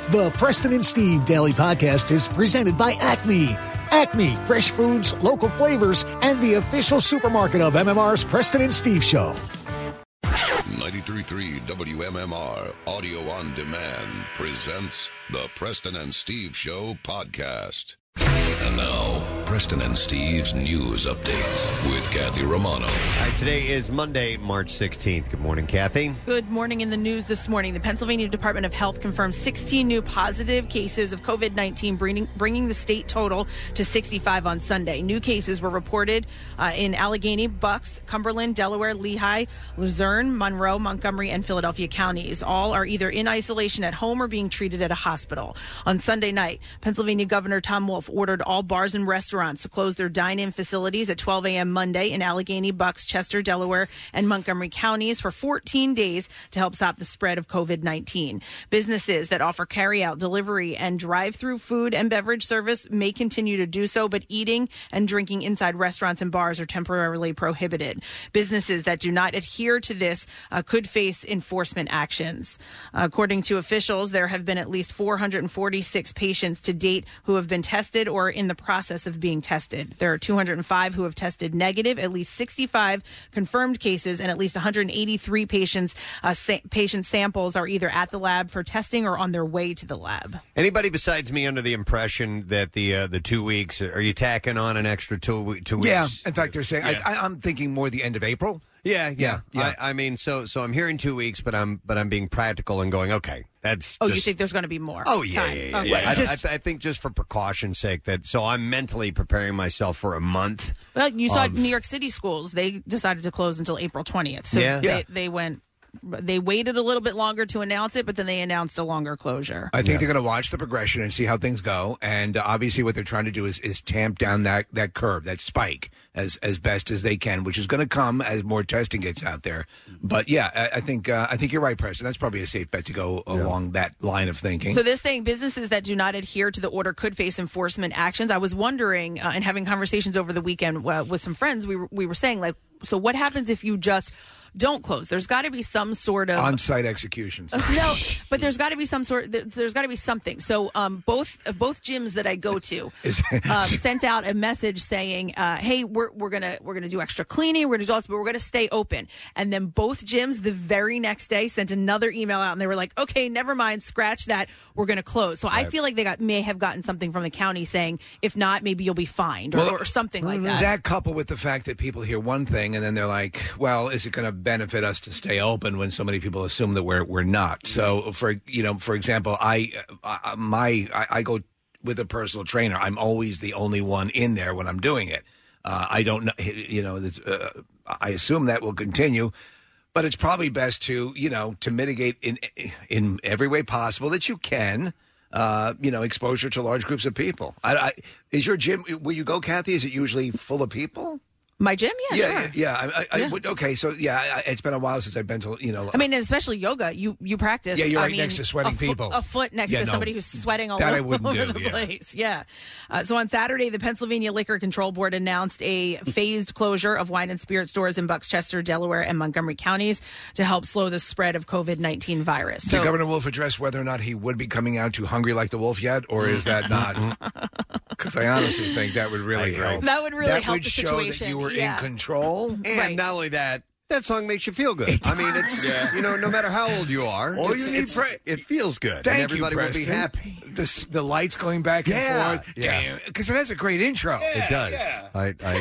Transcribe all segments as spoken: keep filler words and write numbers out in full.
The Preston and Steve Daily Podcast is presented by Acme. Acme, fresh foods, local flavors, and the official supermarket of M M R's Preston and Steve Show. ninety-three point three W M M R Audio on Demand presents the Preston and Steve Show podcast. And now, Preston and Steve's news update with Kathy Romano. All right, today is Monday, March sixteenth. Good morning, Kathy. Good morning. In the news this morning, the Pennsylvania Department of Health confirmed sixteen new positive cases of COVID nineteen, bringing, bringing the state total to sixty-five on Sunday. New cases were reported uh, in Allegheny, Bucks, Cumberland, Delaware, Lehigh, Luzerne, Monroe, Montgomery, and Philadelphia counties. All are either in isolation at home or being treated at a hospital. On Sunday night, Pennsylvania Governor Tom Wolf ordered all bars and restaurants to close their dine-in facilities at twelve a.m. Monday in Allegheny, Bucks, Chester, Delaware, and Montgomery counties for fourteen days to help stop the spread of COVID nineteen. Businesses that offer carry-out, delivery, and drive-through food and beverage service may continue to do so, but eating and drinking inside restaurants and bars are temporarily prohibited. Businesses that do not adhere to this uh, could face enforcement actions. Uh, according to officials, there have been at least four hundred forty-six patients to date who have been tested or in the process of being tested. There are two hundred five who have tested negative, at least sixty-five confirmed cases, and at least one hundred eighty-three patients uh, sa- patient samples are either at the lab for testing or on their way to the lab. Anybody besides me under the impression that the uh, the two weeks, are you tacking on an extra two, two weeks? Yeah, in fact, they're saying, Yeah. I, I, I'm thinking more the end of April. Yeah, yeah. Yeah, yeah. I, I mean, so so I'm hearing two weeks, but I'm but I'm being practical and going, okay, that's Oh, just, you think there's going to be more Oh, yeah, time? yeah, yeah. Okay. yeah. I, Just- I, I think just for precaution's sake that, so I'm mentally preparing myself for a month. Well, you saw of- New York City schools, they decided to close until April twentieth. So Yeah. they, Yeah. they went, they waited a little bit longer to announce it, but then they announced a longer closure. I think they're going to watch the progression and see how things go. And uh, obviously, what they're trying to do is, is tamp down that, that curve, that spike, as as best as they can, which is going to come as more testing gets out there. But yeah, I, I think uh, I think you're right, Preston. That's probably a safe bet to go along that line of thinking. So this saying businesses that do not adhere to the order could face enforcement actions. I was wondering, uh, and having conversations over the weekend uh, with some friends, we were, we were saying, like, so what happens if you just don't close? There's got to be some sort of on-site executions. no, but there's got to be some sort. There, there's got to be something. So um, both uh, both gyms that I go to um, sent out a message saying, uh, "Hey, we're we're gonna we're gonna do extra cleaning. We're gonna do all this, but we're gonna stay open." And then both gyms the very next day sent another email out, and they were like, "Okay, never mind, scratch that. We're gonna close." So I feel like they got may have gotten something from the county saying, "If not, maybe you'll be fined," or, Well, or something like that. That coupled with the fact that people hear one thing and then they're like, well, is it going to benefit us to stay open when so many people assume that we're we're not? So, for you know, for example, I, uh, my I, I go with a personal trainer. I'm always the only one in there when I'm doing it. Uh, I don't know, you know, it's, uh, I assume that will continue. But it's probably best to, you know, to mitigate in in every way possible that you can, uh, you know, exposure to large groups of people. I, I, is your gym, where you go, Kathy, is it usually full of people? My gym, yeah, yeah, sure. yeah. I, I, Yeah. I would, okay, so yeah, I, it's been a while since I've been to, you know. I mean, and especially yoga. You you practice. Yeah, you're I right mean, next to sweating a fo- people. A foot next Yeah, to no. somebody who's sweating all That I over, wouldn't over do, the yeah. place. Yeah. Uh, so on Saturday, the Pennsylvania Liquor Control Board announced a phased closure of wine and spirit stores in Bucks, Chester, Delaware, and Montgomery counties to help slow the spread of COVID nineteen virus. So, Did Governor Wolf address whether or not he would be coming out to Hungry Like the Wolf yet, or is that not? Because I honestly think that would really help. That would really that help would the show situation. that you were Yeah. in control. And Right. not only that, that song makes you feel good. I mean, it's, you know, no matter how old you are, All it's, you need it's, for- it feels good. Thank and everybody you, will be Preston. happy. The, s- the lights going back and Yeah, forth. yeah. Damn, because it has a great intro. It does. I, I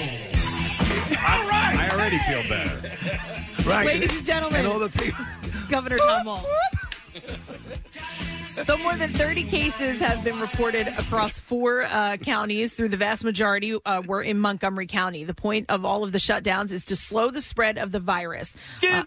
agree. All right. I already feel better. Right. Ladies and gentlemen. And all the people. Governor Tom Wolf. So more than thirty cases have been reported across four uh, counties. Through the vast majority uh, were in Montgomery County. The point of all of the shutdowns is to slow the spread of the virus. Uh,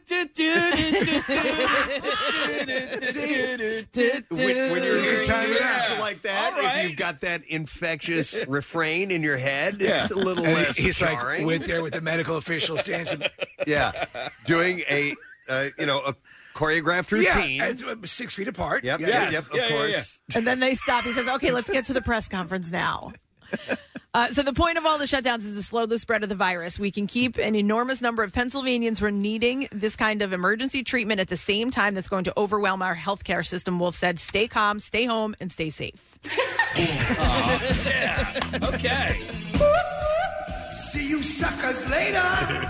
when, when you're hearing Time it lyrics out. like that, All right. if you've got that infectious refrain in your head, Yeah. it's a little And less he's jarring. like went there with the medical officials dancing. yeah, doing a uh, you know a choreographed routine. Yeah, and, uh, six feet apart. Yep, Yes. yep, yep, of Yeah, yeah, course. And then they stop. He says, okay, let's get to the press conference now. Uh, so the point of all the shutdowns is to slow the spread of the virus. We can keep an enormous number of Pennsylvanians from needing this kind of emergency treatment at the same time that's going to overwhelm our healthcare system. Wolf said, stay calm, stay home, and stay safe. Oh, yeah. Okay. See you suckers later.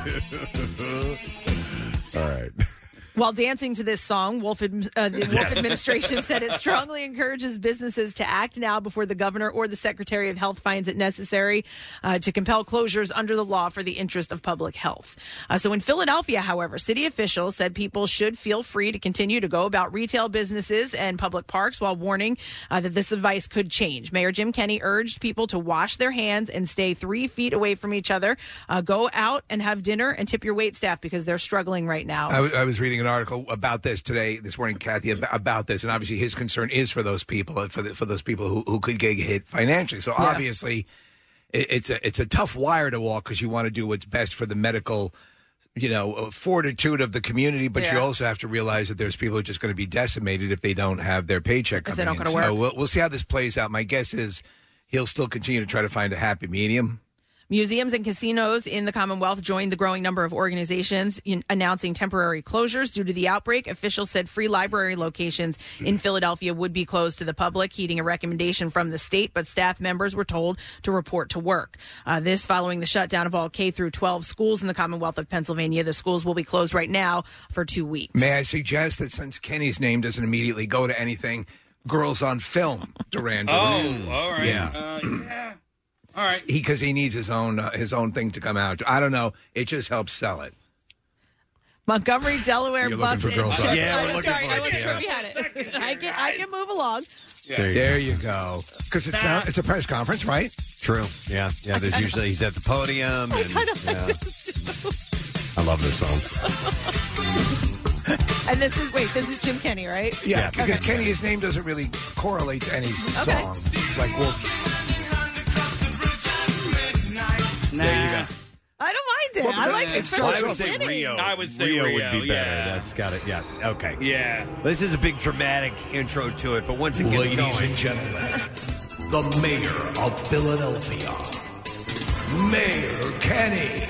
All right. While dancing to this song, Wolf, uh, the Wolf Yes. administration said it strongly encourages businesses to act now before the governor or the Secretary of Health finds it necessary uh, to compel closures under the law for the interest of public health. Uh, so in Philadelphia, however, city officials said people should feel free to continue to go about retail businesses and public parks while warning uh, that this advice could change. Mayor Jim Kenney urged people to wash their hands and stay three feet away from each other. Uh, go out and have dinner and tip your wait staff because they're struggling right now. I, w- I was reading an article about this today, this morning, Kathy, ab- about this, and obviously his concern is for those people, for the, for those people who, who could get hit financially. So Yeah. obviously, it, it's a it's a tough wire to walk because you want to do what's best for the medical, you know, fortitude of the community, but you Yeah. also have to realize that there's people who are just going to be decimated if they don't have their paycheck If coming they don't in. go to So work. we'll, we'll see how this plays out. My guess is he'll still continue to try to find a happy medium. Museums and casinos in the Commonwealth joined the growing number of organizations in announcing temporary closures due to the outbreak. Officials said free library locations in Philadelphia would be closed to the public, heeding a recommendation from the state, but staff members were told to report to work. Uh, this following the shutdown of all K through twelve schools in the Commonwealth of Pennsylvania. The schools will be closed right now for two weeks. May I suggest that since Kenny's name doesn't immediately go to anything, Girls on Film, Duran Duran. Oh, all right. Yeah. Uh, yeah. All right. Because he, he needs his own uh, his own thing to come out. I don't know. It just helps sell it. Montgomery, Delaware, You're looking Bucks, for and Girls on Chester- Film. Yeah, we're I'm looking sorry, for I it, wasn't sure yeah. we had it. I can I can move along. There you There you go. Because it's not, it's a press conference, right? True. Yeah. Yeah. There's usually he's at the podium. And, yeah. I love this song. And this is wait, this is Jim Kenney, right? Yeah. Yeah. Because Okay. Kenny's name doesn't really correlate to any song. Like Wolf. Nah. There you go. I don't mind it. Well, I like it it. starts Well, I especially would say beginning. Rio. I would say Rio, Rio, would be better. yeah. That's got it. Yeah. Okay. Yeah. This is a big dramatic intro to it, but once it gets Ladies going, and gentlemen, the mayor of Philadelphia, Mayor Kenny.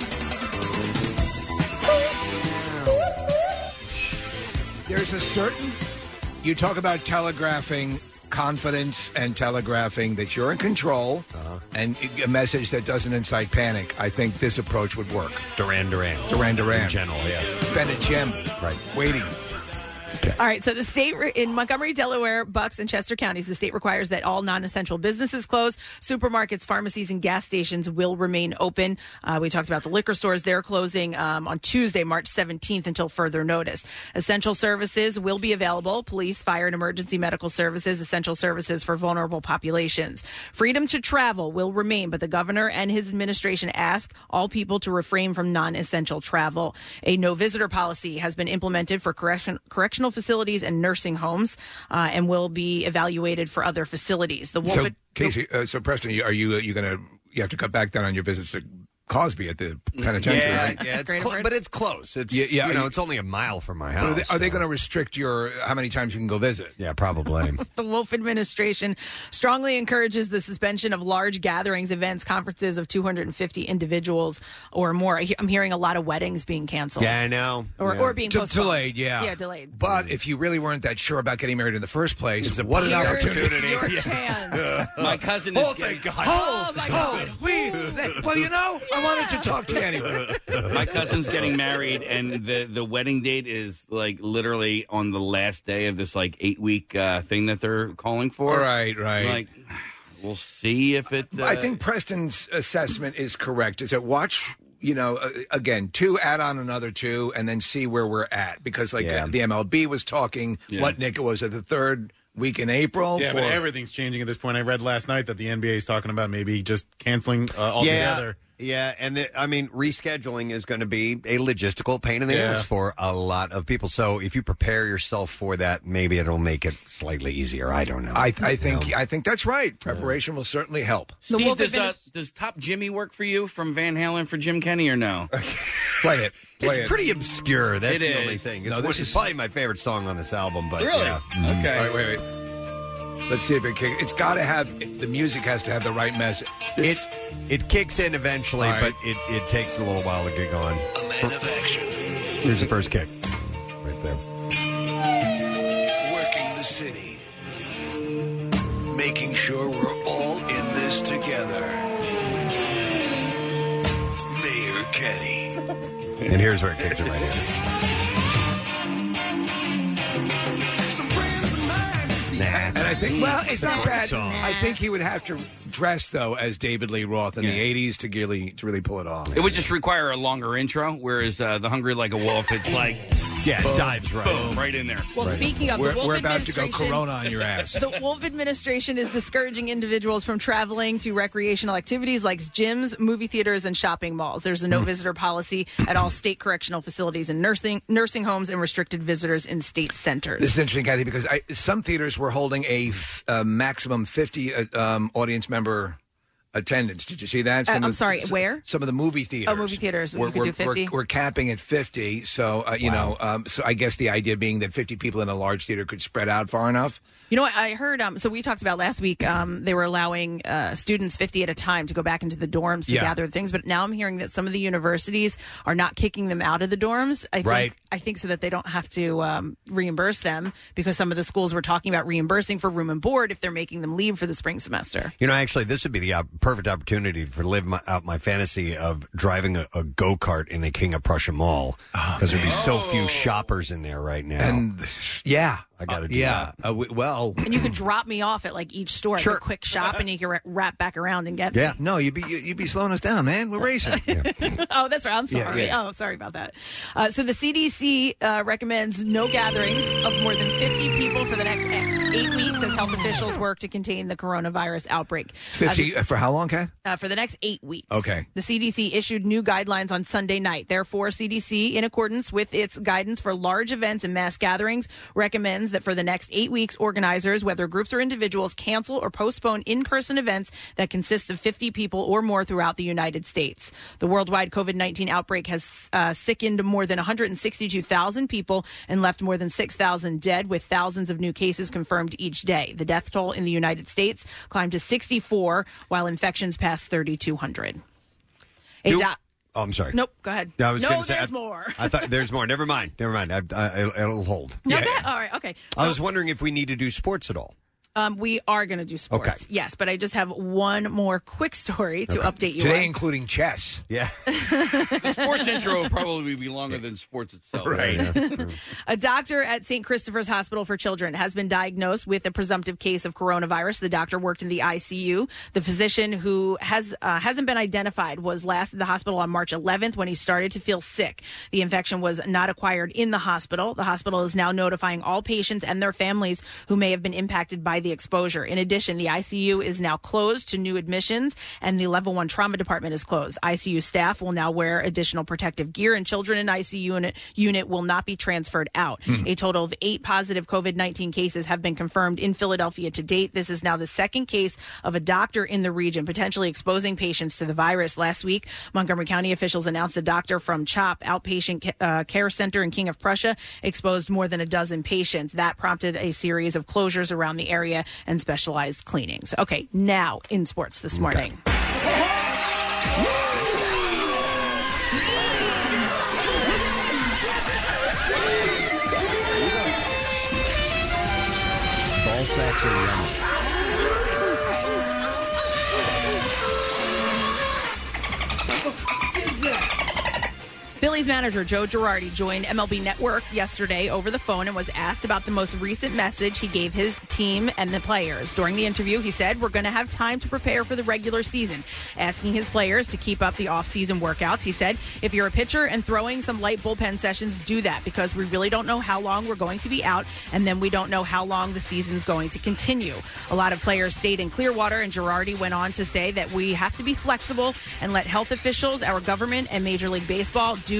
There's a certain, you talk about telegraphing confidence and telegraphing that you're in control and a message that doesn't incite panic. I think this approach would work. Duran Duran. Duran Duran. In general, yes. It's been a gem. Right. Waiting. All right, so the state re- in Montgomery, Delaware, Bucks, and Chester counties, the state requires that all non-essential businesses close. Supermarkets, pharmacies, and gas stations will remain open. Uh, we talked about the liquor stores; they're closing um, on Tuesday, March seventeenth, until further notice. Essential services will be available: police, fire, and emergency medical services. Essential services for vulnerable populations. Freedom to travel will remain, but the governor and his administration ask all people to refrain from non-essential travel. A no-visitor policy has been implemented for correction, correctional facilities and nursing homes, uh, and will be evaluated for other facilities. The Wolf So, Casey, uh, so Preston, you- are you uh, you going to you have to cut back down on your visits to Cosby at the penitentiary? Yeah, right? yeah, it's Great clo- word. but it's close. It's Yeah, yeah, you know, you- it's only a mile from my But house. are they, are they so- going to restrict your how many times you can go visit? Yeah, probably. The Wolf administration strongly encourages the suspension of large gatherings, events, conferences of two hundred fifty individuals or more. I he- I'm hearing a lot of weddings being canceled. Yeah, I know. Or, Yeah. or being De- postponed. delayed, yeah, Yeah, delayed. But if you really weren't that sure about getting married in the first place, It's a what an Here's opportunity! Your Yes. chance. My cousin is Oh, getting, thank God. Oh, my God. we, well, you know, I wanted to talk to you anyway. my cousin's getting married, and the the wedding date is like literally on the last day of this like eight week uh, thing that they're calling for. Right, right. Like, we'll see if it. Uh, I think Preston's assessment is correct. Is that watch, you know, uh, again, two, add on another two, and then see where we're at. Because, like, Yeah. uh, the M L B was talking, Yeah. what, Nick, it was at the third week in April? Yeah, for- but everything's changing at this point. I read last night that the N B A is talking about maybe just canceling uh, altogether. Yeah, and the, I mean, rescheduling is going to be a logistical pain in the Yeah. ass for a lot of people. So if you prepare yourself for that, maybe it'll make it slightly easier. I don't know. I, I You think know? I think that's right. Preparation will certainly help. The Steve, Wolf does, uh, adminis- does Top Jimmy work for you from Van Halen for Jim Kenny or no? Play it. Play It's it. pretty obscure. That's It the only is. thing. It's, No, one- this it's is- probably my favorite song on this album. But Really? yeah. Okay. All right, wait, wait. Let's see if it kicks. It's got to have, the music has to have the right message. This, It it kicks in eventually, All right. but it, it takes a little while to get going. A man of action. Here's the first kick. Right there. Working the city. Making sure we're all in this together. Mayor Kenny. And here's where it kicks in right here. And I think, well, it's not bad. song. I think he would have to dress, though, as David Lee Roth in Yeah. the eighties to really, to really pull it off. It would just require a longer intro, whereas uh, the Hungry Like a Wolf, it's like Yeah, it dives right boom, in. right in there. Well, speaking of We're, the Wolf we're about to go administration, Corona on your ass. the Wolf administration is discouraging individuals from traveling to recreational activities like gyms, movie theaters, and shopping malls. There's a no visitor policy at all state correctional facilities and nursing nursing homes, and restricted visitors in state centers. This is interesting, Kathy, because I, some theaters were holding a, f- a maximum fifty uh, um, audience member attendance. Did you see that? Uh, Some I'm of, sorry, s- where? Some of the movie theaters. Oh, movie theaters. You We're, could we're, do fifty? We're, we're capping at fifty. So, uh, you Wow. know, um, so I guess the idea being that fifty people in a large theater could spread out far enough. You know what? I heard, um, so we talked about last week, um, they were allowing uh, students fifty at a time to go back into the dorms to Yeah. gather things. But now I'm hearing that some of the universities are not kicking them out of the dorms. I think, Right. I think so that they don't have to um, reimburse them, because some of the schools were talking about reimbursing for room and board if they're making them leave for the spring semester. You know, actually, this would be the op- perfect opportunity for live my, out my fantasy of driving a, a go kart in the King of Prussia Mall, because there'd be so few shoppers in there right now. And yeah, I got to do yeah. that. Uh, w- well, And you could drop me off at like each store, Sure. like a quick shop, and you can ra- wrap back around and get me. Yeah. no, you'd be you- you'd be slowing us down, man. We're racing. Oh, that's right. I'm sorry. yeah. Oh, sorry about that. Uh, so the C D C uh, recommends no gatherings of more than fifty people for the next eight weeks as health officials work to contain the coronavirus outbreak. Fifty uh, for how long, Kat? Uh, for the next eight weeks. Okay. The C D C issued new guidelines on Sunday night. Therefore, C D C, in accordance with its guidance for large events and mass gatherings, recommends that for the next eight weeks, organizers, whether groups or individuals, cancel or postpone in-person events that consist of fifty people or more throughout the United States. The worldwide COVID nineteen outbreak has uh, sickened more than one hundred sixty-two thousand people and left more than six thousand dead, with thousands of new cases confirmed each day. The death toll in the United States climbed to sixty-four, while infections passed thirty-two hundred. A Do- doc- oh, I'm sorry. Nope, go ahead. No, I was no gonna say, there's I- more. I thought there's more. Never mind. Never mind. I, I, it'll hold. No, that, all right, okay. I was wondering if we need to do sports at all. Um, we are going to do sports, Okay. yes, but I just have one more quick story to update you Today, on. including chess. Yeah. The sports intro will probably be longer than sports itself. A doctor at Saint Christopher's Hospital for Children has been diagnosed with a presumptive case of coronavirus. The doctor worked in the I C U. The physician, who has uh, hasn't been identified, was last at the hospital on March eleventh when he started to feel sick. The infection was not acquired in the hospital. The hospital is now notifying all patients and their families who may have been impacted by the exposure. In addition, the I C U is now closed to new admissions, and the level one trauma department is closed. I C U staff will now wear additional protective gear, and children in I C U unit, unit will not be transferred out. A total of eight positive COVID nineteen cases have been confirmed in Philadelphia to date. This is now the second case of a doctor in the region potentially exposing patients to the virus. Last week, Montgomery County officials announced a doctor from CHOP Outpatient Ca- uh, Care Center in King of Prussia exposed more than a dozen patients. That prompted a series of closures around the area and specialized cleanings. Okay, now in sports this morning. Ball sacks are yummy. Phillies manager Joe Girardi joined M L B Network yesterday over the phone and was asked about the most recent message he gave his team and the players. During the interview, he said, "We're going to have time to prepare for the regular season," asking his players to keep up the off-season workouts. He said, "If you're a pitcher and throwing some light bullpen sessions, do that, because we really don't know how long we're going to be out, and then we don't know how long the season's going to continue." A lot of players stayed in Clearwater, and Girardi went on to say that we have to be flexible and let health officials, our government, and Major League Baseball do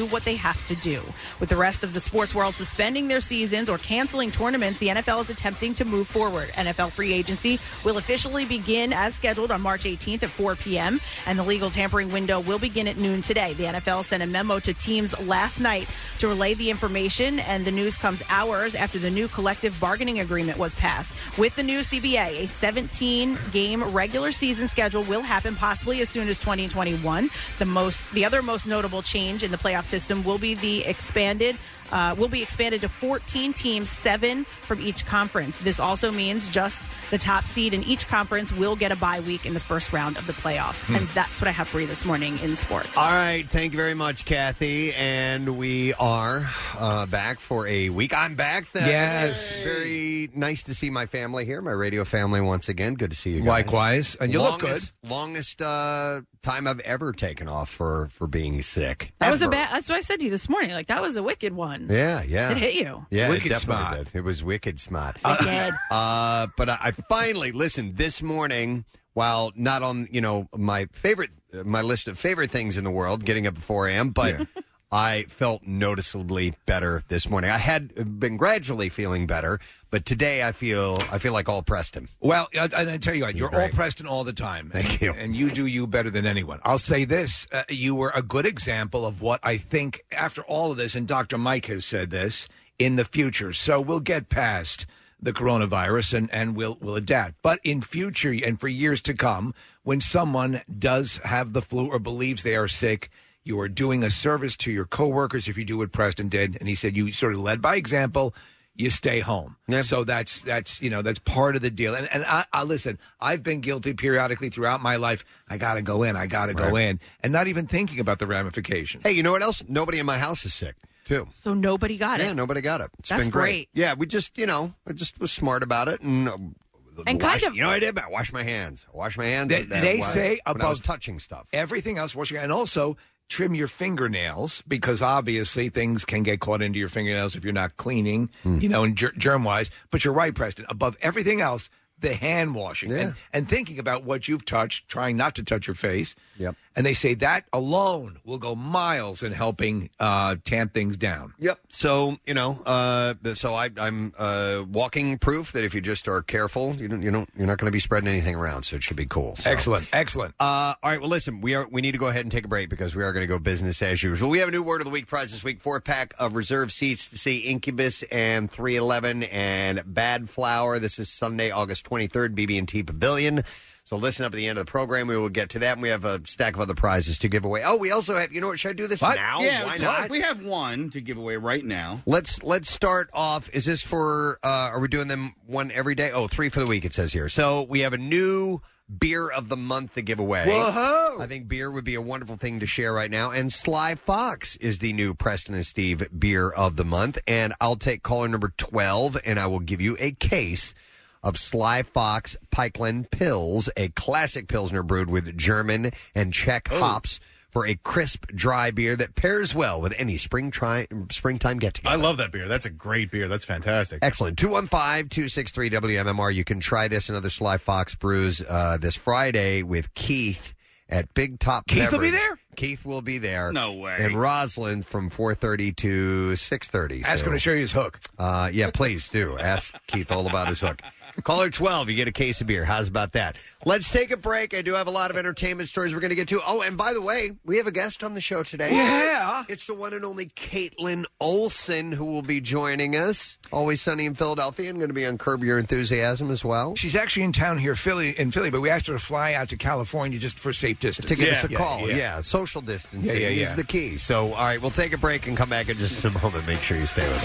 do what they have to do. With the rest of the sports world suspending their seasons or canceling tournaments, the N F L is attempting to move forward. N F L free agency will officially begin as scheduled on March eighteenth at four p.m., and the legal tampering window will begin at noon today. The N F L sent a memo to teams last night to relay the information, and the news comes hours after the new collective bargaining agreement was passed. With the new C B A, a seventeen-game regular season schedule will happen possibly as soon as twenty twenty-one. The most, the other most notable change in the playoff system will be the expanded Uh, will be expanded to fourteen teams, seven from each conference. This also means just the top seed in each conference will get a bye week in the first round of the playoffs. Hmm. And that's what I have for you this morning in sports. All right. Thank you very much, Kathy. And we are uh, back for a week. I'm back. That Yes. Very nice to see my family here, my radio family once again. Good to see you guys. Likewise. And you look longest, good. Longest uh, time I've ever taken off for, for being sick. That ever. was a bad, that's what I said to you this morning. Like, that was a wicked one. Yeah, yeah. It hit you. Yeah, Wicked it definitely smart. did. It was wicked smart. Wicked. Uh, but I, I finally, listen, this morning, while not on, you know, my favorite, my list of favorite things in the world, getting up at four a.m., but Yeah. I felt noticeably better this morning. I had been gradually feeling better, but today I feel I feel like all Preston. Well, I, and I tell you what, you're Great. all Preston all the time. Thank you. And you do you better than anyone. I'll say this. Uh, you were a good example of what I think, after all of this, and Doctor Mike has said this, in the future. So we'll get past the coronavirus and, and we'll, we'll adapt. But in future and for years to come, when someone does have the flu or believes they are sick, you are doing a service to your coworkers if you do what Preston did. And he said you sort of led by example. You stay home. Yeah. So that's that's you know that's part of the deal. And and I, I listen. I've been guilty periodically throughout my life. I got to go in. I got to go Right. in, and not even thinking about the ramifications. Hey, you know what else? Nobody in my house is sick, too. So nobody got Yeah, it. nobody got it. It's That's been great. great. Yeah, we just, you know, I just was smart about it. And, uh, And wash, kind of- you know what I did? I washed my hands. I washed my hands. They, with that they when- say when I was above touching stuff. everything else, washing, and also trim your fingernails because obviously things can get caught into your fingernails if you're not cleaning, Hmm. you know, and ger- germ wise. But you're right, Preston. Above everything else, the hand washing Yeah. and, and thinking about what you've touched, trying not to touch your face. Yep. And they say that alone will go miles in helping uh, tamp things down. Yep. So you know, uh, so I, I'm uh, walking proof that if you just are careful, you don't, you don't, you're not going to be spreading anything around. So it should be cool. So. Excellent, excellent. Uh, all right. Well, listen, we are we need to go ahead and take a break because we are going to go business as usual. We have a new word of the week prize this week: four pack of reserved seats to see Incubus and three eleven and Bad Flower. This is Sunday, August twenty-third, B B and T Pavilion. So listen up at the end of the program. We will get to that. And we have a stack of other prizes to give away. Oh, we also have, you know what, should I do this What? now? Yeah, Why we- not? we have one to give away right now. Let's let's start off. Is this for, uh, are we doing them one every day? Oh, three for the week, it says here. So we have a new beer of the month to give away. Whoa! I think beer would be a wonderful thing to share right now. And Sly Fox is the new Preston and Steve beer of the month. And I'll take caller number twelve, and I will give you a case of Sly Fox Pikeland Pils, a classic Pilsner brewed with German and Czech hops for a crisp, dry beer that pairs well with any spring tri- springtime get-together. I love that beer. That's a great beer. That's fantastic. Excellent. two one five, two six three, W M M R. You can try this and other Sly Fox brews uh, this Friday with Keith at Big Top Keith will be Beverage. there? Keith will be there. No way. And Roslyn from four thirty to six thirty. Ask so, him to show you his hook. Uh, yeah, please do. Ask Keith all about his hook. Caller twelve, you get a case of beer. How's about that? Let's take a break. I do have a lot of entertainment stories we're going to get to. Oh, and by the way, we have a guest on the show today. Yeah. It's the one and only Caitlin Olsen who will be joining us. Always Sunny in Philadelphia and going to be on Curb Your Enthusiasm as well. She's actually in town here, Philly, in Philly, but we asked her to fly out to California just for safe distance. To give Yeah. us a Yeah, call. Yeah, yeah. social distancing Yeah, yeah, is yeah. the key. So, all right, we'll take a break and come back in just a moment. Make sure you stay with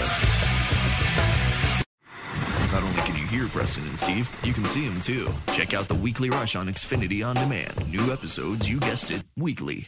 us. Not only can you hear Preston and Steve, you can see them too. Check out the Weekly Rush on Xfinity On Demand. New episodes, you guessed it, weekly.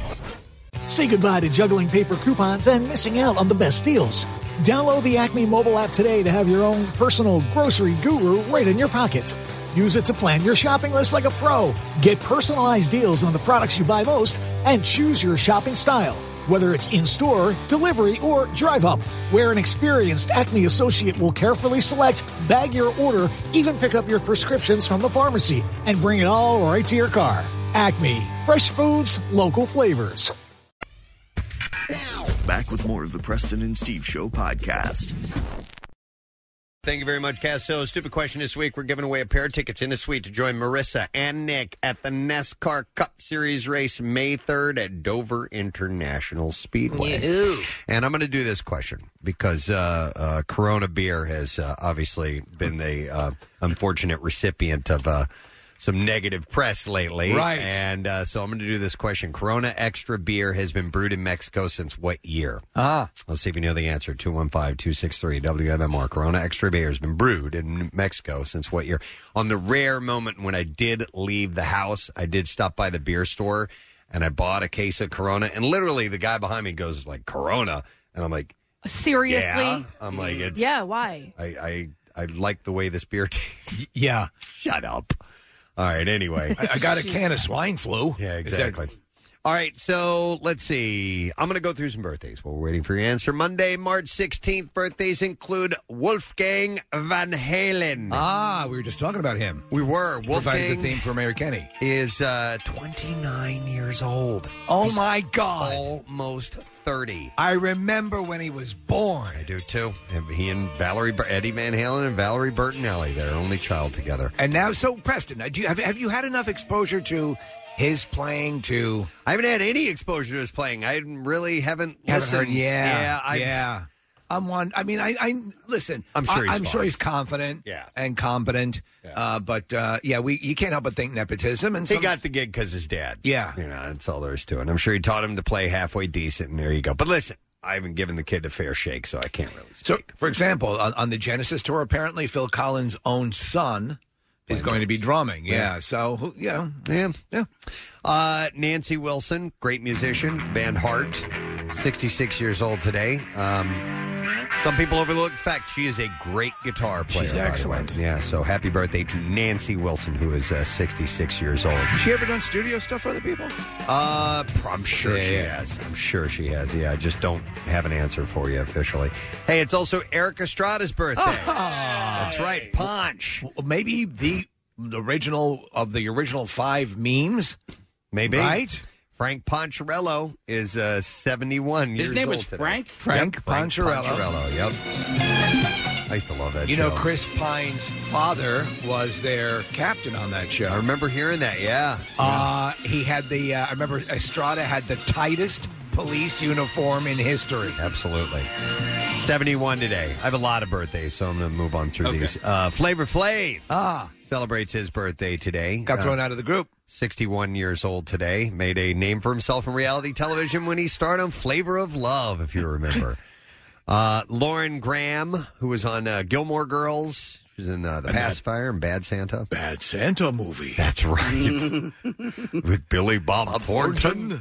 Say goodbye to juggling paper coupons and missing out on the best deals. Download the Acme mobile app today to have your own personal grocery guru right in your pocket. Use it to plan your shopping list like a pro. Get personalized deals on the products you buy most and choose your shopping style. Whether it's in-store, delivery, or drive-up, where an experienced Acme associate will carefully select, bag your order, even pick up your prescriptions from the pharmacy, and bring it all right to your car. Acme. Fresh foods, local flavors. Back with more of the Preston and Steve Show podcast. Thank you very much, Cass. So, stupid question this week. We're giving away a pair of tickets in the suite to join Marissa and Nick at the NASCAR Cup Series race May third at Dover International Speedway. Yahoo. And I'm going to do this question because uh, uh, Corona Beer has uh, obviously been the uh, unfortunate recipient of uh, some negative press lately. Right. And uh, so I'm going to do this question. Corona Extra Beer has been brewed in Mexico since what year? Ah. Let's see if you know the answer. two one five, two six three, W M M R. Corona Extra Beer has been brewed in Mexico since what year? On the rare moment when I did leave the house, I did stop by the beer store, and I bought a case of Corona, and literally the guy behind me goes like, Corona? And I'm like, seriously? Yeah. I'm like, it's... Yeah, why? I, I, I like the way this beer tastes. Yeah. Shut up. All right, anyway. I, I got a can of swine flu. Yeah, exactly. All right, so let's see. I'm going to go through some birthdays while we're waiting for your answer. Monday, March sixteenth, birthdays include Wolfgang Van Halen. Ah, we were just talking about him. We were. He Wolfgang provided the theme for Mayor Kenny. is uh, twenty-nine years old. Oh, He's my God. Almost thirty. I remember when he was born. I do, too. And he and Valerie, Bur- Eddie Van Halen and Valerie Bertinelli, their only child together. And now, so, Preston, do you, have, have you had enough exposure to his playing to... I haven't had any exposure to his playing. I really haven't Haven't listened. heard, yeah, yeah. I've- yeah. I'm one. I mean, I, I listen. I'm sure he's I, I'm sure fine. he's confident, Yeah. and competent. Uh, but uh, yeah, we you can't help but think nepotism. And He some, got the gig because his dad. Yeah. You know, that's all there is to it. And I'm sure he taught him to play halfway decent, and there you go. But listen, I haven't given the kid a fair shake, so I can't really speak. So, for example, on, on the Genesis tour, apparently Phil Collins' own son is going to be drumming. Yeah. Yeah. So, who- you know, Yeah. yeah. Uh, Nancy Wilson, great musician, band Heart, sixty-six years old today. Um, some people overlook the fact she is a great guitar player. She's by the way. excellent. Yeah, so happy birthday to Nancy Wilson, who is uh, sixty-six years old. Has she ever done studio stuff for other people? Uh, I'm sure Yeah, she yeah. has. I'm sure she has. Yeah, I just don't have an answer for you officially. Hey, it's also Eric Estrada's birthday. That's right, Punch. Maybe the original of the original five memes. Maybe. Right? Frank Poncherello is uh, seventy-one His years name old was today. Frank? Frank Yep, Poncherello. Poncherello, yep. I used to love that You show. know, Chris Pine's father was their captain on that show. I remember hearing that, yeah. Uh, he had the, uh, I remember Estrada had the tightest police uniform in history. Absolutely. seventy-one today. I have a lot of birthdays, so I'm going to move on through Okay. these. Uh, Flavor Flav Ah, celebrates his birthday today. got Uh, thrown out of the group. sixty-one years old today. Made a name for himself in reality television when he starred on Flavor of Love, if you remember. uh, Lauren Graham, who was on uh, Gilmore Girls. She was in uh, The And that- Pacifier and Bad Santa. Bad Santa movie. That's right. With Billy Bob, Thornton.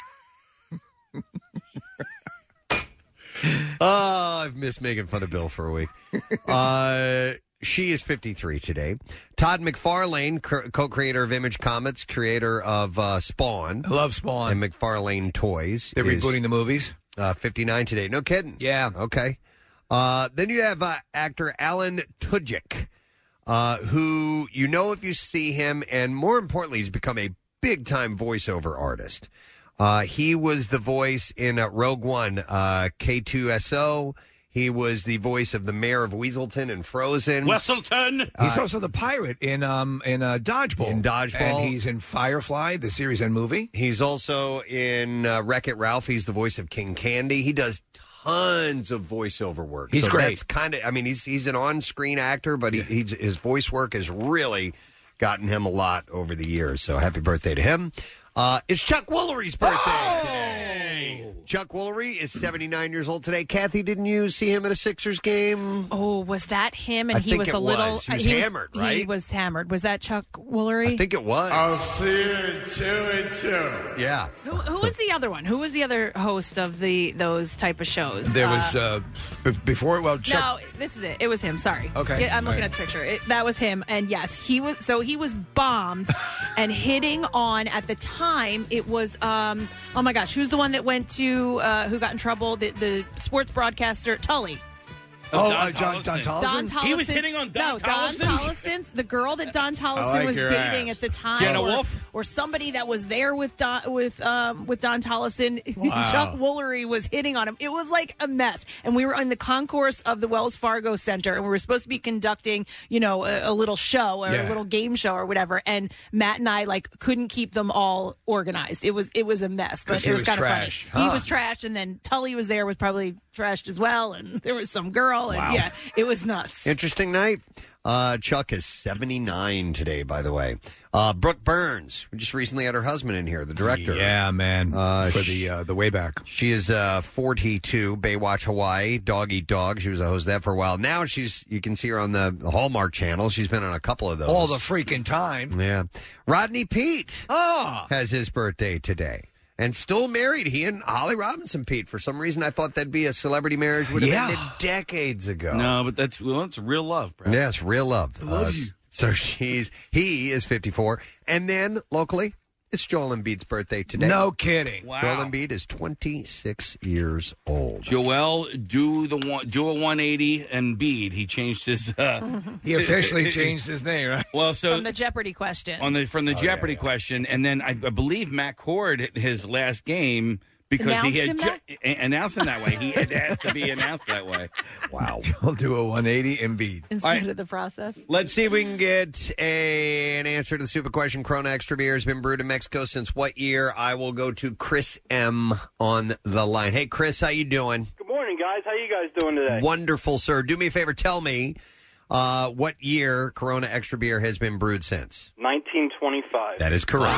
Oh, I've missed making fun of Bill for a week. Uh, she is fifty-three today. Todd McFarlane, co- co-creator of Image Comics, creator of uh, Spawn. I love Spawn. And McFarlane Toys. They're is, rebooting the movies. Uh, fifty-nine today. No kidding. Yeah. Okay. Uh, then you have uh, actor Alan Tudyk, uh, who you know if you see him, and more importantly, he's become a big-time voiceover artist. Uh, he was the voice in uh, Rogue One, uh, K two S O. He was the voice of the mayor of Weaselton and Frozen. Wesselton. He's also the pirate in um in uh, Dodgeball. In Dodgeball. And he's in Firefly, the series and movie. He's also in uh, Wreck-It Ralph. He's the voice of King Candy. He does tons of voiceover work. He's so great. That's kind of. I mean, he's he's an on-screen actor, but he, he's, his voice work has really gotten him a lot over the years. So happy birthday to him. Uh, it's Chuck Woolery's birthday Oh! today. Chuck Woolery is seventy-nine years old today. Kathy, didn't you see him at a Sixers game? Oh, was that him? And I he think was it a little. was. He was hammered, He right? was hammered. Was that Chuck Woolery? I think it was. I'll see you in two and two. Yeah. Who, who was the other one? Who was the other host of the those type of shows? There was uh, b- before. Well, Chuck. No, this is it. It was him. Sorry. Okay. Yeah, I'm looking All right. at the picture. It, that was him. And yes, he was. So he was bombed and hitting on at the time. It was. Um. Oh my gosh, who's the one that went to? Uh, who got in trouble? The, the sports broadcaster Tully. Oh, Don uh, John, Don Tollefson. Tollefson? Don Tollefson. He was hitting on Don no, Don Tollefson? Tollefson's the girl that Don Tollefson like was your dating ass. at the time, Jenna or, Wolf? or somebody that was there with Don with um with Don Tollefson. Wow. Chuck Woolery was hitting on him. It was like a mess, and we were in the concourse of the Wells Fargo Center, and we were supposed to be conducting, you know, a, a little show or Yeah. a little game show or whatever. And Matt and I like couldn't keep them all organized. It was it was a mess, but 'Cause it he was, was kind of trash, funny. He huh? was trash, and then Tully was there, was probably trashed as well, and there was some girl, and Wow. yeah, it was nuts. Interesting night. Uh, Chuck is seventy-nine today, by the way. Uh, Brooke Burns, we just recently had her husband in here, the director. Yeah, man. Uh, For sh- the uh, the way back. She is uh, forty-two, Baywatch Hawaii, Dog Eat Dog. She was a host of that for a while. Now she's, you can see her on the, the Hallmark Channel. She's been on a couple of those. All the freaking time. Yeah. Rodney Pete Oh. has his birthday today. And still married. He and Holly Robinson, Pete. For some reason, I thought that'd be a celebrity marriage. Would have Yeah. ended decades ago. No, but that's well, it's real love, Brad. Yes, real love. I love Uh, you. So she's he is fifty-four, and then locally, it's Joel Embiid's birthday today. No kidding. Wow. Joel Embiid is twenty-six years old. Joel, do the one, do a one eighty and Bede. He changed his. Uh, He officially changed his name, right? well, so From the Jeopardy question. on the from the Oh, Jeopardy yeah, yeah. question, and then I, I believe Matt Cord his last game because Announced he had him ju- a- announced him that way. He had asked to be announced that way. Wow. I'll do a one eighty and beat. Instead All right. of the process. Let's see if we can get a, an answer to the super question. Corona Extra Beer has been brewed in Mexico since what year? I will go to Chris M. on the line. Hey, Chris, how you doing? Good morning, guys. How you guys doing today? Wonderful, sir. Do me a favor. Tell me uh, what year Corona Extra Beer has been brewed since. nineteen twenty-five. That is correct.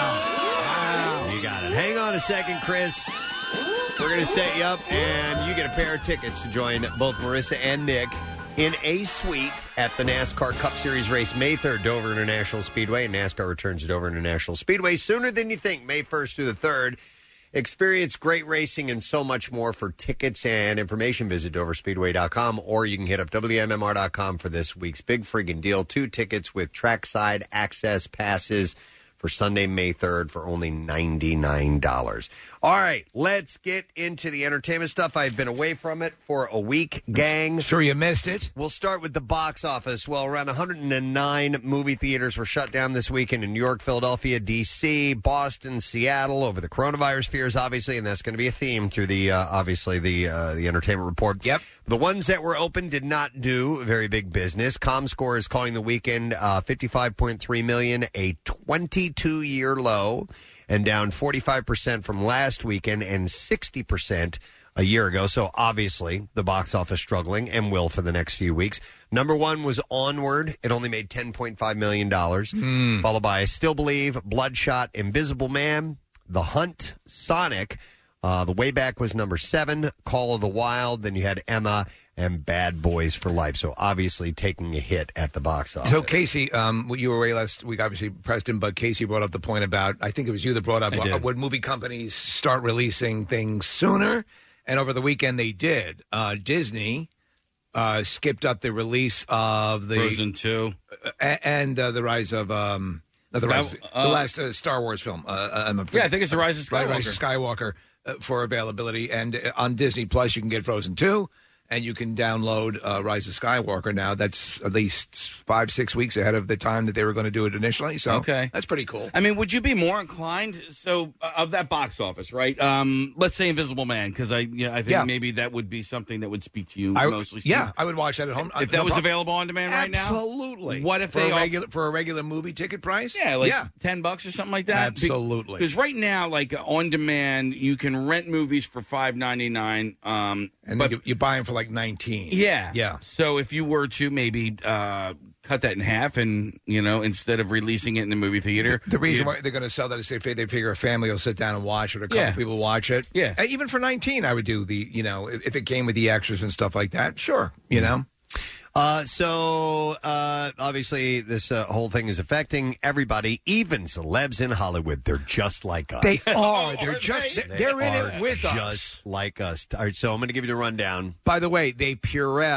Wow. You got it. Hang on a second, Chris. We're going to set you up, and you get a pair of tickets to join both Marissa and Nick in a suite at the NASCAR Cup Series race May third, Dover International Speedway. And NASCAR returns to Dover International Speedway sooner than you think, May first through the third. Experience great racing and so much more. For tickets and information, visit dover speedway dot com, or you can hit up W M M R dot com for this week's big friggin' deal. Two tickets with trackside access passes for Sunday, May third for only ninety-nine dollars. All right, let's get into the entertainment stuff. I've been away from it for a week, gang. Sure you missed it. We'll start with the box office. Well, around one hundred nine movie theaters were shut down this weekend in New York, Philadelphia, D C, Boston, Seattle over the coronavirus fears, obviously, and that's going to be a theme through the, uh, obviously, the uh, the entertainment report. Yep. The ones that were open did not do very big business. ComScore is calling the weekend uh, fifty-five point three million, a twenty-two year low, and down forty-five percent from last weekend and sixty percent a year ago. So obviously the box office struggling and will for the next few weeks. Number one was Onward. It only made ten point five million dollars, Mm. followed by I Still Believe, Bloodshot, Invisible Man, The Hunt, Sonic. Uh, the Way Back was number seven, Call of the Wild. Then you had Emma and Bad Boys for Life. So obviously taking a hit at the box office. So, Casey, um, you were away last week, obviously, Preston, but Casey brought up the point about, I think it was you that brought up, I did. uh, would movie companies start releasing things sooner? And over the weekend, they did. Uh, Disney uh, skipped up the release of the Frozen two. uh, and uh, the rise of um, not the, rise, Uh, the last uh, Star Wars film. Uh, I'm a, Yeah, I think it's The Rise of Right, Skywalker. Rise of Skywalker uh, for availability, and uh, on Disney Plus, you can get Frozen two. And you can download uh, Rise of Skywalker now. That's at least five, six weeks ahead of the time that they were going to do it initially. So Okay. that's pretty cool. I mean, would you be more inclined? So, uh, of that box office, right? Um, let's say Invisible Man, because I, yeah, I think Yeah. maybe that would be something that would speak to you I, mostly. Steve. yeah, I would watch that at home. If Uh, that no was problem. available on demand right now, Absolutely. What if for they a off- regular for a regular movie ticket price? Yeah, like yeah. ten bucks or something like that. Absolutely. Because right now, like on demand, you can rent movies for five ninety nine. Um, And but then you, you buy them for like nineteen. yeah, yeah. So if you were to maybe uh, cut that in half, and you know, instead of releasing it in the movie theater, The reason you- why they're going to sell that is they figure, they figure a family will sit down and watch it, or a couple Yeah. people watch it. Yeah. Uh, even for nineteen, I would do the, you know, if, if it came with the extras and stuff like that, sure, you know. Uh, so, uh, obviously, this uh, whole thing is affecting everybody, even celebs in Hollywood. They're just like us. They are. They're just, they? they're, they're in are it with just us. like us. All right, so I'm going to give you the rundown. By the way, they Purell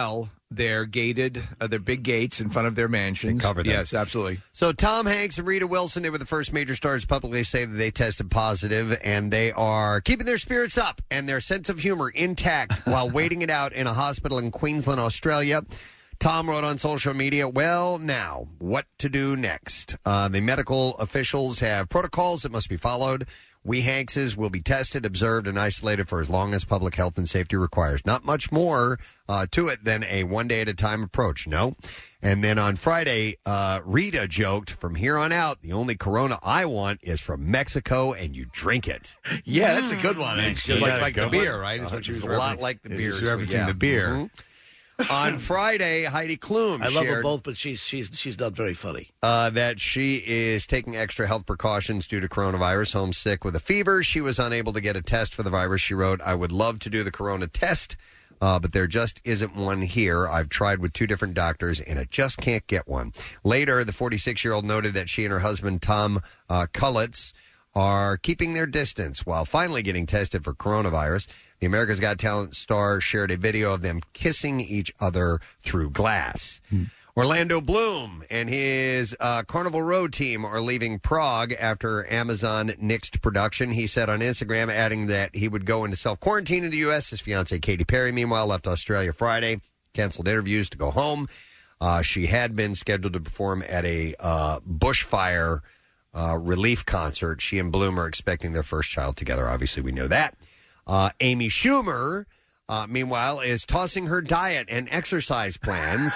They're gated. Uh, they're big gates in front of their mansions. They cover them. Yes, absolutely. So Tom Hanks and Rita Wilson, they were the first major stars to publicly say that they tested positive, and they are keeping their spirits up and their sense of humor intact while waiting it out in a hospital in Queensland, Australia. Tom wrote on social media, well, now, what to do next? Uh, the medical officials have protocols that must be followed. We Hankses will be tested, observed, and isolated for as long as public health and safety requires. Not much more uh, to it than a one-day-at-a-time approach, no? And then on Friday, uh, Rita joked, from here on out, the only Corona I want is from Mexico, and you drink it. Yeah, that's a good one. Mm. Actually. Like, Yeah, like the good beer, one. right? Is Uh, what she was it's a lot referencing. like the Is beer. She's referencing yeah. the beer. Mhm. On Friday, Heidi Klum I love shared them both, but she's she's she's not very funny. uh, that she is taking extra health precautions due to coronavirus. Homesick with a fever. She was unable to get a test for the virus. She wrote, I would love to do the corona test, uh, but there just isn't one here. I've tried with two different doctors, and I just can't get one. Later, the forty-six-year-old noted that she and her husband, Tom uh, Cullitz, are keeping their distance while finally getting tested for coronavirus. The America's Got Talent star shared a video of them kissing each other through glass. Orlando Bloom and his uh, Carnival Row team are leaving Prague after Amazon nixed production. He said on Instagram, adding that he would go into self-quarantine in the U S. His fiancée, Katy Perry, meanwhile, left Australia Friday, canceled interviews to go home. Uh, she had been scheduled to perform at a uh, bushfire Uh, relief concert. She and Bloom are expecting their first child together. Obviously, we know that. Uh, Amy Schumer, uh, meanwhile, is tossing her diet and exercise plans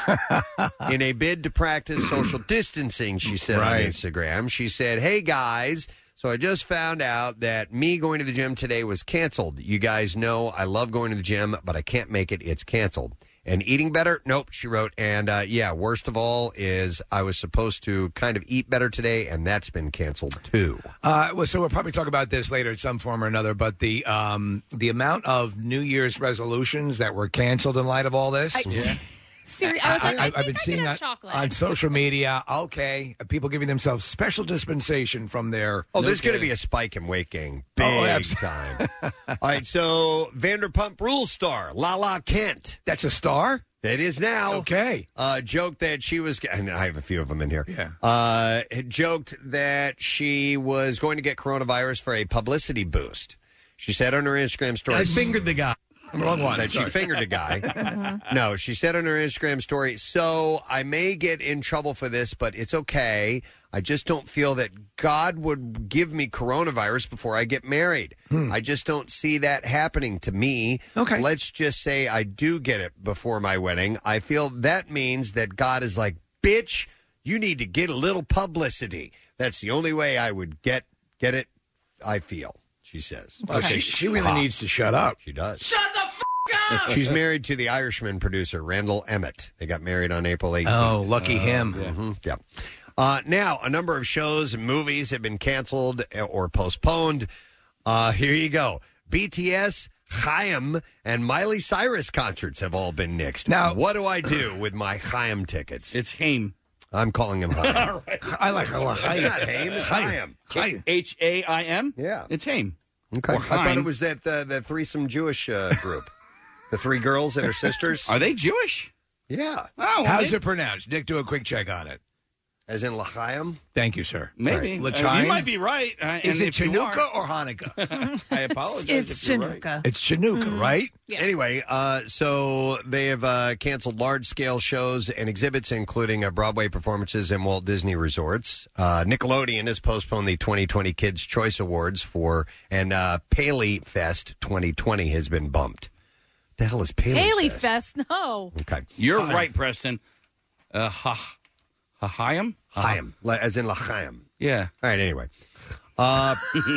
in a bid to practice social distancing, she said Right. on Instagram. She said, hey, guys, so I just found out that me going to the gym today was canceled. You guys know I love going to the gym, but I can't make it. It's canceled. And eating better? Nope, she wrote. And, uh, yeah, worst of all is I was supposed to kind of eat better today, and that's been canceled, too. Uh, well, so we'll probably talk about this later in some form or another, but the um, the amount of New Year's resolutions that were canceled in light of all this. I- Yeah. Seri- I was like, I have think been I seeing can have that chocolate. on social media. Okay, people giving themselves special dispensation from their. Oh, no there's going to kidding. be a spike in weight gain. Big Oh, abs- time. All right, so Vanderpump Rules star, Lala Kent. That's a star? It is now. Okay. Uh, joked that she was, and I have a few of them in here. Yeah. Uh, joked that she was going to get coronavirus for a publicity boost. She said on her Instagram story. I fingered the guy. Wrong one. That she Sorry. fingered a guy. No, she said on her Instagram story, so I may get in trouble for this, but it's okay. I just don't feel that God would give me coronavirus before I get married. I just don't see that happening to me. Okay. Let's just say I do get it before my wedding. I feel that means that God is like, bitch, you need to get a little publicity. That's the only way I would get get it, I feel, she says. Well, she, she really Pop. needs to shut up. She does. Shut the f*** up! She's married to the Irishman producer, Randall Emmett. They got married on April eighteenth. Oh, lucky him. Mhm, yeah. Uh, now, a number of shows and movies have been canceled or postponed. Uh, here you go. B T S, Chaim, and Miley Cyrus concerts have all been nixed. Now- what do I do with my Chaim tickets? It's Haim. I'm calling him Chaim. I like a lot. It's not Haim, it's Chaim. H A I M? Yeah. It's Haim. Okay. Or I thought Chaim. it was that uh, that threesome Jewish uh, group. The three girls and her sisters. Are they Jewish? Yeah. Oh, well, How's they- it pronounced? Nick, do a quick check on it. As in L'chaim? Thank you, sir. Maybe. Right. Uh, L'chaim? you might be right. Uh, Is and it if you Chinooka are- or Hanukkah? I apologize. It's if you're right. Chinooka. It's Chinooka, right? Yeah. Anyway, uh, so they have uh, canceled large-scale shows and exhibits, including uh, Broadway performances and Walt Disney resorts. Uh, Nickelodeon has postponed the twenty twenty Kids' Choice Awards for, and uh, Paley Fest twenty twenty has been bumped. The hell is Paley, Haley Fest? Fest, no. Okay. You're right, Preston. Uh, ha, ha, Chaim? Chaim, li- as in L'chaim. Yeah. All right, anyway. Uh,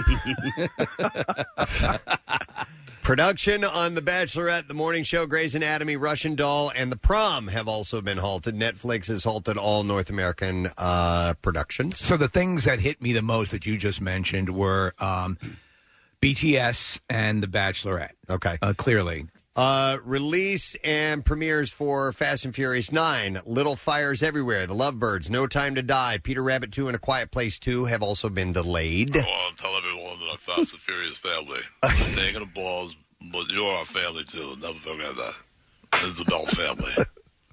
production on The Bachelorette, The Morning Show, Grey's Anatomy, Russian Doll, and The Prom have also been halted. Netflix has halted all North American uh, productions. So the things that hit me the most that you just mentioned were um, B T S and The Bachelorette. Okay. Uh, clearly. Uh, release and premieres for Fast and Furious nine, Little Fires Everywhere, The Lovebirds, No Time to Die, Peter Rabbit two, and A Quiet Place two have also been delayed. I want to tell everyone that I'm Fast and Furious family. I'm taking the balls, but you're our family too. Never forget that. It's the Bell family.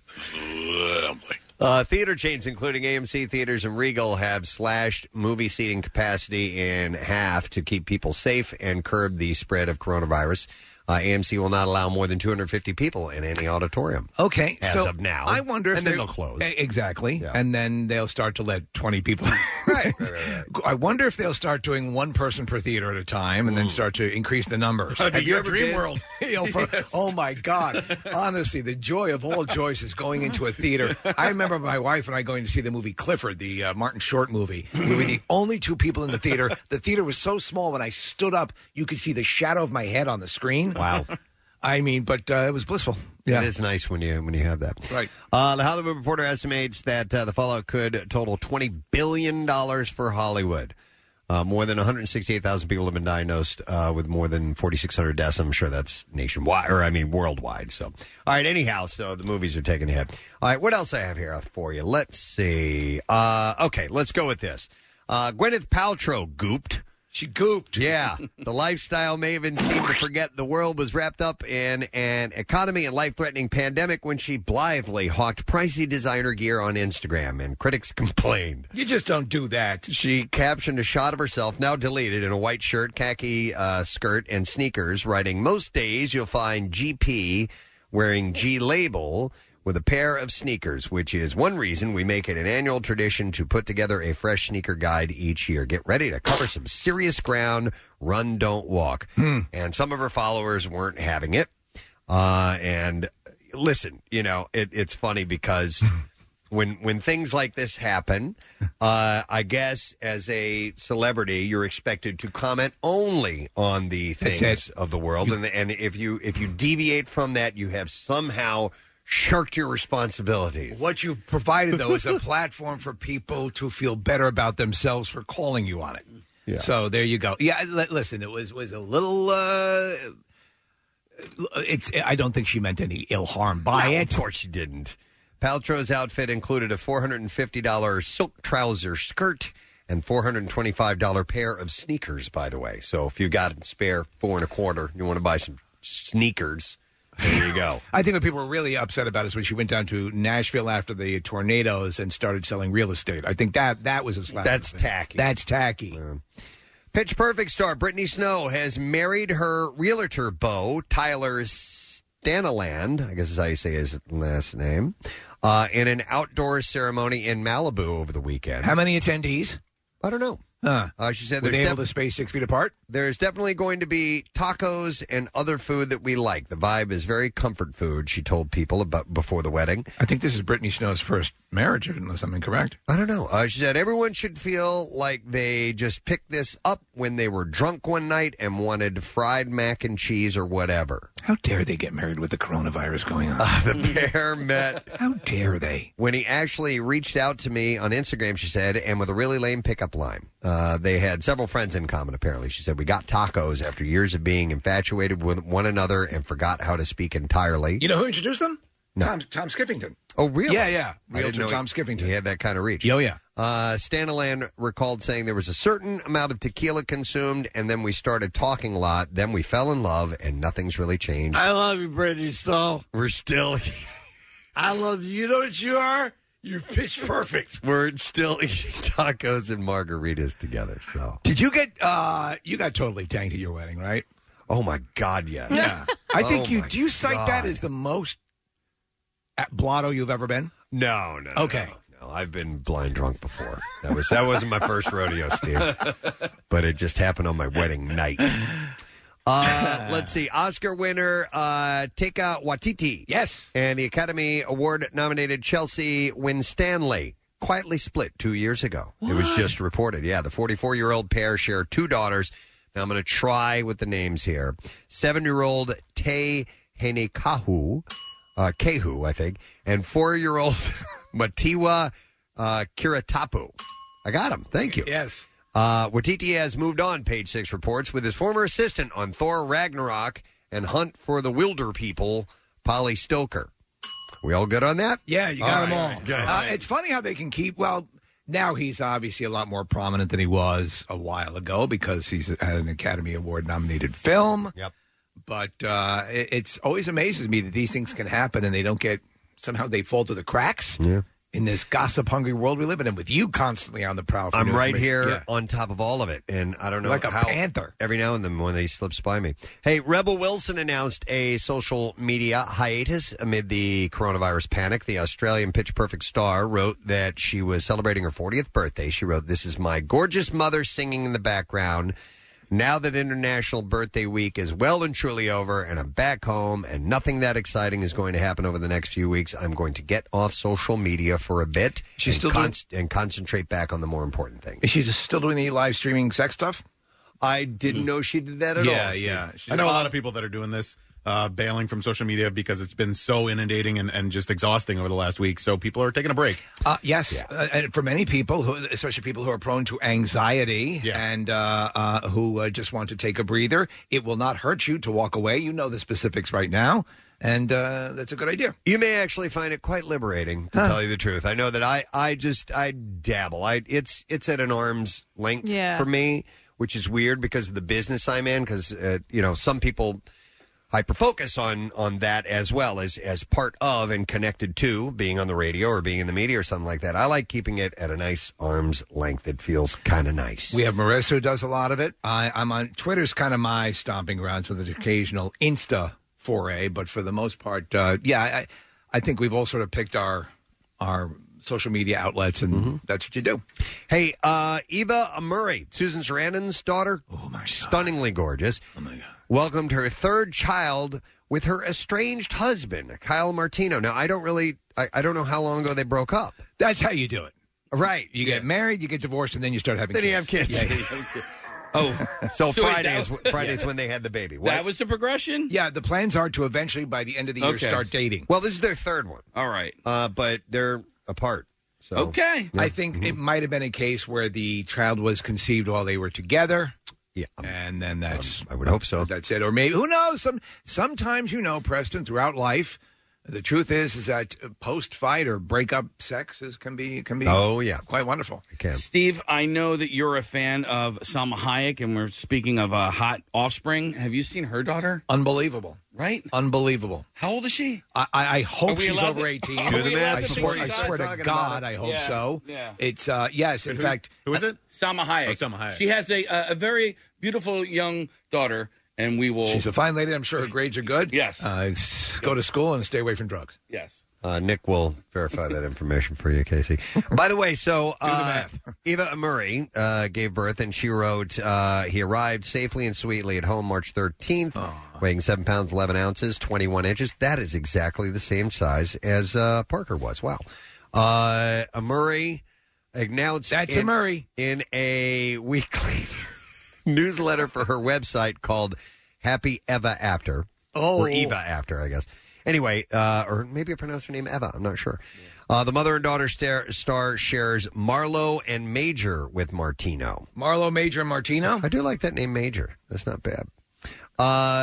Family. Uh, theater chains, including A M C Theaters and Regal, have slashed movie seating capacity in half to keep people safe and curb the spread of coronavirus. Uh, A M C will not allow more than two hundred fifty people in any auditorium. Okay, as so of now. I wonder if and then they're- they'll close. E- Exactly, Yeah. and then they'll start to let twenty people. right, right, right, right. I wonder if they'll start doing one person per theater at a time, and then start to increase the numbers. That'd be Have you your ever dream been- world. You know, for- Yes. Oh my God! Honestly, the joy of all joys is going into a theater. I remember my wife and I going to see the movie Clifford, the uh, Martin Short movie. We were the only two people in the theater. The theater was so small when I stood up, you could see the shadow of my head on the screen. Wow. I mean, but uh, it was blissful. Yeah. It is nice when you when you have that. Right. Uh, the Hollywood Reporter estimates that uh, the fallout could total twenty billion dollars for Hollywood. Uh, more than one hundred sixty-eight thousand people have been diagnosed uh, with more than forty-six hundred deaths. I'm sure that's nationwide, or I mean worldwide. So, all right. Anyhow, so the movies are taking a hit. All right. What else I have here for you? Let's see. Uh, okay, let's go with this. Uh, Gwyneth Paltrow gooped. She gooped. Yeah. The lifestyle maven seemed to forget the world was wrapped up in an economy and life-threatening pandemic when she blithely hawked pricey designer gear on Instagram, and critics complained. You just don't do that. She captioned a shot of herself, now deleted, in a white shirt, khaki uh, skirt, and sneakers, writing, "Most days you'll find G P wearing G label with a pair of sneakers, which is one reason we make it an annual tradition to put together a fresh sneaker guide each year. Get ready to cover some serious ground. Run, don't walk." Hmm. And some of her followers weren't having it. Uh, and listen, you know, it, it's funny because when when things like this happen, uh, I guess as a celebrity, you're expected to comment only on the That's things it. of the world, and and if you if you deviate from that, you have somehow shirked your responsibilities. What you've provided, though, is a platform for people to feel better about themselves for calling you on it. Yeah. So there you go. Yeah, li- listen, it was was a little. Uh, it's. I don't think she meant any ill harm by No, it. Of course she didn't. Paltrow's outfit included a four hundred fifty dollars silk trouser skirt and four hundred twenty-five dollars pair of sneakers, by the way. So if you got a spare four and a quarter, you want to buy some sneakers, there you go. I think what people were really upset about is when she went down to Nashville after the tornadoes and started selling real estate. I think that that was a slap. That's in the face. tacky. That's tacky. Pitch Perfect star Brittany Snow has married her realtor beau, Tyler Stanaland, I guess is how you say his last name, uh, in an outdoor ceremony in Malibu over the weekend. How many attendees? I don't know. Huh. Uh, she said Were there's they able def- to space six feet apart? There's definitely going to be tacos and other food that we like. The vibe is very comfort food, she told people about before the wedding. I think this is Brittany Snow's first marriage, unless I'm incorrect. I don't know. Uh, she said everyone should feel like they just picked this up when they were drunk one night and wanted fried mac and cheese or whatever. How dare they get married with the coronavirus going on? Uh, the pair met. How dare they? When he actually reached out to me on Instagram, she said, and with a really lame pickup line. Uh, they had several friends in common, apparently. She said, we got tacos after years of being infatuated with one another and forgot how to speak entirely. You know who introduced them? No. Tom, Tom Skiffington. Oh, really? Yeah, yeah. I didn't Realtor know Tom he- Skiffington. He had that kind of reach. Oh, yeah. Uh, Stanaland recalled saying there was a certain amount of tequila consumed, and then we started talking a lot. Then we fell in love, and nothing's really changed. I love you, Brittany Stoll. We're still, I love you. You know what you are? You're pitch perfect. we're still eating tacos and margaritas together. So, Did you get, uh, you got totally tanked at your wedding, right? oh my God, yes. Yeah. I think Oh you, my do you cite that God. as the most at blotto you've ever been? No, no. no, Okay. No, no, I've been blind drunk before. That was that wasn't my first rodeo, Steve. But it just happened on my wedding night. Uh, let's see. Oscar winner uh, Taika Waititi. Yes. And the Academy Award nominated Chelsea Winstanley quietly split two years ago. It was just reported. Yeah, the forty-four-year-old pair share two daughters. Now I'm going to try with the names here. Seven-year-old Te Henekahu, uh, Kehu, I think, and four-year-old Matiwa uh, Kiritapu. I got him. Thank you. Yes. Uh, Waititi has moved on, Page Six reports, with his former assistant on Thor Ragnarok and Hunt for the Wilder People, Polly Stoker. We all good on that? Yeah, you got All them right, all. good. Uh, it's funny how they can keep, well, now he's obviously a lot more prominent than he was a while ago because he's had an Academy Award nominated film. Yep. But uh, it it's always amazes me that these things can happen and they don't get somehow they fall to the cracks. Yeah. In this gossip-hungry world we live in, and with you constantly on the prowl. For I'm new right information. here Yeah. on top of all of it, and I don't know Like a how. panther. Every now and then, when they slips by me. Hey, Rebel Wilson announced a social media hiatus amid the coronavirus panic. The Australian Pitch Perfect star wrote that she was celebrating her fortieth birthday. She wrote, "This is my gorgeous mother singing in the background. Now that International Birthday Week is well and truly over and I'm back home and nothing that exciting is going to happen over the next few weeks, I'm going to get off social media for a bit She's and, still con- and concentrate back on the more important things." Is she just still doing the live streaming sex stuff? I didn't know she did that at yeah, all. Steve. Yeah, I know a lot of people that are doing this, uh, bailing from social media because it's been so inundating and, and just exhausting over the last week. So people are taking a break. Uh, yes, uh, and for many people, who, especially people who are prone to anxiety and uh, uh, who uh, just want to take a breather, it will not hurt you to walk away. You know the specifics right now, and uh, that's a good idea. You may actually find it quite liberating, to Huh. tell you the truth. I know that I, I just I dabble. I it's it's at an arm's length Yeah. for me, which is weird because of the business I'm in. Because uh, you know, some people hyper focus on on that as well as as part of and connected to being on the radio or being in the media or something like that. I like keeping it at a nice arm's length. It feels kind of nice. We have Marissa who does a lot of it. I, I'm on Twitter's kind of my stomping grounds with an occasional Insta foray, but for the most part, uh, yeah, I, I think we've all sort of picked our our social media outlets, and that's what you do. Hey, uh, Eva Murray, Susan Sarandon's daughter, oh my God. Stunningly gorgeous. Oh my God. Welcomed her third child with her estranged husband, Kyle Martino. Now, I don't really, I, I don't know how long ago they broke up. That's how you do it. Right. You get married, you get divorced, and then you start having Then kids. you have kids. Yeah, yeah. Oh, So, So wait, Friday that is was- Friday is yeah. when they had the baby. What? That was the progression? Yeah, the plans are to eventually, by the end of the year, Okay. start dating. Well, this is their third one. All right. Uh, but they're apart. So Okay. I think it might have been a case where the child was conceived while they were together. Yeah, and then that's I would hope so. That's it, or maybe who knows? Some sometimes you know, Preston, throughout life, the truth is is that post fight or breakup sex is can be can be Oh, yeah. quite wonderful. Okay. Steve, I know that you're a fan of Salma Hayek, and we're speaking of uh, hot offspring. Have you seen her daughter? Unbelievable, right? Unbelievable. How old is she? I, I, I Are hope we she's allowed over to- eighteen. Are Do the we math allowed to I swear, think I she's swear to talking God, about it? I hope Yeah, so. yeah. It's uh, yes, in Who- fact, who is it? Salma Hayek. Oh, Salma Hayek. She has a a, a very beautiful young daughter, and we will. she's a fine lady. I'm sure her grades are good. Yes. Uh, s- go to school and stay away from drugs. Yes. Uh, Nick will verify that information for you, Casey. By the way, so uh, Eva Murray uh, gave birth, and she wrote, uh, he arrived safely and sweetly at home March thirteenth, weighing seven pounds, eleven ounces, twenty-one inches. That is exactly the same size as uh, Parker was. Wow. Uh, a Murray announced That's in, a Murray. in a weekly newsletter for her website called Happy Eva After. Oh. Or Eva After, I guess. Anyway, uh, or maybe I pronounced her name Eva. I'm not sure. Uh, the mother and daughter star, star shares Marlo and Major with Martino. Marlo, Major, and Martino. I do like that name, Major. That's not bad. Uh,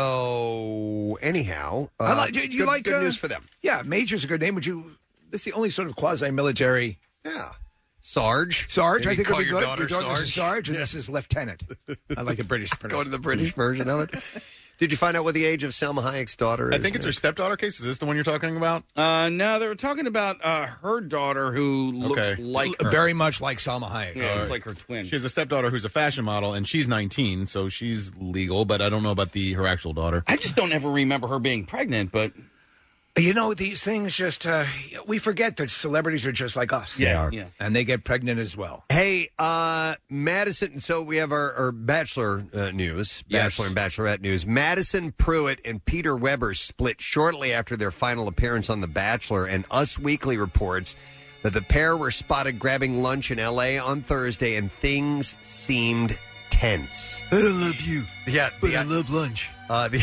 so anyhow, uh, I like, do you good, like good uh, news for them. Yeah, Major's a good name. Would you? That's the only sort of quasi-military. Yeah, Sarge. Sarge, Maybe I think call would be your good. daughter Your daughter's Sarge. a Sarge, and this is Lieutenant. I like the British Go pronunciation. to the British version of it. Did you find out what the age of Salma Hayek's daughter is? I think it's her stepdaughter case. Is this the one you're talking about? Uh, no, they were talking about uh, her daughter who looks Okay. like her. Very much like Salma Hayek. Yeah, it's like her twin. She has a stepdaughter who's a fashion model, and she's nineteen, so she's legal. But I don't know about the her actual daughter. I just don't ever remember her being pregnant, but You know, these things just, uh, we forget that celebrities are just like us. They Yeah. are. yeah. And they get pregnant as well. Hey, uh, Madison. So we have our, our Bachelor uh, news, Yes. Bachelor and Bachelorette news. Madison Pruitt and Peter Weber split shortly after their final appearance on The Bachelor, and Us Weekly reports that the pair were spotted grabbing lunch in L A on Thursday, and things seemed tense. I don't love you, Yeah, but the, I love lunch. uh, the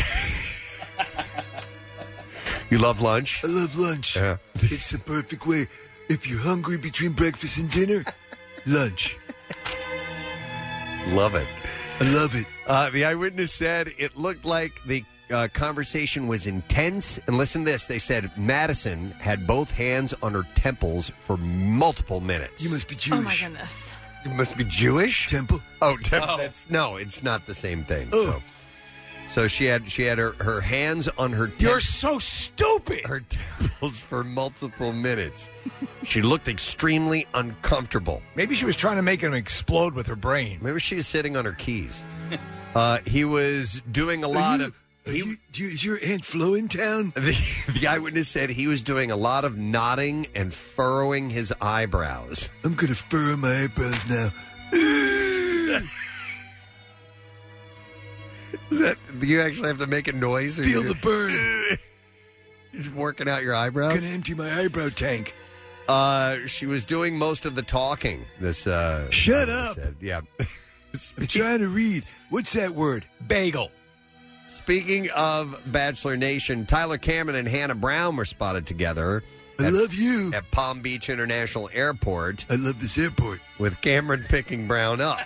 you love lunch. I love lunch. Yeah. It's the perfect way. If you're hungry between breakfast and dinner, lunch. Love it. I love it. Uh, the eyewitness said it looked like the uh, conversation was intense. And listen to this. They said Madison had both hands on her temples for multiple minutes. You must be Oh my Jewish. goodness. You must be Jewish? Temple? Oh, temple. Oh. That's, no, it's not the same thing. Oh. So, so she had she had her, her hands on her You're temples. so stupid. Her, tem- eyebrows for multiple minutes. She looked extremely uncomfortable. Maybe she was trying to make him explode with her brain. Maybe she was sitting on her keys. Uh, he was doing a lot of... He, you, is your Aunt Flo in town? The, the eyewitness said he was doing a lot of nodding and furrowing his eyebrows. I'm going to furrow my eyebrows now. Is that, do you actually have to make a noise? Or Feel you the burn. Just working out your eyebrows? Going to empty my eyebrow tank. Uh, she was doing most of the talking. This. Uh, Shut up. Said. Yeah. I'm trying to read. What's that word? Bagel. Speaking of Bachelor Nation, Tyler Cameron and Hannah Brown were spotted together. I at, love you. At Palm Beach International Airport. I love this airport. With Cameron picking Brown up.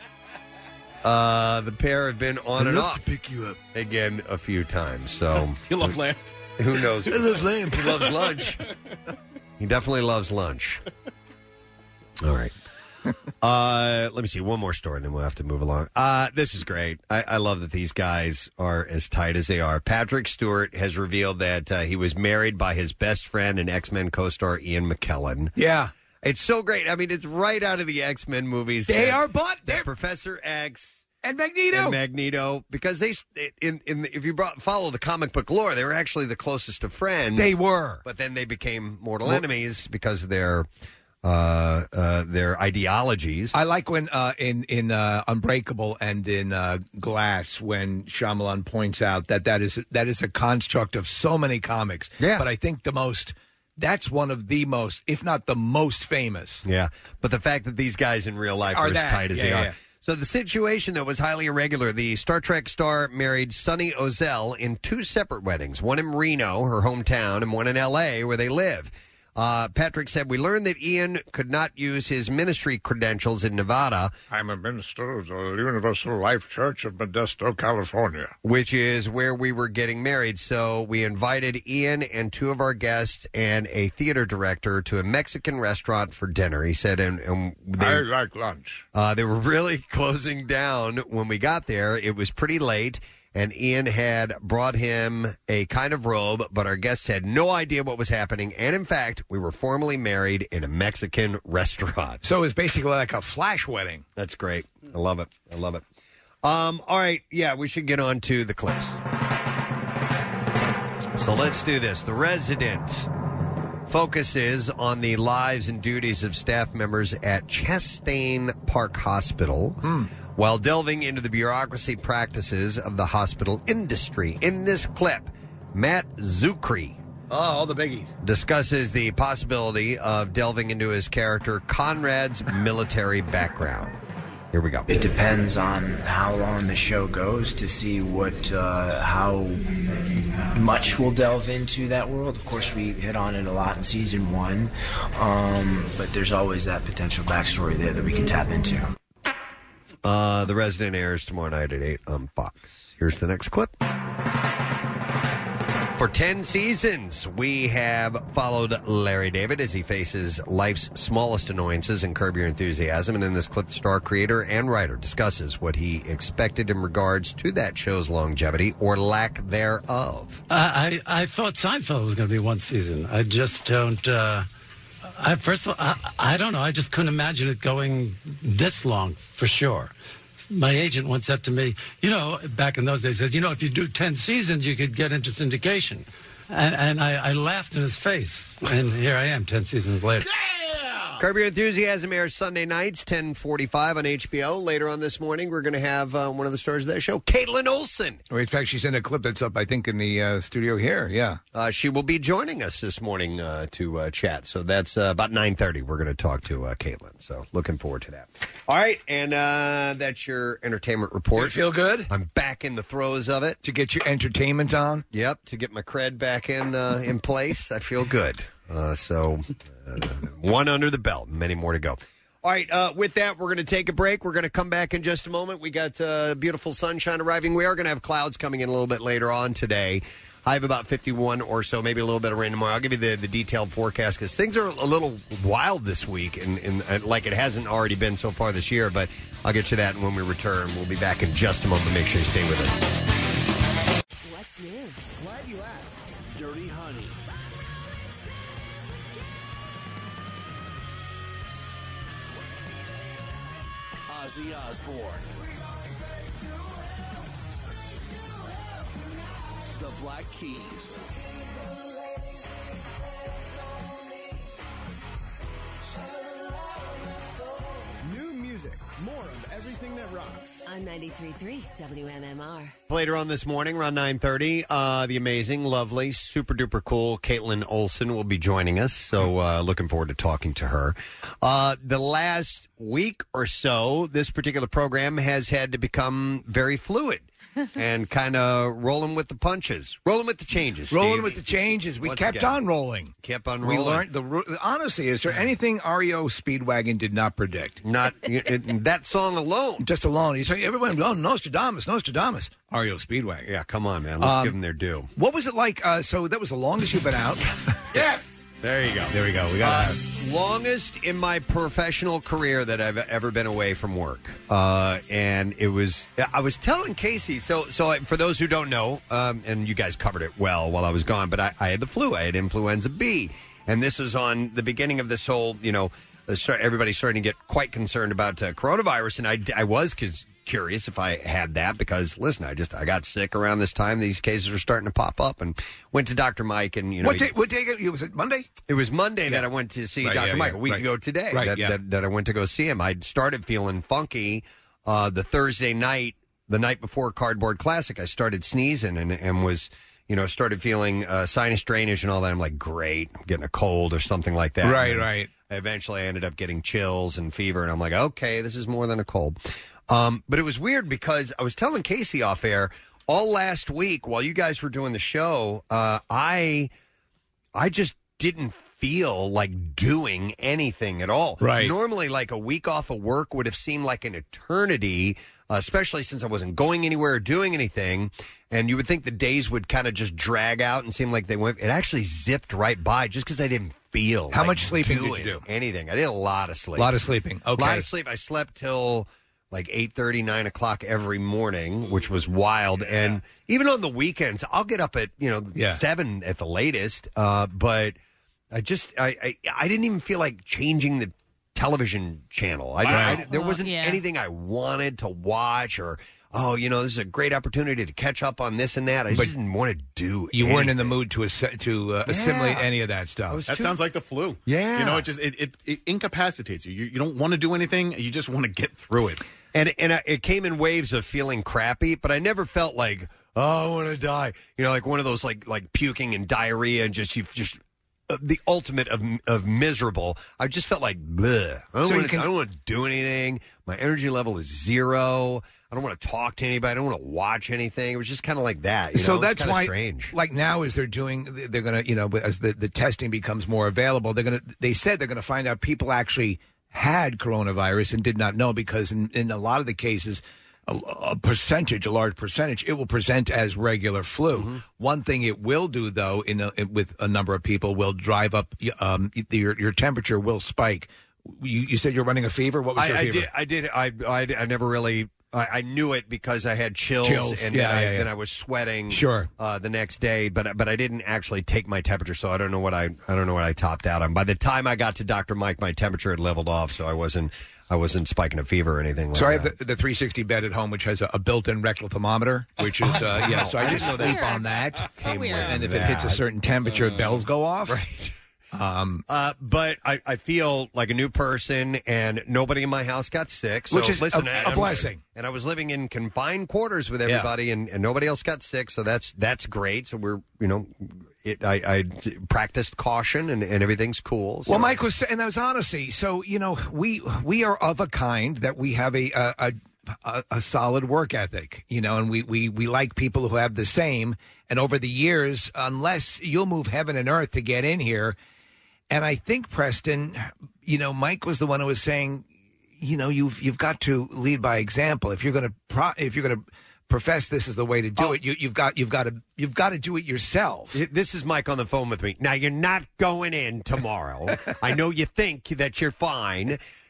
Uh, the pair have been on I and love off to pick you up. again a few times. So You love lamb? Who knows? I love lamb. He loves lunch. He definitely loves lunch. All right. Uh, let me see one more story, and then we'll have to move along. Uh, this is great. I, I love that these guys are as tight as they are. Patrick Stewart has revealed that uh, he was married by his best friend and X-Men co-star Ian McKellen. Yeah. It's so great. I mean, it's right out of the X-Men movies. They that- are, but that they're Professor X and Magneto. and Magneto, because they in in the, if you brought, follow the comic book lore, they were actually the closest of friends. They were, but then they became mortal Well- enemies because of their uh, uh, their ideologies. I like when uh, in in uh, Unbreakable and in uh, Glass when Shyamalan points out that that is that is a construct of so many comics. Yeah. But I think the most that's one of the most, if not the most famous. Yeah, but the fact that these guys in real life Are are, as that. tight as Yeah, they yeah, are. yeah. So the situation, though, was highly irregular. The Star Trek star married Sunny Ozell in two separate weddings, one in Reno, her hometown, and one in L A, where they live. Uh, Patrick said, we learned that Ian could not use his ministry credentials in Nevada, I'm a minister of the Universal Life Church of Modesto, California. which is where we were getting married. So we invited Ian and two of our guests and a theater director to a Mexican restaurant for dinner. He said, and, and they, I like lunch. Uh, they were really closing down when we got there. It was pretty late, and Ian had brought him a kind of robe, but our guests had no idea what was happening. And in fact, we were formally married in a Mexican restaurant. So it's basically like a flash wedding. That's great. I love it. I love it. Um, all right. Yeah, we should get on to the clips. So let's do this. The Resident focuses on the lives and duties of staff members at Chastain Park Hospital while delving into the bureaucracy practices of the hospital industry. In this clip, Matt Zucri Oh, all the biggies. discusses the possibility of delving into his character Conrad's military background. Here we go. It depends on how long the show goes to see what, uh, how much we'll delve into that world. Of course, we hit on it a lot in season one, um, but there's always that potential backstory there that we can tap into. Uh, the Resident airs tomorrow night at eight on Fox. Here's the next clip. For ten seasons, we have followed Larry David as he faces life's smallest annoyances and Curb Your Enthusiasm. And in this clip, the star creator and writer discusses what he expected in regards to that show's longevity or lack thereof. I, I, I thought Seinfeld was going to be one season. I just don't. Uh, I first of all, I, I don't know. I just couldn't imagine it going this long for sure. My agent once said to me, you know, back in those days, says, you know, if you do ten seasons, you could get into syndication. And, and I, I laughed in his face. And here I am, ten seasons later. Curb Your Enthusiasm airs Sunday nights, ten forty-five on H B O. Later on this morning, we're going to have uh, one of the stars of that show, Caitlin Olsen. Or in fact, she's in a clip that's up, I think, in the uh, studio here. Yeah. Uh, she will be joining us this morning uh, to uh, chat. So that's uh, about nine thirty. We're going to talk to uh, Caitlin. So looking forward to that. All right. And uh, that's your entertainment report. Did it feel good? I'm back in the throes of it. To get your entertainment on? Yep. To get my cred back in, uh, in place. I feel good. Uh, so uh, one under the belt. Many more to go. All right, uh, with that, we're going to take a break. We're going to come back in just a moment. We got uh, beautiful sunshine arriving. We are going to have clouds coming in a little bit later on today. I have about fifty-one or so, maybe a little bit of rain tomorrow. I'll give you the, the detailed forecast because things are a little wild this week, and, and, and like it hasn't already been so far this year. But I'll get to that when we return. We'll be back in just a moment. Make sure you stay with us. What's new? Glad you asked. Dirty Honey. Ozzy Osbourne. The Black Keys. New music, more of everything that rocks. On ninety-three point three W M M R. Later on this morning, around nine thirty, uh, the amazing, lovely, super duper cool Caitlin Olsen will be joining us. So uh, looking forward to talking to her. Uh, the last week or so, this particular program has had to become very fluid. And kind of rolling with the punches, rolling with the changes. Rolling Steve. with the changes. We Once kept again. on rolling. Kept on We rolling. learned the ru- honestly. Is there anything R E O Speedwagon did not predict? Not it, that song alone. Just alone. You say everyone, oh, Nostradamus, Nostradamus. R E O Speedwagon. Yeah, come on, man. Let's Um, give them their due. What was it like? Uh, so that was the longest you've been out. Yes. There you go. There we go. We got uh, longest in my professional career that I've ever been away from work, uh, and it was. I was telling Casey. So, so I, for those who don't know, um, and you guys covered it well while I was gone, but I, I had the flu. I had influenza B, and this was on the beginning of this whole. You know, uh, start, everybody's starting to get quite concerned about uh, coronavirus, and I, I was because. Curious if I had that because listen, I just I got sick around this time. These cases were starting to pop up, and went to Doctor Mike. And you know, what day? he- What day? Was it Monday? it was Monday that I went to see Right, Doctor yeah, Mike yeah, a week right. ago today. Right, that, yeah. that, that I went to go see him. I started feeling funky uh, the Thursday night, the night before Cardboard Classic. I started sneezing and, and was, you know, started feeling uh, sinus drainage and all that. I'm like, great, I'm getting a cold or something like that. Right, And then right. Eventually, I ended up getting chills and fever, and I'm like, okay, this is more than a cold. Um, but it was weird because I was telling Casey off air all last week while you guys were doing the show. Uh, I, I just didn't feel like doing anything at all. Right. Normally, like a week off of work would have seemed like an eternity, uh, especially since I wasn't going anywhere or doing anything. And you would think the days would kind of just drag out and seem like they went. It actually zipped right by just because I didn't feel. How like much sleeping did you doing do? Anything. I did a lot of sleep. A lot of sleeping. Okay. A lot of sleep. I slept till like eight thirty, nine o'clock every morning, which was wild. And even on the weekends, I'll get up at, you know, Yeah. seven at the latest. Uh, but I just, I, I, I didn't even feel like changing the television channel. I, Wow. I- there Well, wasn't yeah. anything I wanted to watch or, oh, you know, this is a great opportunity to catch up on this and that. I just But didn't want to do You weren't in anything. the mood to ass- to uh, assimilate any of that stuff. That sounds like the flu. Yeah. You know, it just it, it, it incapacitates you. you. You don't want to do anything. You just want to get through it. And and I, it came in waves of feeling crappy, but I never felt like, oh, I want to die. You know, like one of those like like puking and diarrhea and just you just uh, the ultimate of of miserable. I just felt like, bleh. I don't So you want can- to. I don't want to do anything. My energy level is zero. I don't want to talk to anybody. I don't want to watch anything. It was just kind of like that. You so know? It's that's kinda why, strange. like now, as they're doing, they're going to, you know, as the, the testing becomes more available, they're going to. They said they're going to find out people actually had coronavirus and did not know because in, in a lot of the cases, a, a percentage, a large percentage, it will present as regular flu. Mm-hmm. One thing it will do, though, in, a, in with a number of people, will drive up um, your your temperature will spike. You, you said you're running a fever. What was your I, I fever? did. I did. I, I, I never really. I, I knew it because I had chills, Chills. and Yeah, then, I, yeah, yeah. then I was sweating. Sure. Uh, the next day, but but I didn't actually take my temperature, so I don't know what I I don't know what I topped out on. By the time I got to Doctor Mike, my temperature had leveled off, so I wasn't I wasn't spiking a fever or anything like So I that. have the, the three sixty bed at home, which has a, a built-in rectal thermometer, which is uh, yeah. So I, I just didn't know sleep that. on that, Came with and if it hits a that. certain temperature, bells go off. Right. Um, Uh, but I, I feel like a new person, and nobody in my house got sick. So Which is listen, a- a I'm- blessing. And I was living in confined quarters with Yeah. everybody, and, and nobody else got sick. So that's that's great. So we're you know, it, I, I practiced caution, and, and everything's cool. So. Well, Mike was saying that was honesty. So you know, we we are of a kind that we have a a, a, a, a solid work ethic. You know, and we, we we like people who have the same. And over the years, unless you'll move heaven and earth to get in here. And I think, Preston, you know, Mike was the one who was saying, you know, you've you've got to lead by example. If you're going to pro- if you're going to profess this is the way to do Oh. it, you, you've got you've got to you've got to do it yourself. This is Mike on the phone with me. Now, you're not going in tomorrow. I know you think that you're fine.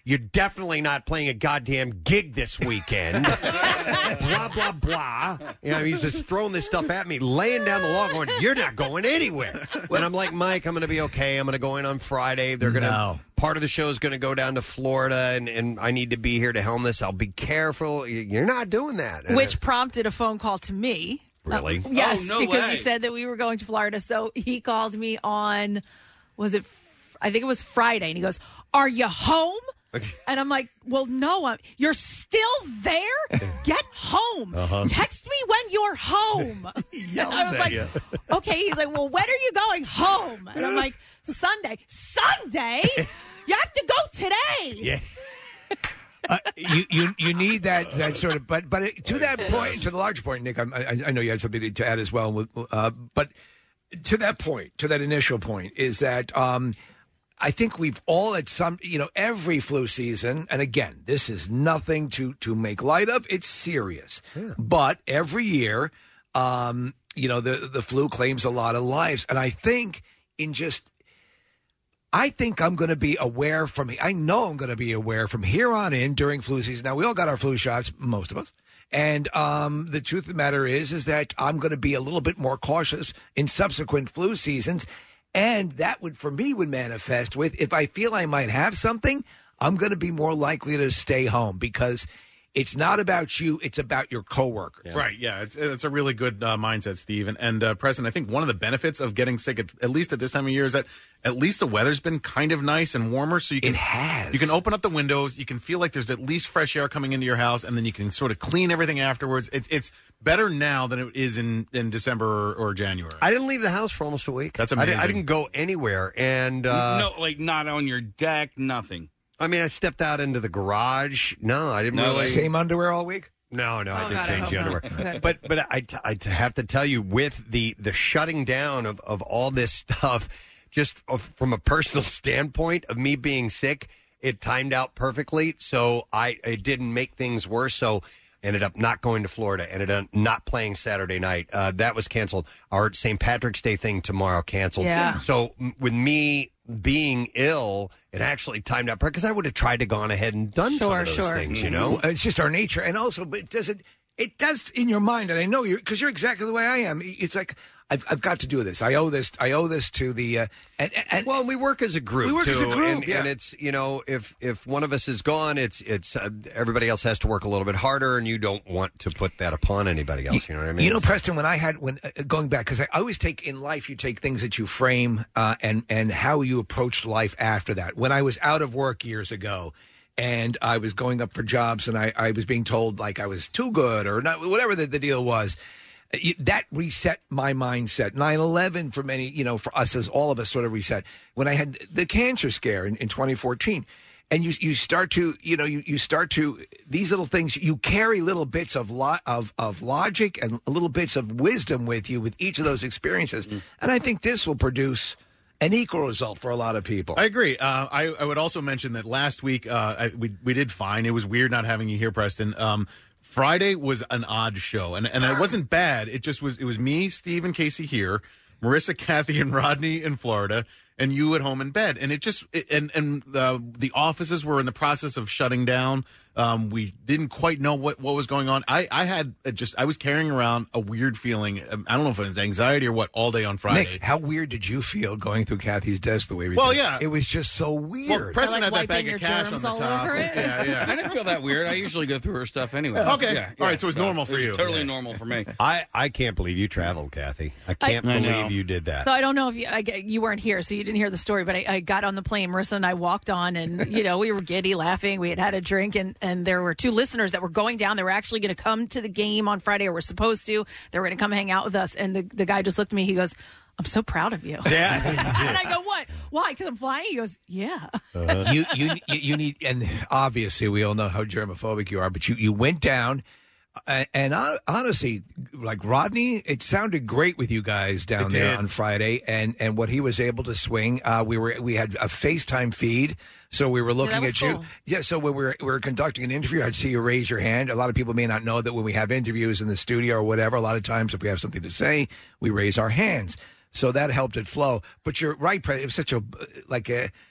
You're definitely not playing a goddamn gig this weekend. blah, blah, blah. You know, he's just throwing this stuff at me, laying down the law going, you're not going anywhere. And I'm like, Mike, I'm going to be okay. I'm going to go in on Friday. They're going to, No. part of the show is going to go down to Florida, and, and I need to be here to helm this. I'll be careful. You're not doing that. And Which prompted a phone call to me. Really? Uh, yes, Oh, no because way. he said that we were going to Florida. So he called me on, was it, f- I think it was Friday, and he goes, are you home? And I'm like, well, no, I'm, you're still there? Get home. Uh-huh. Text me when you're home. And I was at like, you. okay. He's like, well, when are you going home? And I'm like, Sunday. Sunday? You have to go today. Yeah. Uh, you, you you need that that sort of but but it, to that point, to the larger point, Nick, I, I, I know you had something to add as well. with- Uh, but to that point, to that initial point, is that um, I think we've all at some, you know, every flu season, and again, this is nothing to to make light of. It's serious, but every year, um, you know, the the flu claims a lot of lives, and I think in just. I think I'm going to be aware from, I know I'm going to be aware from here on in during flu season. Now, we all got our flu shots, most of us. And um, the truth of the matter is, is that I'm going to be a little bit more cautious in subsequent flu seasons. And that would, for me, would manifest with, if I feel I might have something, I'm going to be more likely to stay home because it's not about you, it's about your coworker. Right, yeah. It's it's a really good uh, mindset, Steve. And, and uh, Preston, I think one of the benefits of getting sick, at, at least at this time of year, is that at least the weather's been kind of nice and warmer. So you can, it has. You can open up the windows. You can feel like there's at least fresh air coming into your house, and then you can sort of clean everything afterwards. It's it's better now than it is in, in December or, or January. I didn't leave the house for almost a week. That's I, di- amazing. I didn't go anywhere. And uh, no, like not on your deck, nothing. I mean, I stepped out into the garage. No, I didn't No, really. Same underwear all week? No, no, I Oh, did God, I change hope the not. underwear. Okay. But but I, t- I t- have to tell you, with the the shutting down of, of all this stuff, just of, from a personal standpoint of me being sick, it timed out perfectly. So I it didn't make things worse. So ended up not going to Florida. Ended up not playing Saturday night. Uh, that was canceled. Our Saint Patrick's Day thing tomorrow canceled. Yeah. So m- with me being ill, it actually timed out because I would have tried to gone ahead and done some of those things. You know. Well, it's just our nature, and also, but does it? It does in your mind, and I know you're because you're exactly the way I am. It's like I've I've got to do this. I owe this. I owe this to the. Uh, and, and well, we work as a group. We work too, as a group, and, yeah. and it's you know if if one of us is gone, it's it's uh, everybody else has to work a little bit harder, and you don't want to put that upon anybody else. You know what I mean? You know, Preston, when I had when uh, going back, because I always take in life, you take things that you frame uh, and and how you approached life after that. When I was out of work years ago, and I was going up for jobs, and I, I was being told like I was too good or not, whatever the, the deal was. It, that reset my mindset. nine eleven for many, you know, for us as all of us sort of reset. When I had the cancer scare in, in twenty fourteen, and you you start to, you know, you, you start to, these little things, you carry little bits of, lo, of of logic and little bits of wisdom with you with each of those experiences. And I think this will produce an equal result for a lot of people. I agree. Uh, I, I would also mention that last week uh, I, we we did fine. It was weird not having you here, Preston. Um, Friday was an odd show, and and it wasn't bad. It just was. It was me, Steve, and Casey here, Marissa, Kathy, and Rodney in Florida, and you at home in bed. And it just it, and and uh, the offices were in the process of shutting down. Um, we didn't quite know what, what was going on. I, I had a just I was carrying around a weird feeling. I don't know if it was anxiety or what all day on Friday. Nick, how weird did you feel going through Kathy's desk the way we Well, did? yeah. It was just so weird. Well, Preston Like had that bag wiping of your cash on germs the all top. over it? Yeah, yeah. I didn't feel that weird. I usually go through her stuff anyway. Okay. Yeah, All right, so it's normal for it was you. Totally Yeah. normal for me. I, I can't believe you traveled, Kathy. I can't I- I believe know. you did that. So I don't know if you I, you weren't here, so you didn't hear the story. But I, I got on the plane. Marissa and I walked on, and you know we were giddy, laughing. We had had a drink, and, and there were two listeners that were going down. They were actually going to come to the game on Friday, or were supposed to. They were going to come hang out with us. And the, the guy just looked at me. He goes, "I'm so proud of you." Yeah. And I go, "What? Why? Because I'm flying?" He goes, "Yeah." you, you you you need, and obviously we all know how germophobic you are, but you, you went down, uh, and hon- honestly, like Rodney, it sounded great with you guys down It there did. on Friday, and, and what he was able to swing. Uh, we were we had a FaceTime feed, so we were looking was at you. cool. Yeah, so when we were, we were conducting an interview, I'd see you raise your hand. A lot of people may not know that when we have interviews in the studio or whatever, a lot of times if we have something to say, we raise our hands. So that helped it flow. But you're right, Pre- it was such a like a.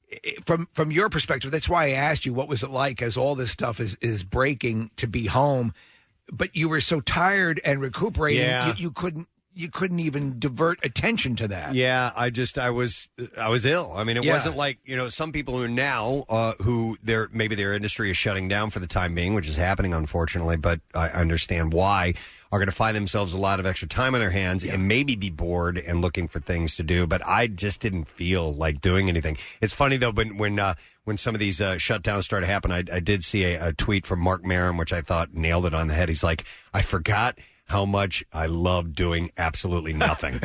from from your perspective, that's why I asked you what was it like as all this stuff is is breaking to be home, but you were so tired and recuperating, Yeah. you, you couldn't you couldn't even divert attention to that. Yeah, I just I was I was ill. I mean, it Yeah. wasn't like, you know, some people who are now uh, who their maybe their industry is shutting down for the time being, which is happening unfortunately, but I understand why, are going to find themselves a lot of extra time on their hands and maybe be bored and looking for things to do. But I just didn't feel like doing anything. It's funny though, when when uh, when some of these uh, shutdowns started happening, I, I did see a, a tweet from Mark Maron, which I thought nailed it on the head. He's like, I forgot how much I love doing absolutely nothing.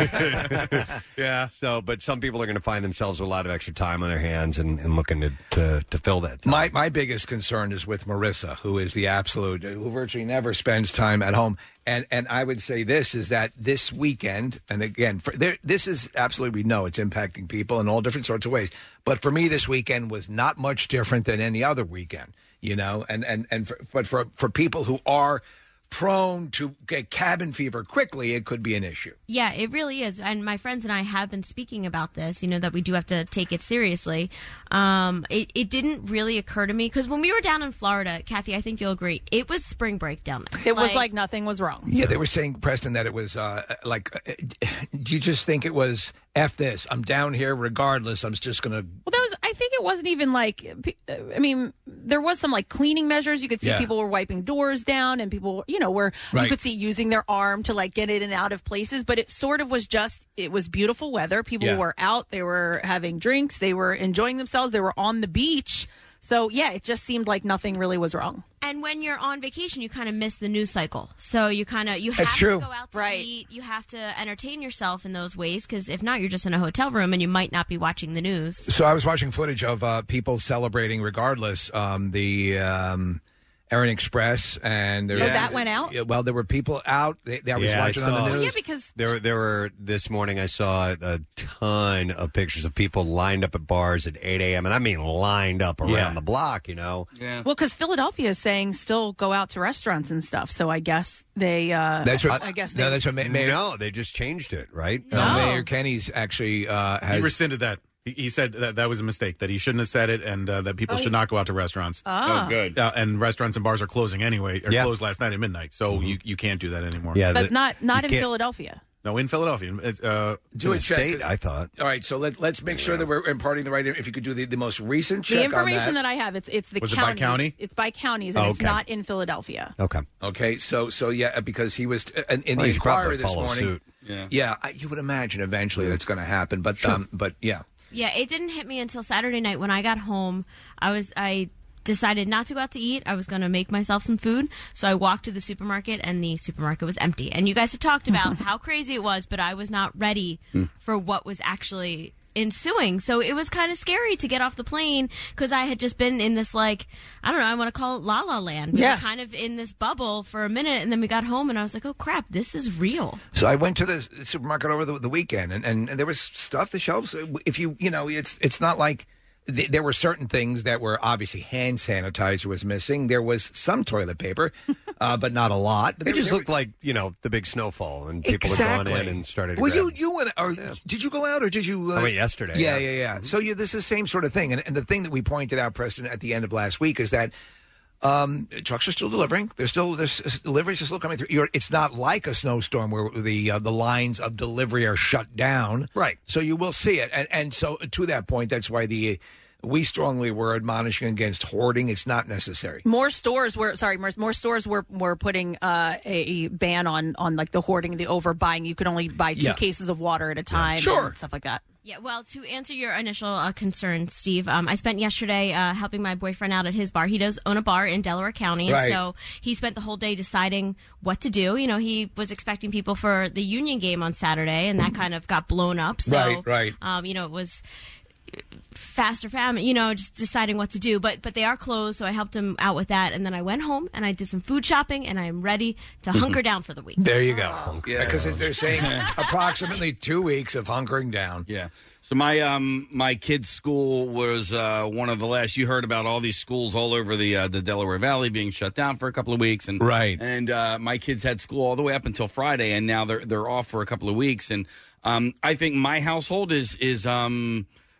yeah. So, but some people are going to find themselves with a lot of extra time on their hands and, and looking to, to to fill that time. My my biggest concern is with Marissa, who is the absolute, who virtually never spends time at home. And and I would say this is that this weekend, and again, for, there, this is absolutely, we know it's impacting people in all different sorts of ways. But for me, this weekend was not much different than any other weekend, you know. And and and for, but for for people who are prone to get cabin fever quickly, it could be an issue. Yeah, it really is. And my friends and I have been speaking about this, you know, that we do have to take it seriously. Um, it, it didn't really occur to me because when we were down in Florida, Kathy, I think you'll agree, it was spring break down there. It was like nothing was wrong. Yeah, they were saying, Preston, that it was uh, like, uh, do you just think it was F this? I'm down here regardless. I'm just going to. Well, that was, I think it wasn't even like, I mean, there was some like cleaning measures. You could see Yeah. people were wiping doors down and people, you know, were, Right. you could see using their arm to like get in and out of places. But it sort of was just, it was beautiful weather. People Yeah. were out. They were having drinks. They were enjoying themselves. They were on the beach. So, yeah, it just seemed like nothing really was wrong. And when you're on vacation, you kind of miss the news cycle. So you kind of you have That's to true. go out to eat. You have to entertain yourself in those ways because if not, you're just in a hotel room and you might not be watching the news. So I was watching footage of uh, people celebrating regardless um, the um, Erin Express, and there, Oh, that went out? Yeah, well, there were people out. They, they, I was Yeah, watching I on saw- the news. Yeah, because There, were- there were this morning. I saw a ton of pictures of people lined up at bars at eight a.m. and I mean lined up around Yeah. the block. You know, Well, because Philadelphia is saying still go out to restaurants and stuff. So I guess they. Uh, That's what. I guess no, they, that's what. Ma- Mayor, no, they just changed it, right? uh, Mayor Kenny's actually uh, has He rescinded that. He, he said that that was a mistake, that he shouldn't have said it, and uh, that people Oh, should not go out to restaurants. Ah. Oh, good. Uh, and restaurants and bars are closing anyway, or Yeah. closed last night at midnight, so you, you can't do that anymore. Yeah, but not not you in can't- Philadelphia. No, in Philadelphia. It's, uh, Do in a the check. state, I thought. All right, so let, let's make sure that we're imparting the right. If you could do the, the most recent check The information on that. that. I have, it's it's the Was it by counties. county? It's by counties, and Oh, it's okay. not in Philadelphia. Okay. Okay, so so yeah, because he was uh, in, in Well, the he's probably Inquirer this follow morning. suit. Yeah, yeah, I, you would imagine eventually that's going to happen, but um, but yeah. Yeah, it didn't hit me until Saturday night when I got home. I was I decided not to go out to eat. I was going to make myself some food. So I walked to the supermarket and the supermarket was empty. And you guys had talked about how crazy it was, but I was not ready for what was actually ensuing. So it was kind of scary to get off the plane because I had just been in this, like, I don't know, I want to call it La La Land. We Yeah. were kind of in this bubble for a minute, and then we got home and I was like, oh crap, this is real. So I went to the supermarket over the, the weekend, and, and, and there was stuff the shelves. If you you know, it's it's not like th- there were certain things that were obviously hand sanitizer was missing. There was some toilet paper, uh, but not a lot. It just looked like, you know, the big snowfall, and people had Exactly. gone in and started to Well, you grab- you went, or did you go out, or did you? Uh, I went yesterday, Yeah, yeah. yeah, yeah. So you, this is the same sort of thing, and, and the thing that we pointed out, Preston, at the end of last week is that. Um, trucks are still delivering. There's still there's deliveries are still coming through. You're, it's not like a snowstorm where the uh, the lines of delivery are shut down. Right. So you will see it, and and so to that point, that's why the we strongly were admonishing against hoarding. It's not necessary. More stores were sorry. More, more stores were were putting uh, a ban on on like the hoarding, the overbuying. You could only buy two Yeah. cases of water at a time. Sure. and stuff like that. Yeah, well, to answer your initial uh, concern, Steve, um, I spent yesterday uh, helping my boyfriend out at his bar. He does own a bar in Delaware County, Right. and so he spent the whole day deciding what to do. You know, he was expecting people for the Union game on Saturday, and that kind of got blown up. So, Right, right. Um, you know, it was faster famine, you know, just deciding what to do. But but they are closed, so I helped him out with that, and then I went home and I did some food shopping, and I am ready to hunker down for the week. There you go. Yeah, because they're saying approximately two weeks of hunkering down. Yeah. So my um my kid's school was uh, one of the last. You heard about all these schools all over the uh, the Delaware Valley being shut down for a couple of weeks, and right. And uh, my kids had school all the way up until Friday, and now they're they're off for a couple of weeks. And um, I think my household is is um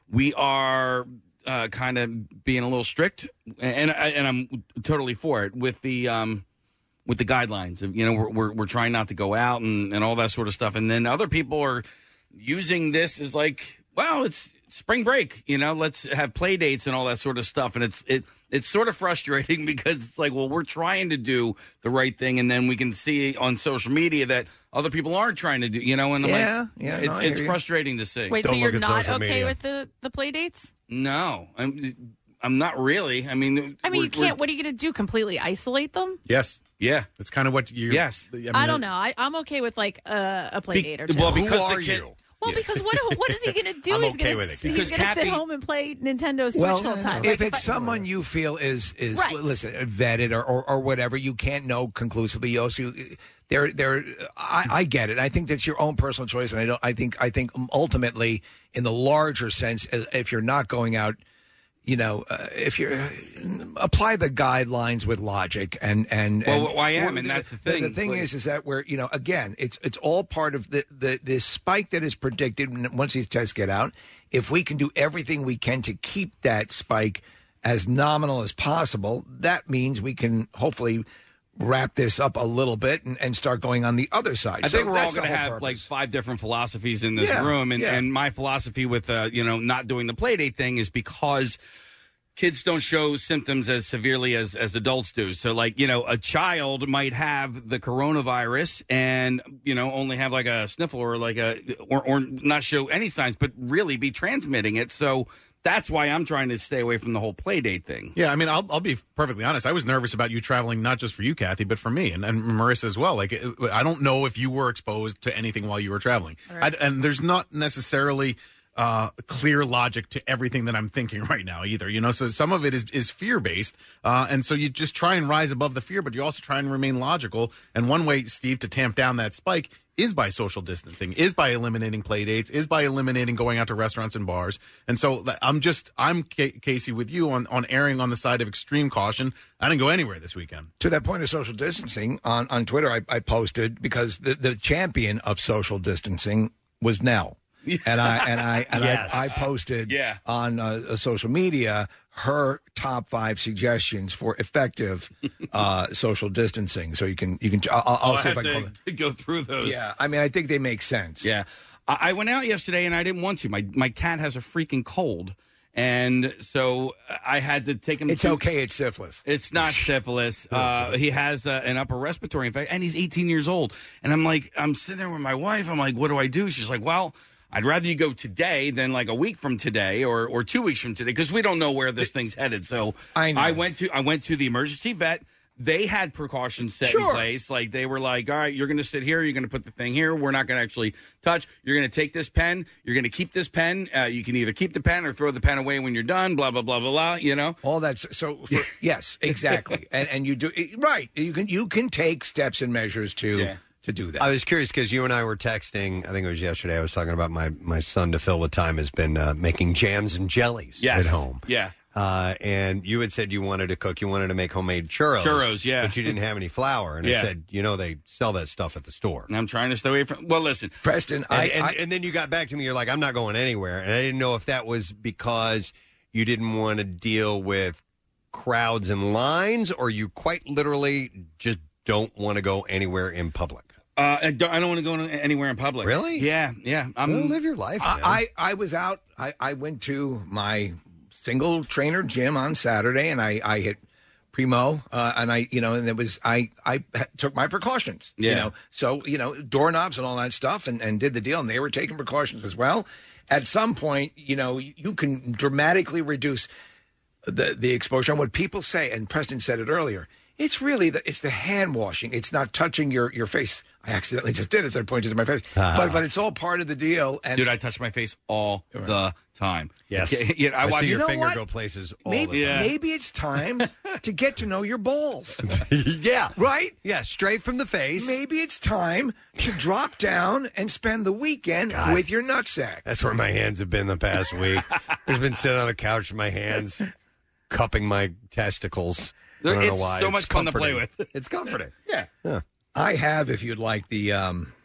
we are uh, kind of being a little strict, and and I'm totally for it with the um, with the guidelines. You know, we're, we're we're trying not to go out and, and all that sort of stuff, and then other people are using this as like, well, it's spring break. You know, let's have play dates and all that sort of stuff, and it's it. It's sort of frustrating because it's like, well, we're trying to do the right thing, and then we can see on social media that other people aren't trying to do, you know, and I'm Yeah, like, yeah, it's, no, I it's hear you. frustrating to see. Wait, so you're not okay with the, the play dates? No, I'm, I'm not really. I mean, I mean, we're- you can't. What are you going to do? Completely isolate them? Yes. Yeah. It's kind of what you. Yes. I, mean, I don't know. I, I'm okay with like a, a play Be- date or two. well, because Who the are kid- you? Well, because what what is he going to do? I'm he's okay going with it, to Kathy. he's going to sit Kathy- home and play Nintendo Switch Well, the whole time. if Like, it's I- someone you feel is is Right. listen vetted or, or or whatever, you can't know conclusively. You also, there there, I, I get it. I think that's your own personal choice, and I don't. I think I think ultimately, in the larger sense, if you're not going out, you know, uh, if you are apply the guidelines with logic and and Well, and, well, I am, and that's the thing. The, thing is, is that we're you know again, it's it's all part of the the this spike that is predicted once these tests get out. If we can do everything we can to keep that spike as nominal as possible, that means we can hopefully wrap this up a little bit and, and start going on the other side. I So think we're all that's the going to whole have purpose. like five different philosophies in this Yeah, room, and, yeah. and my philosophy with uh, you know not doing the play date thing is because kids don't show symptoms as severely as as adults do. So like you know a child might have the coronavirus and you know only have like a sniffle or like a or, or not show any signs, but really be transmitting it. So that's why I'm trying to stay away from the whole play date thing. Yeah, I mean, I'll, I'll be perfectly honest. I was nervous about you traveling, not just for you, Kathy, but for me and, and Marissa as well. Like, it- I don't know if you were exposed to anything while you were traveling. Right. I, and there's not necessarily uh, clear logic to everything that I'm thinking right now either. You know, so some of it is, is fear-based. Uh, and so you just try and rise above the fear, but you also try and remain logical. And one way, Steve, to tamp down that spike is by social distancing, is by eliminating play dates, is by eliminating going out to restaurants and bars. And so I'm just, I'm K- Casey with you on, on erring on the side of extreme caution. I didn't go anywhere this weekend. To that point of social distancing, on, on Twitter, I, I posted because the, the champion of social distancing was Nell. And I and I and Yes. I, I posted Yeah. on uh, social media her top five suggestions for effective uh, social distancing. So you can you can I'll, I'll Oh, I see if have I can to pull it. go through those. Yeah, I mean I think they make sense. Yeah. I I went out yesterday and I didn't want to. My my cat has a freaking cold. And so I had to take him It's to, okay, it's syphilis. It's not syphilis. Uh, he has uh, an upper respiratory infection, and he's eighteen years old. And I'm like, I'm sitting there with my wife. I'm like, what do I do? She's like, well, I'd rather you go today than like a week from today or, or two weeks from today because we don't know where this thing's headed. So I know. I went to I went to the emergency vet. They had precautions set Sure. in place. Like they were like, all right, you're going to sit here. You're going to put the thing here. We're not going to actually touch. You're going to take this pen. You're going to keep this pen. Uh, you can either keep the pen or throw the pen away when you're done. Blah blah blah blah blah. You know all that's so. For, yes, exactly. and and you do right. You can you can take steps and measures to to do that. I was curious because you and I were texting. I think it was yesterday. I was talking about my, my son to fill the time has been uh, making jams and jellies Yes. at home. Yeah. Uh, and you had said you wanted to cook. You wanted to make homemade churros. Churros, yeah. But you didn't have any flour. And Yeah. I said, you know, they sell that stuff at the store. And I'm trying to stay away from. Well, listen, Preston, And, I, and, I and then you got back to me. You're like, I'm not going anywhere. And I didn't know if that was because you didn't want to deal with crowds and lines, or you quite literally just don't want to go anywhere in public. Uh, I don't, I don't want to go anywhere in public. Really? Yeah, yeah. I'm Well, live your life. man. I, I I was out. I, I went to my single trainer gym on Saturday, and I I hit primo, uh, and I you know, and it was I I took my precautions. You Yeah. know, so you know, doorknobs and all that stuff, and, and did the deal, and they were taking precautions as well. At some point, you know, you can dramatically reduce the the exposure. And what people say, and Preston said it earlier, it's really the it's the hand washing. It's not touching your, your face. I accidentally just did it, so I pointed to my face. But but it's all part of the deal. And Dude, I touch my face all the time. Yes. Yeah, I, I watch see your You know finger what? go places all maybe the time. maybe it's time to get to know your balls. yeah. Right? Yeah, straight from the face. Maybe it's time to drop down and spend the weekend God. with your nutsack. That's where my hands have been the past week. I've been sitting on the couch with my hands cupping my testicles. I don't know It's why. so It's much fun to play comforting. with. It's comforting. Yeah. I have, if you'd like, the um,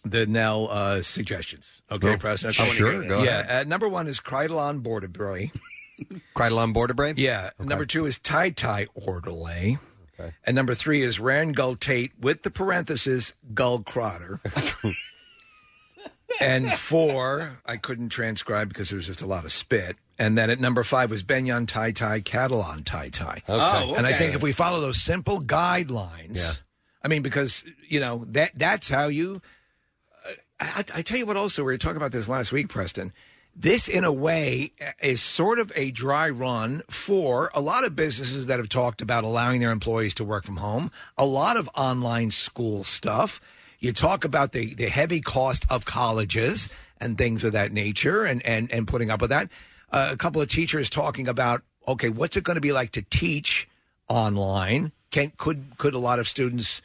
the Nell uh, suggestions. Okay, Oh, President. oh, sure, go yeah, ahead. uh, number one is Kreidelon Borderbray. Kreidelon Borderbray? Yeah. Number two is Tie Tie Ordelay. Okay. And number three is Rangull Tate with the parenthesis Gull Crotter. And four, I couldn't transcribe because there was just a lot of spit. And then at number five was Benyon Tai Tai Catalan Tai Tai. Okay. Oh, And I okay. think if we follow those simple guidelines, Yeah. I mean, because, you know, that that's how you. Uh, I, I tell you what, also, we were talking about this last week, Preston. This, in a way, is sort of a dry run for a lot of businesses that have talked about allowing their employees to work from home, a lot of online school stuff. You talk about the, the heavy cost of colleges and things of that nature and, and, and putting up with that. Uh, a couple of teachers talking about, okay, what's it going to be like to teach online? Can could could a lot of students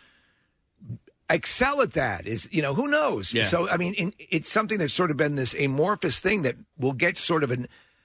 excel at that? Is, you know, who knows? Yeah. So, I mean, in, it's something that's sort of been this amorphous thing that will get sort of an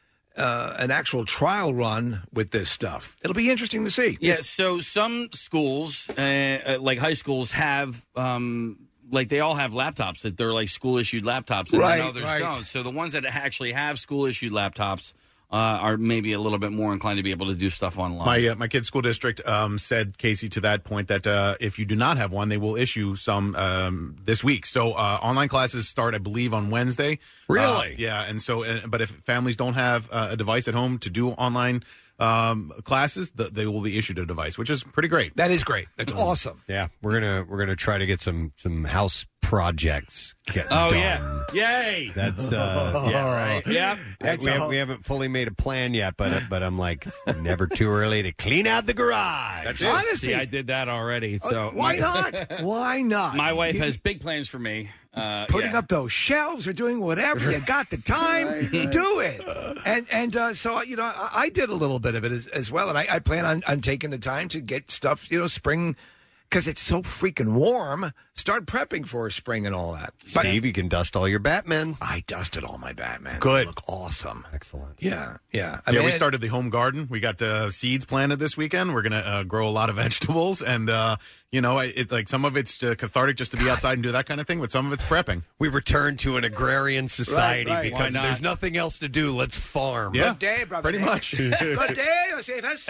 uh, an actual trial run with this stuff. It'll be interesting to see. Yeah, so some schools, uh, uh, like high schools, have, um, like, they all have laptops that they're like school issued laptops, and Right, then others right. don't. So the ones that actually have school issued laptops uh, are maybe a little bit more inclined to be able to do stuff online. My uh, my kid's school district um, said, Casey, to that point, that uh, if you do not have one, they will issue some um, this week. So uh, online classes start, I believe, on Wednesday. Really? Uh, yeah. And so, uh, but if families don't have uh, a device at home to do online um, classes, th- they will be issued a device, which is pretty great. That is great. That's awesome. Yeah, we're gonna we're gonna try to get some some house projects get Oh, done. yeah. Yay. That's uh, yeah, right. Yeah. Uh, we, have, we haven't fully made a plan yet, but uh, but I'm like, it's never too early to clean out the garage. That's it. Honestly. See, I did that already. So Why my- not? Why not? My wife has big plans for me. Uh, Putting yeah. up those shelves or doing whatever you got the time, do it. And and uh, so you know, I, I did a little bit of it as, as well, and I, I plan on, on taking the time to get stuff, you know, spring, because it's so freaking warm. Start prepping for spring and all that. Steve, you can dust all your Batman. I dusted all my Batman. Good. They look awesome. Excellent. Yeah, yeah. I yeah, mean, we started the home garden. We got uh, seeds planted this weekend. We're gonna uh, grow a lot of vegetables, and uh, you know, it, it's like some of it's uh, cathartic just to be outside and do that kind of thing, but some of it's prepping. We return to an agrarian society Right, right. because Why not? there's nothing else to do. Let's farm. Yeah, Good day, brother. pretty Nick. much. Good day, Josephus.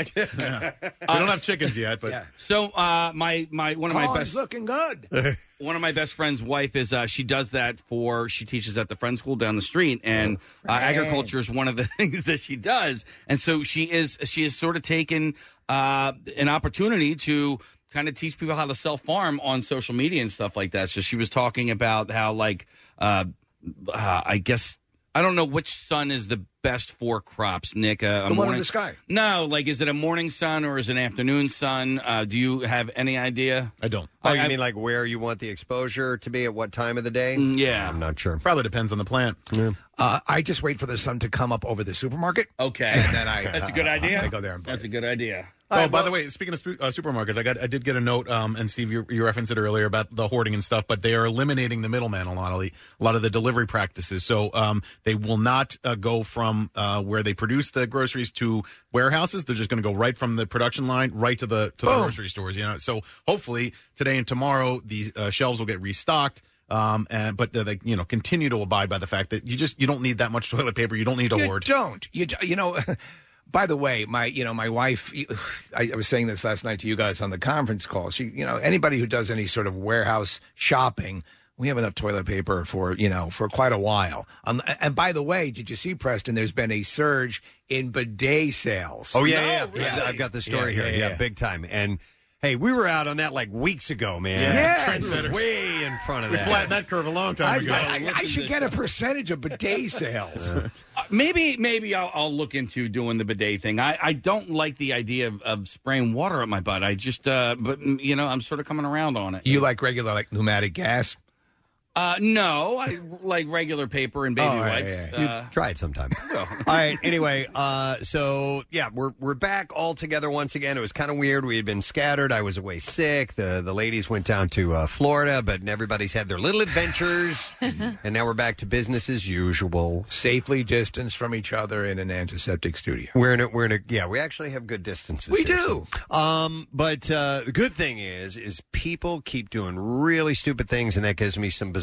We don't have chickens yet, but Yeah. So uh, my my one of my Corn's best looking good. one of my best friend's wife is uh, she does that for she teaches at the Friends School down the street, and uh, agriculture is one of the things that she does, and so she is she has sort of taken uh, an opportunity to kind of teach people how to self farm on social media and stuff like that. So she was talking about how like uh, uh, I guess I don't know which sun is the best for crops, Nick. Uh, a The one in morning- the sky. No, like is it a morning sun or is it an afternoon sun? Uh, do you have any idea? I don't. Oh, I- you I- mean like where you want the exposure to be at what time of the day? Mm, yeah. I'm not sure. Probably depends on the plant. Uh, I just wait for the sun to come up over the supermarket. Okay, And then I. that's a good idea. I go there and buy That's a good idea. Oh, by the way, speaking of sp- uh, supermarkets, I got I did get a note, um, and Steve, you, you referenced it earlier about the hoarding and stuff, but they are eliminating the middleman a lot of the, a lot of the delivery practices. So um, they will not uh, go from uh, where they produce the groceries to warehouses. They're just going to go right from the production line right to the to the Boom. grocery stores. You know, so hopefully today and tomorrow the uh, shelves will get restocked. Um, and but uh, they you know continue to abide by the fact that you just you don't need that much toilet paper. You don't need to You hoard. don't. You d- you know. By the way, my you know my wife. I, I was saying this last night to you guys on the conference call. She, you know, anybody who does any sort of warehouse shopping, we have enough toilet paper for you know for quite a while. Um, and by the way, did you see, Preston? There's been a surge in bidet sales. Oh yeah, yeah. really? I've got the story Yeah, here. yeah, Yeah, yeah. big time. And hey, we were out on that like weeks ago, man. Yes. Trendsetters. Way in front of We that. flattened that curve a long I, time ago. I, I should get a percentage of bidet sales. Uh, maybe maybe I'll, I'll look into doing the bidet thing. I, I don't like the idea of, of spraying water at my butt. I just, uh, but mm, you know, I'm sort of coming around on it. You like regular like pneumatic gas? Uh, no, I like regular paper and baby Oh, yeah, wipes. yeah, You Uh, try it sometime. All right. Anyway, uh, so yeah, we're we're back all together once again. It was kind of weird. We had been scattered. I was away sick. The the ladies went down to uh, Florida, but everybody's had their little adventures, and now we're back to business as usual. Safely distanced from each other in an antiseptic studio. We're in a we're in a yeah. We actually have good distances. We here, do. so- Um, but uh, the good thing is is people keep doing really stupid things, and that gives me some bizarre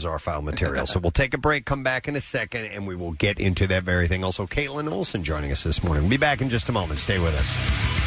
bizarre file material. So we'll take a break, come back in a second, and we will get into that very thing. Also, Caitlin Olsen joining us this morning. We'll be back in just a moment. Stay with us.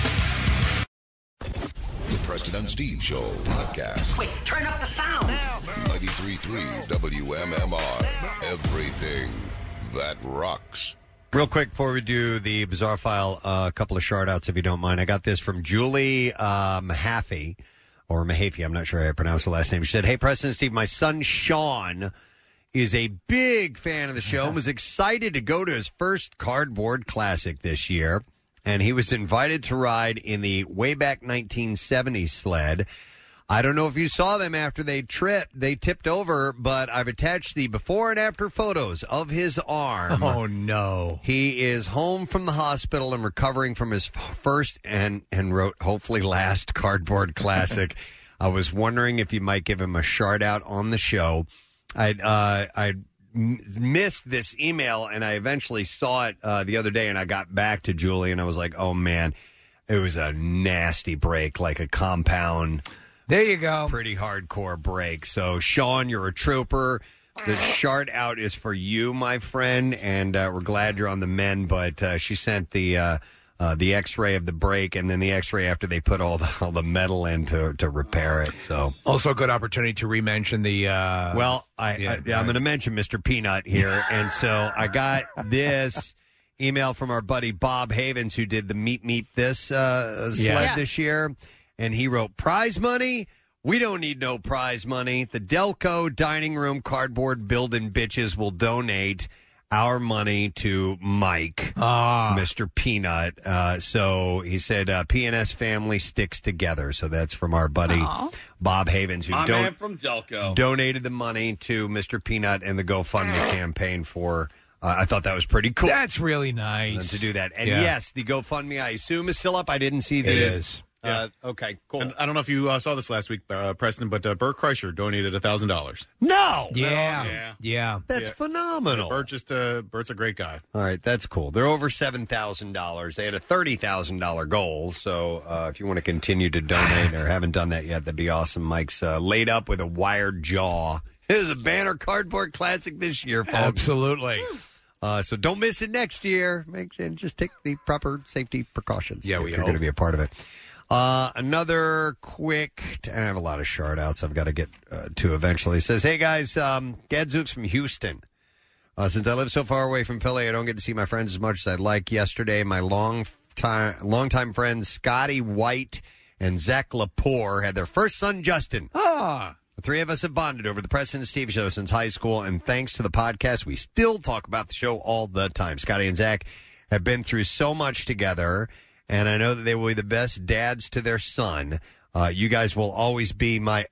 The Preston and Steve Show podcast. Wait, turn up the sound. ninety-three point three W M M R. Everything that rocks. Real quick before we do the bizarre file, uh, a couple of shout outs if you don't mind. I got this from Julie uh, Mahaffey, or Mahaffey, I'm not sure how I pronounce the last name. She said, "Hey, Preston and Steve, my son Sean is a big fan of the show and was excited to go to his first Cardboard Classic this year. And he was invited to ride in the Wayback nineteen seventies sled. I don't know if you saw them after they tripped, they tipped over, but I've attached the before and after photos of his arm. Oh, no. He is home from the hospital and recovering from his f- first and, and wrote, hopefully last Cardboard Classic. I was wondering if you might give him a shout out on the show. I uh, I m- missed this email, and I eventually saw it uh, the other day, and I got back to Julie, and I was like, oh, man, it was a nasty break, like a compound... There you go. Pretty hardcore break. So, Sean, you're a trooper. The shout out is for you, my friend, and uh, we're glad you're on the mend. But uh, she sent the uh, uh, the X-ray of the break, and then the X-ray after they put all the all the metal in to, to repair it. So, also a good opportunity to re-mention the. Uh, well, I, yeah, I, yeah, I'm going to mention Mister Peanut here, and so I got this email from our buddy Bob Havens, who did the Meet Meet This uh, sled Yeah. this year. And he wrote, prize money? We don't need no prize money. The Delco Dining Room Cardboard Building Bitches will donate our money to Mike, ah. Mister Peanut. Uh, so he said, uh, P N S family sticks together. So that's from our buddy Aw. Bob Havens, who My don- man from Delco. donated the money to Mister Peanut and the GoFundMe campaign for... Uh, I thought that was pretty cool. That's really nice. To do that. And Yeah. yes, the GoFundMe, I assume, is still up. I didn't see It this. is. Uh, okay, cool. And I don't know if you uh, saw this last week, uh, Preston, but uh, Bert Kreischer donated one thousand dollars. No! Yeah. Yeah. Yeah. That's phenomenal. Bert just, uh, Bert's a great guy. All right, that's cool. They're over seven thousand dollars. They had a thirty thousand dollars goal, so uh, if you want to continue to donate or haven't done that yet, that'd be awesome. Mike's uh, laid up with a wired jaw. It was a Banner Cardboard Classic this year, folks. Absolutely. Uh, so don't miss it next year. Make, and just take the proper safety precautions. Yeah, if we you're hope. going to be a part of it. Uh, another quick, I have a lot of shout outs I've got to get uh, to eventually. It says, hey guys, um, Gadzooks from Houston. Uh, since I live so far away from Philly, I don't get to see my friends as much as I'd like. Yesterday, my long time, longtime friends Scotty White and Zach Lepore had their first son, Justin. Ah. The three of us have bonded over the Preston and Steve show since high school, and thanks to the podcast, we still talk about the show all the time. Scotty and Zach have been through so much together, and I know that they will be the best dads to their son. Uh, you guys will always be my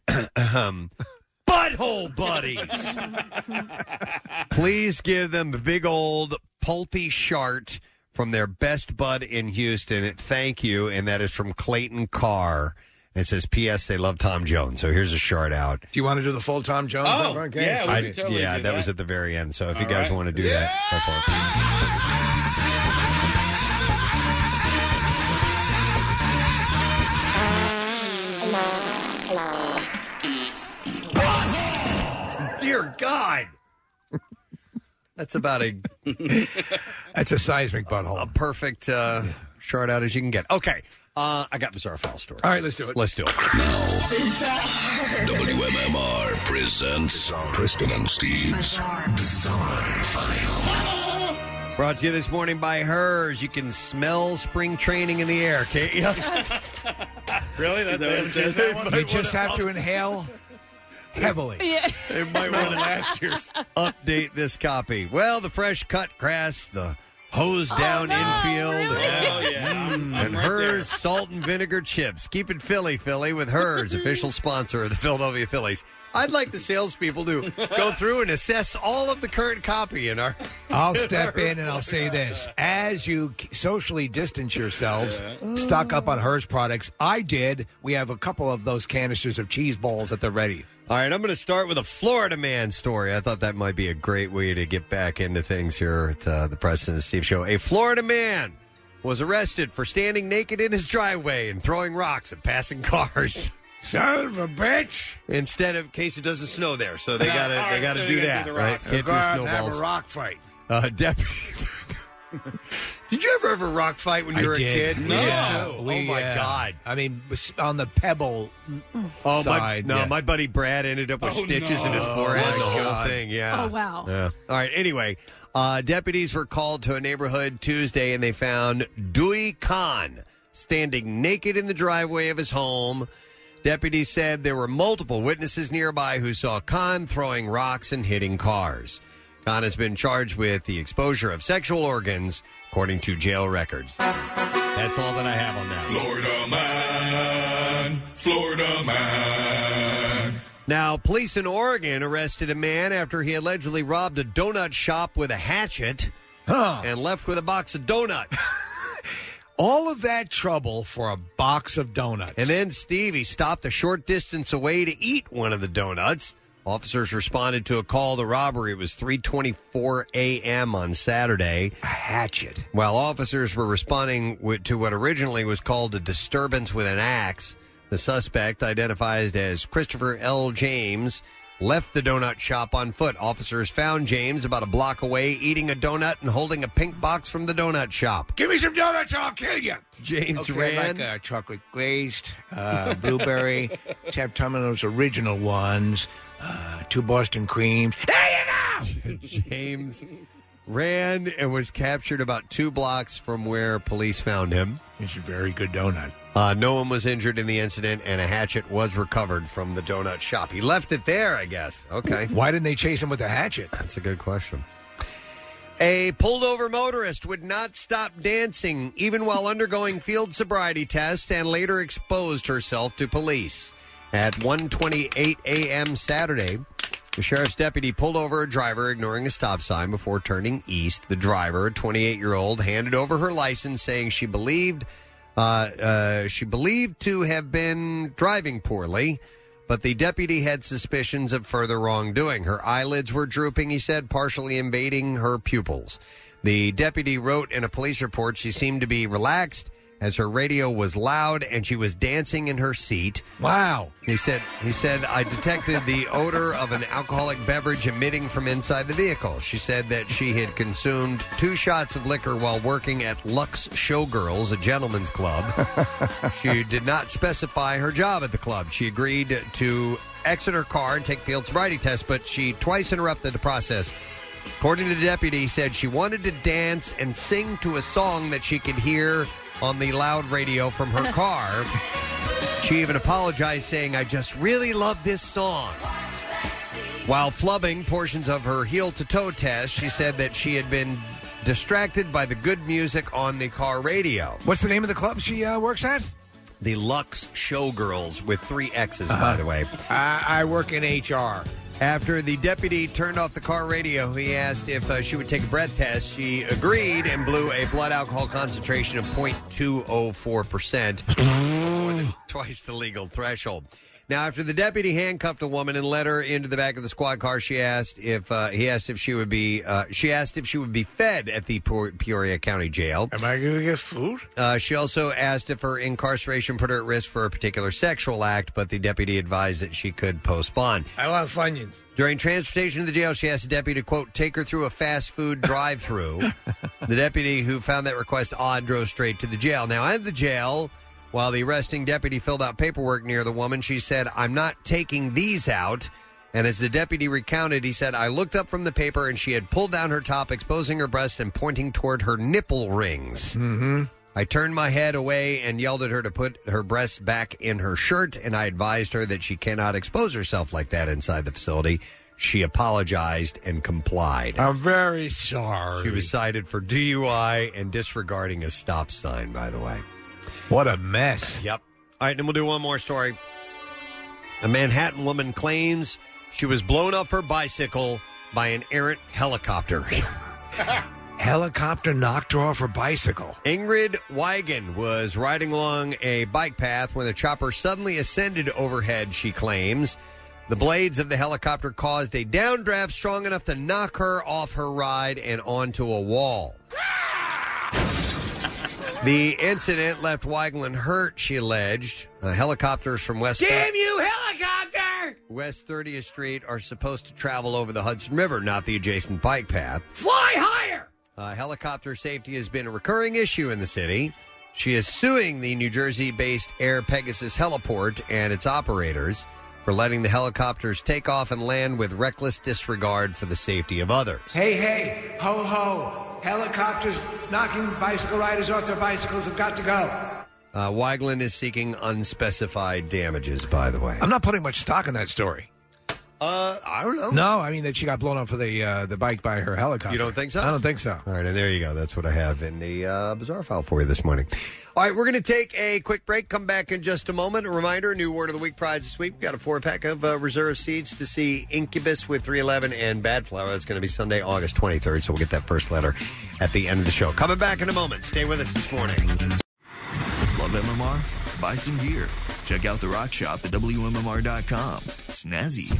butthole buddies. Please give them a big old pulpy shart from their best bud in Houston. Thank you, and that is from Clayton Carr. It says, P S. They love Tom Jones. So here's a shard out. Do you want to do the full Tom Jones? Oh, over on Case? yeah, we I- can totally yeah, do that. that. was at the very end. So if you All guys right. want to do that, go for it. Dear God. That's about a That's a seismic butthole. a perfect uh, shard out as you can get. Okay. Uh, I got Bizarre File story. All right, let's do it. Let's do it. W M M R presents Preston and Steve's Bizarre File. Brought to you this morning by Hers. You can smell spring training in the air, can't you? Really? That, they haven't changed that one? You just have to inhale heavily. Yeah. They might Smell want the last year's. update this copy. Well, the fresh cut grass, the hose down no, infield, really? Hell yeah. I'm, I'm and right there. Hers salt and vinegar chips. Keep it Philly, Philly, with Hers, official sponsor of the Philadelphia Phillies. I'd like the salespeople to go through and assess all of the current copy in our. I'll step in and I'll say this. As you socially distance yourselves, stock up on Hers products. I did. We have a couple of those canisters of cheese balls at the ready. All right, I'm going to start with a Florida man story. I thought that might be a great way to get back into things here at uh, the Preston and Steve Show. A Florida man was arrested for standing naked in his driveway and throwing rocks at passing cars. Son of a bitch! Instead of, in case it doesn't snow there, so they No, gotta all they right, gotta so do they gotta that, do the right? rocks. Can't Go do out and have snowballs. a rock fight. Uh, deputies. Did you ever have a rock fight when you I were a did. kid? No. Me Yeah. too. We, oh my uh, god! I mean, on the pebble Oh my! side. No, yeah. my buddy Brad ended up with Oh, stitches in his no. forehead Oh, and the my whole God. thing. Yeah. Oh, wow. Yeah. All right. Anyway, uh, deputies were called to a neighborhood Tuesday, and they found Dewey Khan standing naked in the driveway of his home. Deputies said there were multiple witnesses nearby who saw Khan throwing rocks and hitting cars. Khan has been charged with the exposure of sexual organs, according to jail records. That's all that I have on that. Florida man, Florida man. Now, police in Oregon arrested a man after he allegedly robbed a donut shop with a hatchet and left with a box of donuts. All of that trouble for a box of donuts. And then Stevie stopped a short distance away to eat one of the donuts. Officers responded to a call to robbery. It was three twenty-four a.m. on Saturday. A hatchet. While officers were responding with, to what originally was called a disturbance with an axe, the suspect, identified as Christopher L. James, left the donut shop on foot. Officers found James about a block away eating a donut and holding a pink box from the donut shop. Give me some donuts, I'll kill you. James okay, ran. like uh, chocolate glazed, uh, blueberry, Tap Tomino's original ones, uh, two Boston creams. There you go! James ran and was captured about two blocks from where police found him. It's a very good donut. Uh, no one was injured in the incident, and a hatchet was recovered from the donut shop. He left it there, I guess. Okay. Why didn't they chase him with a hatchet? That's a good question. A pulled-over motorist would not stop dancing even while undergoing field sobriety tests and later exposed herself to police. At one twenty-eight a.m. Saturday, the sheriff's deputy pulled over a driver ignoring a stop sign before turning east. The driver, a twenty-eight-year-old, handed over her license, saying she believed uh, uh, she believed to have been driving poorly, but the deputy had suspicions of further wrongdoing. Her eyelids were drooping, he said, partially invading her pupils. The deputy wrote in a police report she seemed to be relaxed as her radio was loud and she was dancing in her seat. Wow. He said, he said, I detected the odor of an alcoholic beverage emitting from inside the vehicle. She said that she had consumed two shots of liquor while working at Lux Showgirls, a gentleman's club. She did not specify her job at the club. She agreed to exit her car and take field sobriety tests, but she twice interrupted the process. According to the deputy, he said she wanted to dance and sing to a song that she could hear on the loud radio from her car. She even apologized, saying, I just really love this song. While flubbing portions of her heel-to-toe test, she said that she had been distracted by the good music on the car radio. What's the name of the club she uh, works at? The Lux Showgirls, with three X's, uh-huh. by the way. I, I work in H R. After the deputy turned off the car radio, he asked if uh, she would take a breath test. She agreed and blew a blood alcohol concentration of zero point two zero four percent, more than twice the legal threshold. Now, after the deputy handcuffed a woman and led her into the back of the squad car, she asked if uh, he asked if she would be uh, she asked if she would be fed at the Peoria County Jail. Am I going to get food? Uh, she also asked if her incarceration put her at risk for a particular sexual act, but the deputy advised that she could postpone. I want Funyuns. During transportation to the jail, she asked the deputy to, quote, take her through a fast food drive-through. The deputy, who found that request odd, drove straight to the jail. Now, at the jail, while the arresting deputy filled out paperwork near the woman, she said, I'm not taking these out. And as the deputy recounted, he said, I looked up from the paper and she had pulled down her top, exposing her breast and pointing toward her nipple rings. Mm-hmm. I turned my head away and yelled at her to put her breasts back in her shirt, and I advised her that she cannot expose herself like that inside the facility. She apologized and complied. I'm very sorry. She was cited for D U I and disregarding a stop sign, by the way. What a mess. Yep. All right, then we'll do one more story. A Manhattan woman claims she was blown off her bicycle by an errant helicopter. Helicopter knocked her off her bicycle. Ingrid Wigan was riding along a bike path when the chopper suddenly ascended overhead, she claims. The blades of the helicopter caused a downdraft strong enough to knock her off her ride and onto a wall. The incident left Weigland hurt, she alleged. Uh, helicopters from West Damn you, helicopter! West thirtieth Street are supposed to travel over the Hudson River, not the adjacent bike path. Fly higher! Uh, helicopter safety has been a recurring issue in the city. She is suing the New Jersey-based Air Pegasus Heliport and its operators for letting the helicopters take off and land with reckless disregard for the safety of others. Hey, hey, ho, ho. Helicopters knocking bicycle riders off their bicycles have got to go. Uh, Weigland is seeking unspecified damages, by the way. I'm not putting much stock in that story. Uh, I don't know. No, I mean that she got blown up for the uh, the bike by her helicopter. You don't think so? I don't think so. All right, and there you go. That's what I have in the uh, bizarre file for you this morning. All right, we're going to take a quick break. Come back in just a moment. A reminder, new Word of the Week prize this week. We've got a four-pack of uh, reserve seats to see Incubus with three eleven and Bad Flower. That's going to be Sunday, August twenty-third, so we'll get that first letter at the end of the show. Coming back in a moment. Stay with us this morning. Love M M R? Buy some gear. Check out the rock shop at W M M R dot com. Snazzy.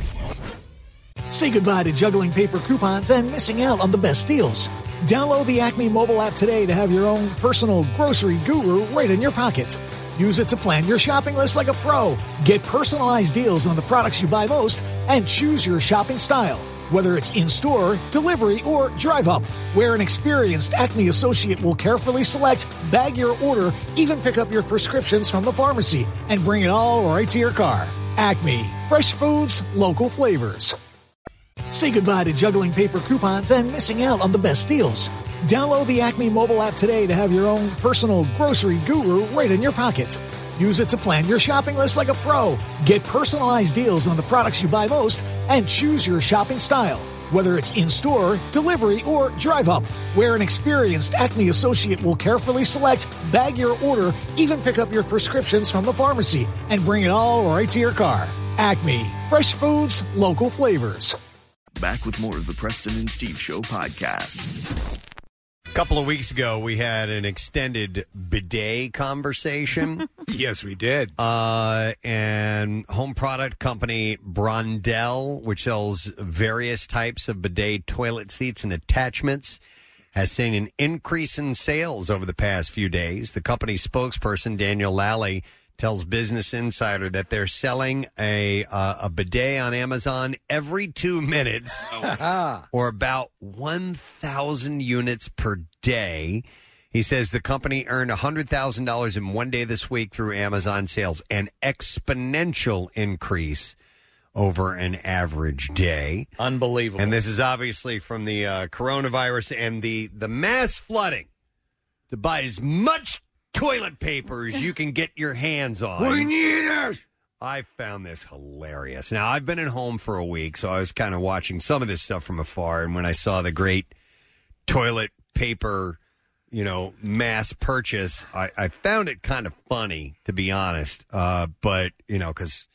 Say goodbye to juggling paper coupons and missing out on the best deals. Download the Acme mobile app today to have your own personal grocery guru right in your pocket. Use it to plan your shopping list like a pro. Get personalized deals on the products you buy most and choose your shopping style. Whether it's in-store, delivery, or drive-up, where an experienced Acme associate will carefully select, bag your order, even pick up your prescriptions from the pharmacy, and bring it all right to your car. Acme. Fresh foods, local flavors. Say goodbye to juggling paper coupons and missing out on the best deals. Download the Acme mobile app today to have your own personal grocery guru right in your pocket. Use it to plan your shopping list like a pro. Get personalized deals on the products you buy most and choose your shopping style. Whether it's in-store, delivery, or drive-up, where an experienced Acme associate will carefully select, bag your order, even pick up your prescriptions from the pharmacy, and bring it all right to your car. Acme. Fresh foods, local flavors. Back with more of the Preston and Steve Show podcast. A couple of weeks ago, we had an extended bidet conversation. Yes, we did. Uh, and home product company Brondell, which sells various types of bidet toilet seats and attachments, has seen an increase in sales over the past few days. The company's spokesperson, Daniel Lally, tells Business Insider that they're selling a uh, a bidet on Amazon every two minutes, or about one thousand units per day. He says the company earned one hundred thousand dollars in one day this week through Amazon sales, an exponential increase over an average day. Unbelievable. And this is obviously from the uh, coronavirus and the, the mass flooding to buy as much toilet paper as you can get your hands on. We need it! I found this hilarious. Now, I've been at home for a week, so I was kind of watching some of this stuff from afar, and when I saw the great toilet paper, you know, mass purchase, I, I found it kind of funny, to be honest. Uh, but, you know, because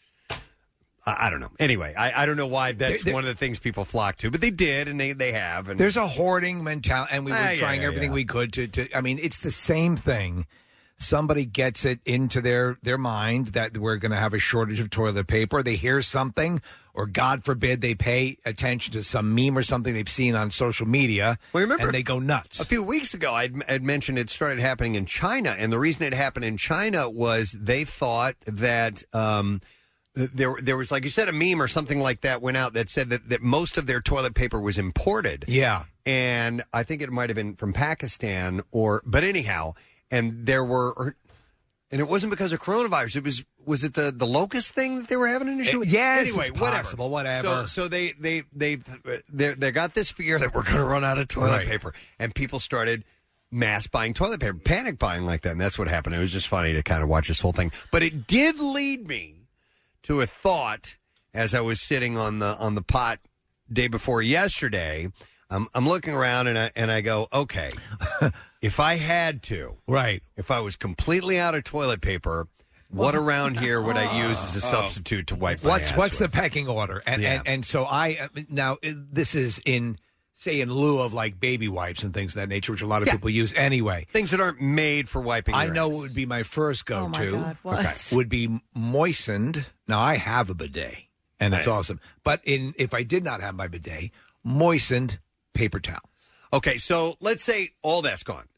I, I don't know. Anyway, I, I don't know why that's There- one of the things people flock to, but they did, and they, they have. And There's a hoarding mentality, and we were Ah, yeah, trying yeah, everything yeah. we could to, to. I mean, it's the same thing. Somebody gets it into their, their mind that we're going to have a shortage of toilet paper. They hear something, or God forbid, they pay attention to some meme or something they've seen on social media, Well, remember, and they go nuts. A few weeks ago, I'd, I'd mentioned it started happening in China, and the reason it happened in China was they thought that um, there there was, like you said, a meme or something like that went out that said that, that most of their toilet paper was imported. Yeah. And I think it might have been from Pakistan, or but anyhow, and there were, or, and it wasn't because of coronavirus. It was was it the, the locust thing that they were having an issue with? Yes, anyway, it's whatever. possible, whatever. So, so they they they they they got this fear that we're going to run out of toilet Right. paper, and people started mass buying toilet paper, panic buying like that, and that's what happened. It was just funny to kind of watch this whole thing, but it did lead me to a thought as I was sitting on the on the pot day before yesterday. I'm I'm looking around and I and I go, okay, if I had to, right, if I was completely out of toilet paper, what around here would I use as a substitute to wipe my What's ass what's with? the pecking order? And, Yeah. and and so I uh, now uh, this is in say in lieu of like baby wipes and things of that nature, which a lot of Yeah. people use anyway. Things that aren't made for wiping. I your know ass. what would be my first Oh, my go-to. God, what? Okay. Would be moistened. Now I have a bidet, and it's Right. awesome. But in if I did not have my bidet, moistened paper towel. Okay, so let's say all that's gone.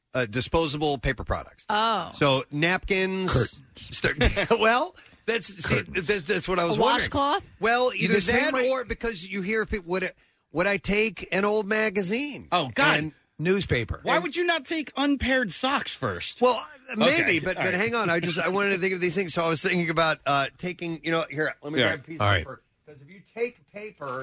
uh, disposable paper products. Oh. So napkins, curtains. well, that's see, that's, that's what I was A wondering. washcloth? Well, You either the same that way- or because you hear people would would I take an old magazine? Oh God. And- newspaper. Why would you not take unpaired socks first? Well, maybe, Okay, but all but right. hang on. I just I wanted to think of these things. So I was thinking about uh, taking. You know, here. Let me Yeah. grab a piece All of right. paper. Because if you take paper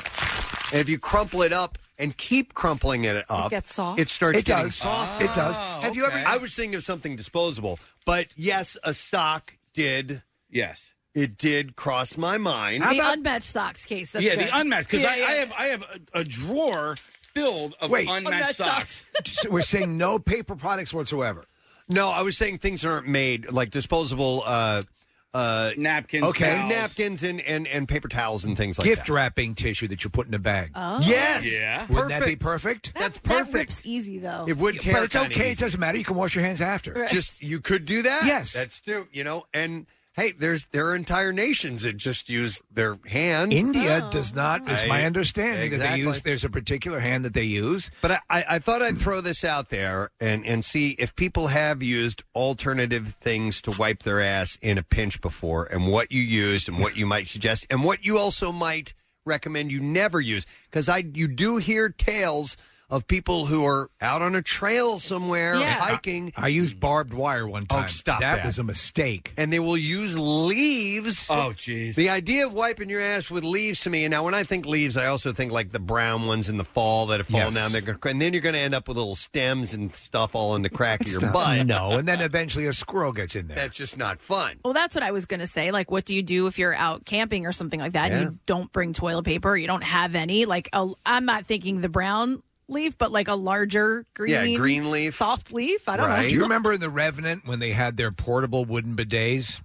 and if you crumple it up and keep crumpling it up, gets soft? It starts It getting does. soft. It does. Have you ever? I was thinking of something disposable, but yes, a sock did. Yes. It did cross my mind. the unmatched socks case. That's yeah, good. the unmatched because Yeah, I, yeah. I have I have a, a drawer filled of Wait. unmatched, Unmatched socks. So we're saying no paper products whatsoever. No, I was saying things aren't made like disposable uh, uh, napkins, Okay. towels. napkins, and, and, and paper towels and things like Gift that. wrapping tissue that you put in a bag. Oh. Yes. Yeah. Wouldn't that be Perfect. perfect? That's That perfect. rips easy though. It would tear, But it's kinda okay. It easy. doesn't matter. You can wash your hands after. Right. Just you could do that. Yes. that's true. You know, and hey, there's there are entire nations that just use their hand. India Oh. does not, is my I- understanding, that exactly. they use. There's a particular hand that they use. But I, I, I thought I'd throw this out there and, and see if people have used alternative things to wipe their ass in a pinch before, and what you used, and what you might suggest, and what you also might recommend you never use. Because I you do hear tales of people who are out on a trail somewhere Yeah. hiking, I used barbed wire one time. Oh, stop that. that. was a mistake. and they will use leaves. Oh, jeez. The idea of wiping your ass with leaves to me, and now when I think leaves, I also think like the brown ones in the fall that have fallen Yes. down. They're gonna, and then you're going to end up with little stems and stuff all in the crack of your butt. No, and then eventually a squirrel gets in there. That's just not fun. Well, that's what I was going to say. Like, what do you do if you're out camping or something like that Yeah. and you don't bring toilet paper? You don't have any. Like, a, I'm not thinking the brown leaf, but like a larger green, Yeah, green leaf. soft leaf. I don't Right. know. Do you remember in The Revenant when they had their portable wooden bidets?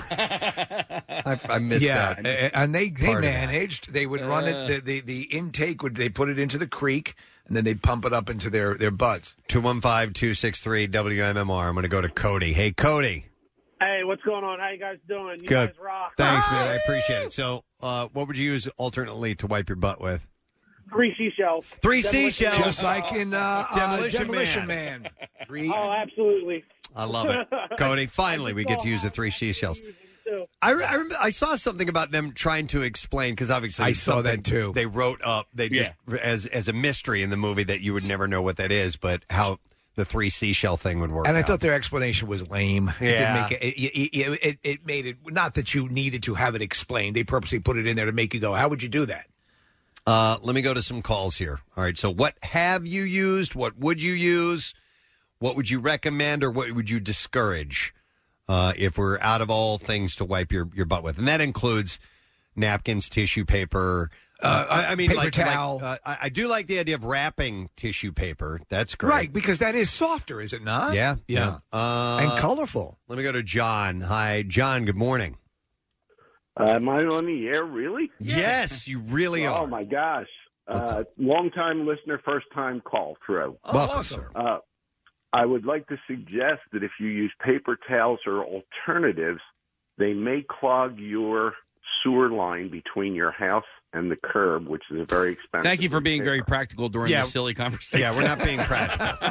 I, I missed yeah, that. a- and they they part of that. managed. They would run it. The, the the intake would they put it into the creek, and then they'd pump it up into their their butts. two one five, two six three, W M M R. I'm going to go to Cody. Hey, Cody. Hey, what's going on? How you guys doing? You Good. guys rock. Thanks, man. I appreciate it. So, uh, what would you use alternately to wipe your butt with? Three seashells. Three Demolition seashells. Man. Just like in uh, Demolition uh, Demolition Man. Man. Three. Oh, absolutely. I love it. Cody, finally, we get to use the three seashells. I, re- I, remember, I saw something about them trying to explain because obviously I it's saw something that, too. They wrote up they just as as a mystery in the movie that you would never know what that is, but how the three seashell thing would work. And I out. thought their explanation was lame. It didn't Yeah. make it, it, it, it, it made it not that you needed to have it explained. They purposely put it in there to make you go, "How would you do that?" Uh, let me go to some calls here. All right. So, what have you used? What would you use? What would you recommend, or what would you discourage uh, if we're out of all things to wipe your, your butt with? And that includes napkins, tissue paper. Uh, I, I mean, paper like, towel. like, uh, I, I do like the idea of wrapping tissue paper. That's great. Right, because that is softer, is it not? Yeah. yeah, Uh, and colorful. Let me go to John. Hi, John. Good morning. Uh, am I on the air, really? Yes, you really oh, are. Oh, my gosh. Uh, long-time listener, first-time call through. Oh, Welcome, awesome. sir. Uh, I would like to suggest that if you use paper towels or alternatives, they may clog your sewer line between your house and the curb, which is a very expensive. Thank you for being repair. very practical during Yeah. this silly conversation. Yeah, we're not being practical.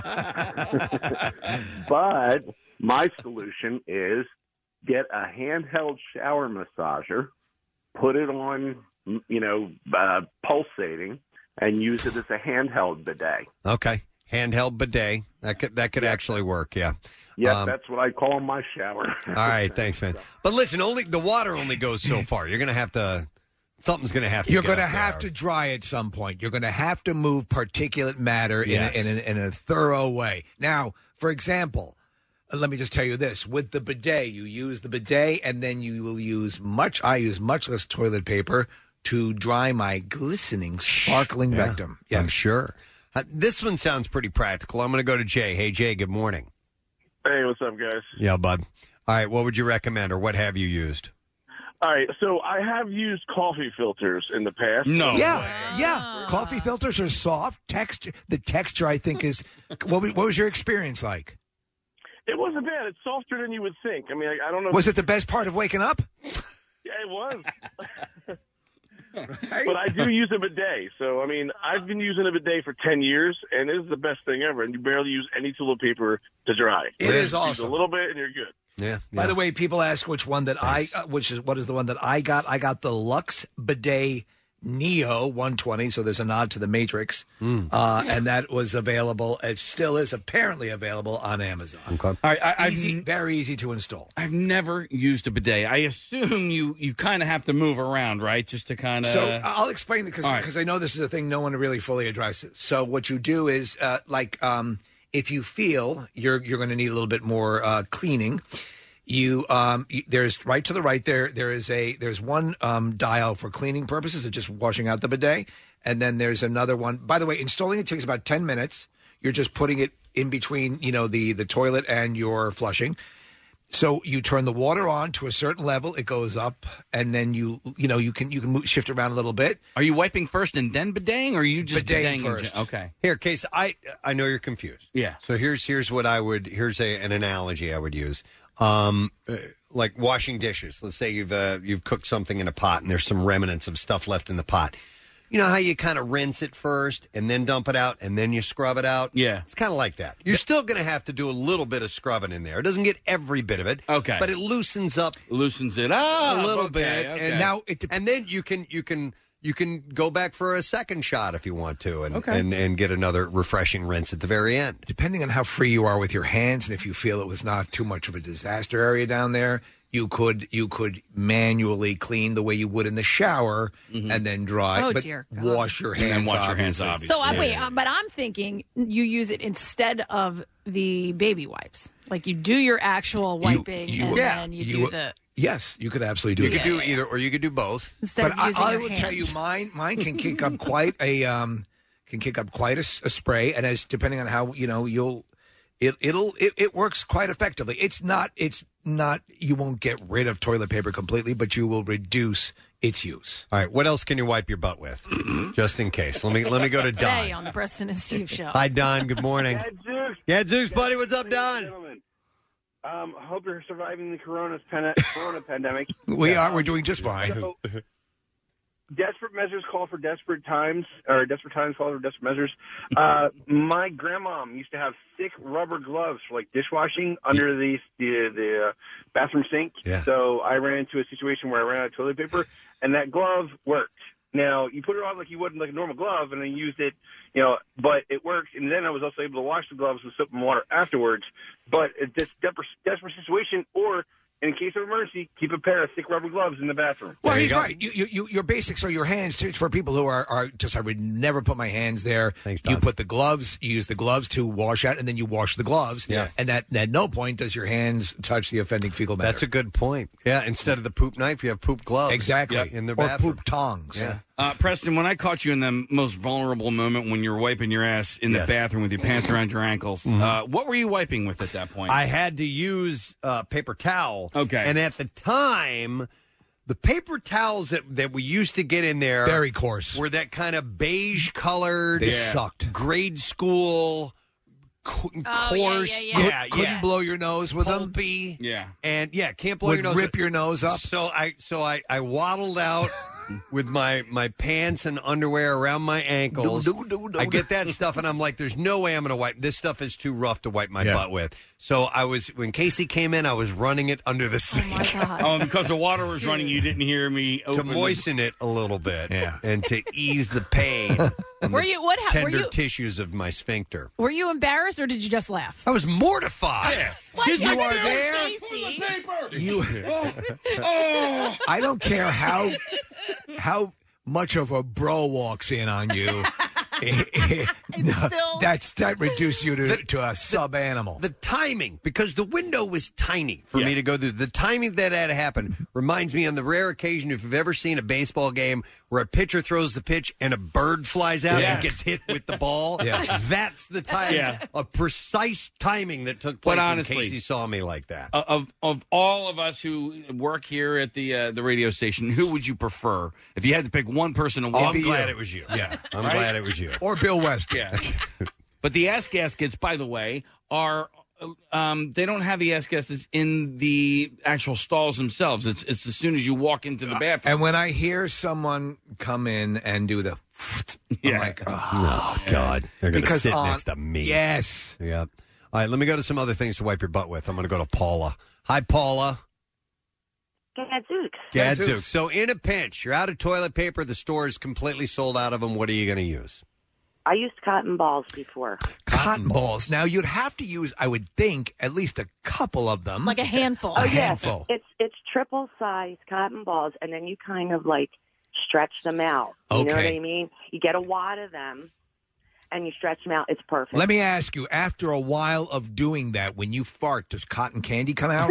But my solution is get a handheld shower massager, put it on, you know, uh, pulsating, and use it as a handheld bidet. Okay. Handheld bidet. That could that could actually work, yeah. Yes, Um, that's what I call my shower. All right, thanks, man. But listen, only the water only goes so far. You're going to have to something's going to have to You're get going to up there. have to dry at some point. You're going to have to move particulate matter in, Yes. a, in, a, in a thorough way. Now, for example, uh, let me just tell you this: with the bidet, you use the bidet, and then you will use much. I use much less toilet paper to dry my glistening, sparkling Yeah, rectum. I'm sure. Uh, this one sounds pretty practical. I'm going to go to Jay. Hey, Jay, good morning. Hey, what's up, guys? Yeah, bud. All right, what would you recommend, or what have you used? All right, so I have used coffee filters in the past. yeah, yeah. Coffee filters are soft. Texture. The texture, I think, is. What, wa- what was your experience like? It wasn't bad. It's softer than you would think. I mean, I, I don't know. Was it the best part of waking up? Yeah, it was. but I do use a bidet. So, I mean, I've been using a bidet for ten years, and it is the best thing ever. And you barely use any toilet paper to dry. It is Use awesome. a little bit, and you're good. Yeah. By the way, people ask which one that I, uh, which is what is the one that I got? I got the Lux Bidet Neo one twenty. So there's a nod to the Matrix, Mm. uh, and that was available. It still is apparently available on Amazon. Okay. All right, I, I've Easy, very easy to install. I've never used a bidet. I assume you you kind of have to move around, right, just to kind of. So I'll explain because All right. I know this is a thing no one really fully addresses. So what you do is uh, like um, if you feel you're you're going to need a little bit more uh, cleaning. You, um, you, there's right to the right there. There is a there's one um, dial for cleaning purposes, of just washing out the bidet, and then there's another one. By the way, installing it takes about ten minutes. You're just putting it in between, you know, the the toilet and your flushing. So you turn the water on to a certain level, it goes up, and then you you know you can you can move, shift around a little bit. Are you wiping first and then bidetting, or are you just Bidetting bidetting first? Okay. Here, Case, I I know you're confused. Yeah. So here's here's what I would here's a, an analogy I would use. Um, uh, like washing dishes. Let's say you've uh, you've cooked something in a pot and there's some remnants of stuff left in the pot. You know how you kind of rinse it first and then dump it out and then you scrub it out? Yeah. It's kind of like that. You're still going to have to do a little bit of scrubbing in there. It doesn't get every bit of it. Okay. But it loosens up Loosens it up a little okay, bit. okay. And Now it and then you can you can you can go back for a second shot if you want to and Okay. and, and get another refreshing rinse at the very end. Depending on how free you are with your hands, and if you feel it was not too much of a disaster area down there, you could you could manually clean the way you would in the shower and then dry. Oh, but dear God. wash your And then hands. wash your hands, obviously. So, uh, Yeah. wait, uh, but I'm thinking you use it instead of the baby wipes. Like you do your actual wiping you- and yeah, then you, you- do the. Yes, you could absolutely do You it. could do either, or you could do both. Instead but of I, using I your will hand. tell you, mine mine can kick up quite a um can kick up quite a, s- a spray, and as depending on how you know you'll it it'll it, it works quite effectively. It's not it's not you won't get rid of toilet paper completely, but you will reduce its use. All right, what else can you wipe your butt with, just in case? Let me let me go to Today Don. on the Preston and Steve Show. Hi, Don. Good morning. Zeus. Yeah, Zeus, buddy. What's up, Don? Gentlemen. Um, hope you're surviving the Corona, pen- Corona pandemic. We are. We're doing just fine. So, desperate measures call for desperate times, or desperate times call for desperate measures. Uh, my grandmom used to have thick rubber gloves for like dishwashing under the the, the uh, bathroom sink. Yeah. So I ran into a situation where I ran out of toilet paper, and that glove worked. Now you put it on like you would like a normal glove, and then used it, you know, but it worked. And then I was also able to wash the gloves with soap and water afterwards. But it's this desperate, desperate situation, or in case of emergency, keep a pair of thick rubber gloves in the bathroom. Well, he's right. You, you, you, your basics are your hands. Too, for people who are, are just, I would never put my hands there. Thanks, You Don. put the gloves, you use the gloves to wash out, and then you wash the gloves. Yeah. And at, at no point does your hands touch the offending fecal matter. That's a good point. Yeah, instead of the poop knife, you have poop gloves. Exactly. In the Or bathroom. poop tongs. Yeah. Uh, Preston, when I caught you in the most vulnerable moment when you were wiping your ass in the Yes. bathroom with your pants around your ankles, uh, what were you wiping with at that point? I had to use uh, paper towel. Okay. And at the time, the paper towels that, that we used to get in there Very coarse. were that kind of beige colored, They sucked. grade school, co- Oh, yeah, coarse. yeah, yeah. yeah, Couldn't yeah. blow your nose with them. Pulpy. yeah. And yeah, can't blow Would your nose. rip your nose up. So I so I, I waddled out with my, my pants and underwear around my ankles. Do, do, do, do. I get that stuff and I'm like, there's no way I'm going to wipe. This stuff is too rough to wipe my Yeah. butt with. So I was, when Casey came in, I was running it under the sink. Oh, my God. Oh, because the water was running, you didn't hear me to open the- moisten it a little bit, Yeah. and to ease the pain, on Were the you- what hap- were tender you- tissues of my sphincter. Were you embarrassed or did you just laugh? I was mortified. What? Did you What are did there? Stacey? You, Oh, I don't care how how much of a bro walks in on you. No, still- that's that reduces you to, to a sub animal. The timing, because the window was tiny for Yeah. me to go through. The timing that had happened reminds me on the rare occasion, if you've ever seen a baseball game where a pitcher throws the pitch and a bird flies out Yeah. and gets hit with the ball. Yeah. That's the time, Yeah. a precise timing that took But place when honestly- Casey saw me like that. of of all of us who work here at the uh, the radio station, who would you prefer if you had to pick one person to Oh, walk? I'm glad it was you. Yeah. I'm glad it was you. Or Bill West. Yeah. But the ass gaskets, by the way, are um, they don't have the ass guesses in the actual stalls themselves. It's it's as soon as you walk into the bathroom. And when I hear someone come in and do the, Yeah. I'm like, oh, Oh, God. They're going to Because sit on- next to me. Yes. Yep. All right, let me go to some other things to wipe your butt with. I'm going to go to Paula. Hi, Paula. Gadzooks. Gadzooks. So in a pinch, you're out of toilet paper. The store is completely sold out of them. What are you going to use? I used cotton balls before. Cotton balls. Now, you'd have to use, I would think, at least a couple of them. Like a handful. A Oh, yes. handful. It's it's triple size cotton balls, and then you kind of like stretch them out. You know what Okay. I mean? You get a wad of them, and you stretch them out. It's perfect. Let me ask you, after a while of doing that, when you fart, does cotton candy come out?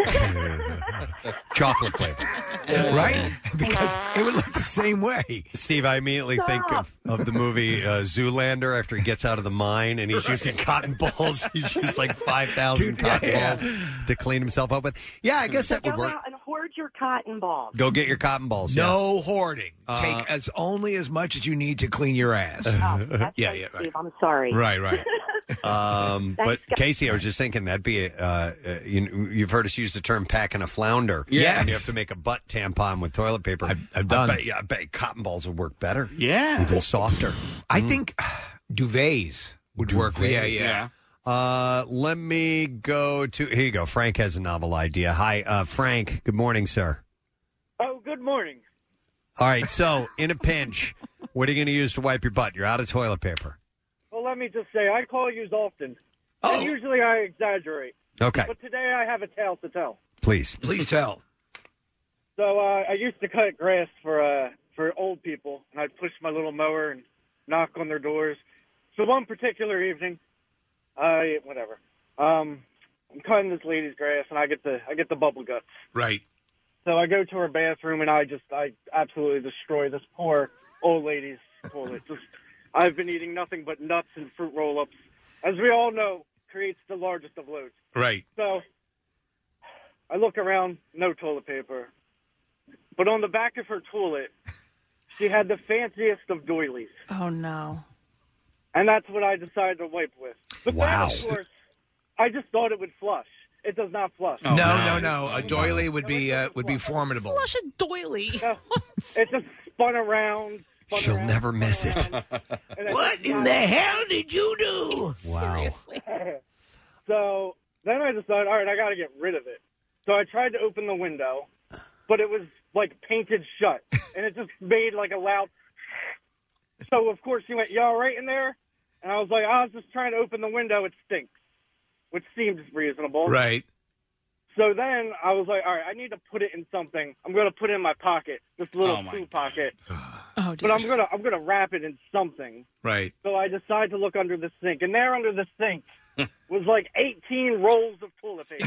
Chocolate flavor. Right? Because it would look the same way. Steve, I immediately think of, of the movie uh, Zoolander after he gets out of the mine and he's using cotton balls. He's used like five thousand cotton yeah. balls to clean himself up with. Yeah, I guess that would Go work. out and hoard your cotton balls. Go get your cotton balls. No hoarding. Uh, Take as only as much as you need to clean your ass. Oh, that's yeah, right, yeah, right. Steve, I'm sorry. Right, right. Um, but Thanks, guys. Casey, I was just thinking that'd be, uh, uh, you, you've heard us use the term packing a flounder. Yes. And you have to make a butt tampon with toilet paper. I've, I've done. I bet, yeah, I bet cotton balls would work better. Yeah. Even softer. I think duvets would work. Duvet. Yeah, yeah. Uh, let me go to, here you go. Frank has a novel idea. Hi, uh, Frank. Good morning, sir. Oh, good morning. All right, so in a pinch, what are you going to use to wipe your butt? You're out of toilet paper. Well, let me just say, I call yous often. Oh. And usually I exaggerate. Okay, But today I have a tale to tell. please. Please tell. So uh, I used to cut grass for uh, for old people, and I'd push my little mower and knock on their doors. So one particular evening, I whatever, um, I'm cutting this lady's grass, and I get the I get the bubble guts. Right. So I go to her bathroom, and I just I absolutely destroy this poor old lady's toilet. Just I've been eating nothing but nuts and fruit roll-ups, as we all know, creates the largest of loads. Right. So I look around, no toilet paper. But on the back of her toilet, she had the fanciest of doilies. Oh, no. And that's what I decided to wipe with. But Wow. then, of course, I just thought it would flush. It does not flush. no, no, no. A doily would be uh, would be formidable. Flush a doily. No, it just spun around. Spun She'll around, never miss it. and it What just in got- the hell did you do? Wow. Seriously. So then I decided, all right, I got to get rid of it. So I tried to open the window, but it was like painted shut, and it just made like a loud. So of course she went, "You all right in there?" And I was like, "I was just trying to open the window. It stinks," which seems reasonable. Right. So then I was like, "All right, I need to put it in something. I'm going to put it in my pocket, this little Oh, my poo pocket. Oh, But I'm gonna I'm gonna wrap it in something." Right. So I decided to look under the sink, and there under the sink was like eighteen rolls of toilet paper.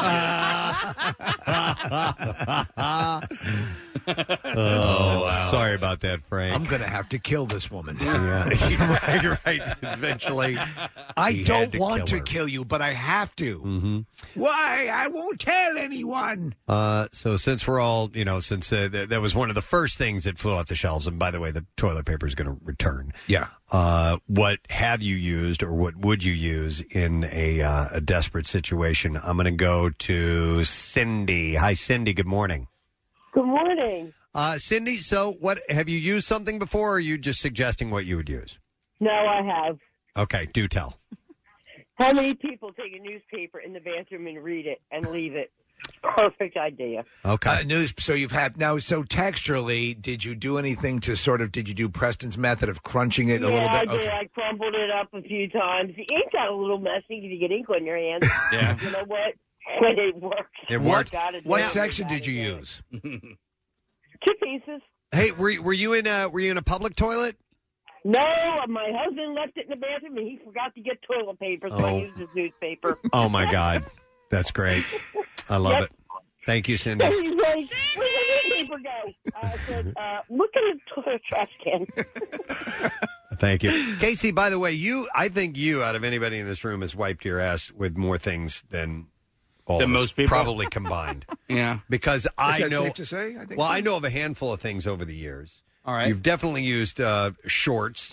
Oh, wow. Sorry about that, Frank. I'm going to have to kill this woman. Yeah, you're right, you're right. Eventually, I he don't had to want kill to her. kill you, but I have to. Mm-hmm. Why? I won't tell anyone. Uh, so since we're all, you know, since uh, th- that was one of the first things that flew off the shelves, and by the way, the toilet paper is going to return. Yeah. Uh, what have you used, or what would you use in a, uh, a desperate situation? I'm going to go to Cindy. Hi, Cindy. Good morning. Good morning. Uh, Cindy, so what have you used something before, or are you just suggesting what you would use? No, I have. Okay, do tell. How many people take a newspaper in the bathroom and read it and leave it? Perfect idea. Okay. Uh, news. So you've had now. So texturally, did you do anything to sort of? Did you do Preston's method of crunching it a yeah, little bit? I did. I crumbled it up a few times. The ink got a little messy if you get ink on your hands. Yeah. You know what? But it worked. It worked. Got it What down. section Got did it you down. use? Two pieces. Hey, were were you in a were you in a public toilet? No, my husband left it in the bathroom and he forgot to get toilet paper, so I Oh. used his newspaper. Oh my God, that's great. I love Yep. it. Thank you, Cindy. And he's like, "Where'd the newspaper go?" I said, uh, "Look in the toilet trash can." Thank you, Casey. By the way, you I think you out of anybody in this room has wiped your ass with more things than all Than of us most people? probably combined. Yeah. Because I that know safe to say? I think well, so. I know of a handful of things over the years. All right. You've definitely used uh, shorts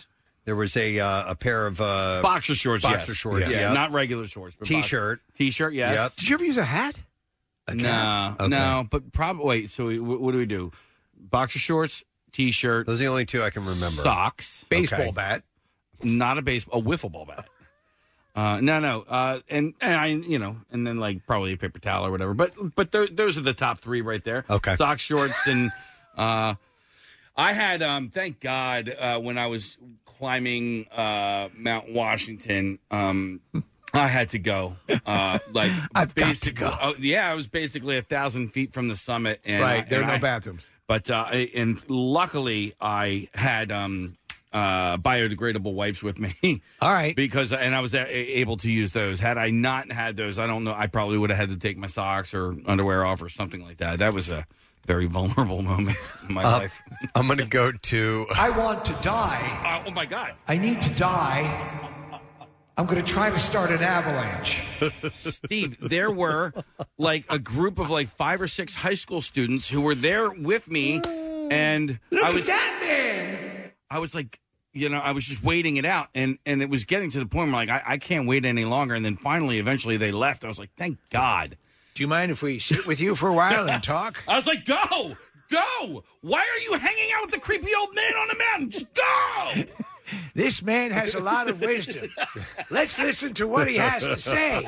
There was a uh, a pair of uh, boxer shorts. Boxer yes. shorts. Yeah, Yeah. not regular shorts. But T-shirt. boxer- T-shirt. Yes. Yep. Did you ever use a hat? A no, cap? Okay. no. But probably. Wait. So we, what do we do? Boxer shorts, T-shirt. Those are the only two I can remember. Socks, baseball Okay. bat, not a baseball, a wiffle ball bat. Uh, no, no, uh, and and I, you know, and then like probably a paper towel or whatever. But but th- those are the top three right there. Okay. Socks, shorts, and uh, I had um, thank God uh, when I was climbing uh, Mount Washington, um, I had to go. Uh, like I've got to go. Oh, yeah, I was basically a thousand feet from the summit, and Right, there are and no I- bathrooms. But uh, I- and luckily, I had um, uh, biodegradable wipes with me. All right, because and I was a- able to use those. Had I not had those, I don't know. I probably would have had to take my socks or underwear off or something like that. That was a very vulnerable moment in my Uh, life. I'm going to go to. I want to die. Oh, oh my God! I need to die. I'm going to try to start an avalanche. Steve, there were like a group of like five or six high school students who were there with me, and Look I at was that man. I was like, you know, I was just waiting it out, and and it was getting to the point where like I, I can't wait any longer. And then finally, eventually, they left. I was like, thank God. Do you mind if we sit with you for a while and talk? I was like, go, go. Why are you hanging out with the creepy old man on the mountain? Just go. This man has a lot of wisdom. Let's listen to what he has to say.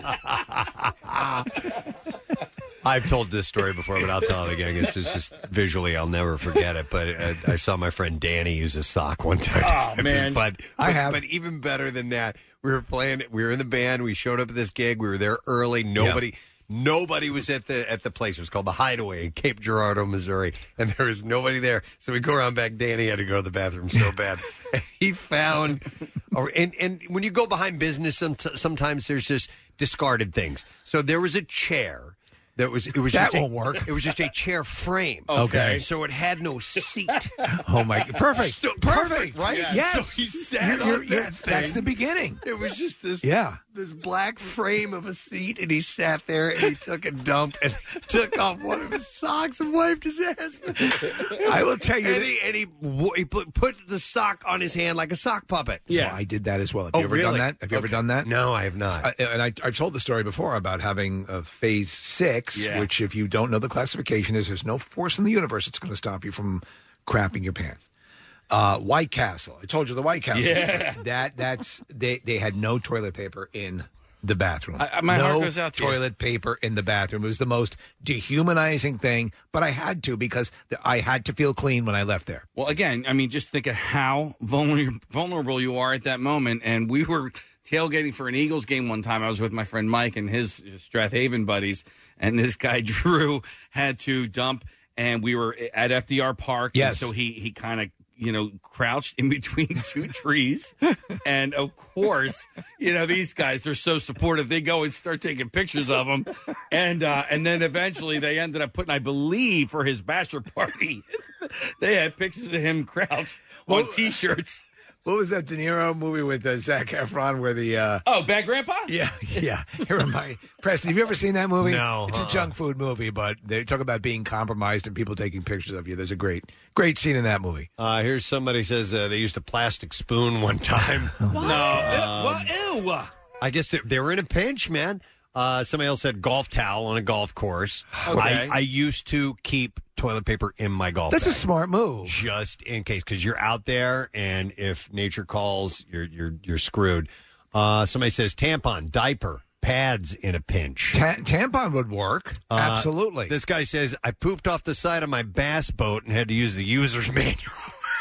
I've told this story before, but I'll tell it again. It's just, just visually, I'll never forget it. But uh, I saw my friend Danny use a sock one time. Oh, It was- man. but, I but, have. but even better than that, we were playing. We were in the band. We showed up at this gig. We were there early. Nobody. Nobody was at the at the place. It was called the Hideaway in Cape Girardeau, Missouri, and there was nobody there. So we go around back. Danny had to go to the bathroom so bad. And he found, or and and when you go behind business, some, sometimes there's just discarded things. So there was a chair. That was it was That just a- won't work. It was just a chair frame. Okay. So it had no seat. Oh my! Perfect. So- perfect, right? Yes. So he sat You're- on you're- you're- that That's thing. the beginning. It was just this Yeah. this black frame of a seat, and he sat there and he took a dump and took off one of his socks and wiped his ass with it. I will tell you And that- he, and he, wo- he put, put the sock on his hand like a sock puppet. So I did that as well. Have Oh, you ever done really? that? Have you ever Okay. done that? No, I have not. Uh, and I, I've told the story before about having a phase six, Yeah. which, if you don't know the classification, is there's no force in the universe that's going to stop you from crapping your pants. Uh, White Castle. I told you the White Castle. Yeah. story. That that's they they had no toilet paper in the bathroom. I- I- my no heart goes out to you. toilet paper in the bathroom. It was the most dehumanizing thing, but I had to because th- I had to feel clean when I left there. Well, again, I mean, just think of how vulnerable vulnerable you are at that moment. And we were tailgating for an Eagles game one time. I was with my friend Mike and his Strathaven buddies, and this guy Drew had to dump, and we were at F D R Park. and Yes. so he he kind of you know crouched in between two trees, and of course, you know these guys are so supportive. They go and start taking pictures of him, and uh, and then eventually they ended up putting, I believe, for his bachelor party, they had pictures of him crouched on T-shirts. What was that De Niro movie with uh, Zac Efron where the uh, Oh, Bad Grandpa? Yeah, yeah. It remind Preston, have you ever seen that movie? No, It's a uh-uh. junk food movie, but they talk about being compromised and people taking pictures of you. There's a great, great scene in that movie. Uh, here's somebody says uh, they used a plastic spoon one time. No. Well, ew. I guess they, they were in a pinch, man. Uh, somebody else said golf towel on a golf course. Okay. I, I used to keep toilet paper in my golf That's a bag, smart move. just in case, because you're out there, and if nature calls, you're you're you're screwed. Uh, somebody says tampon, diaper, pads in a pinch. Ta- tampon would work. Uh, Absolutely. This guy says I pooped off the side of my bass boat and had to use the user's manual.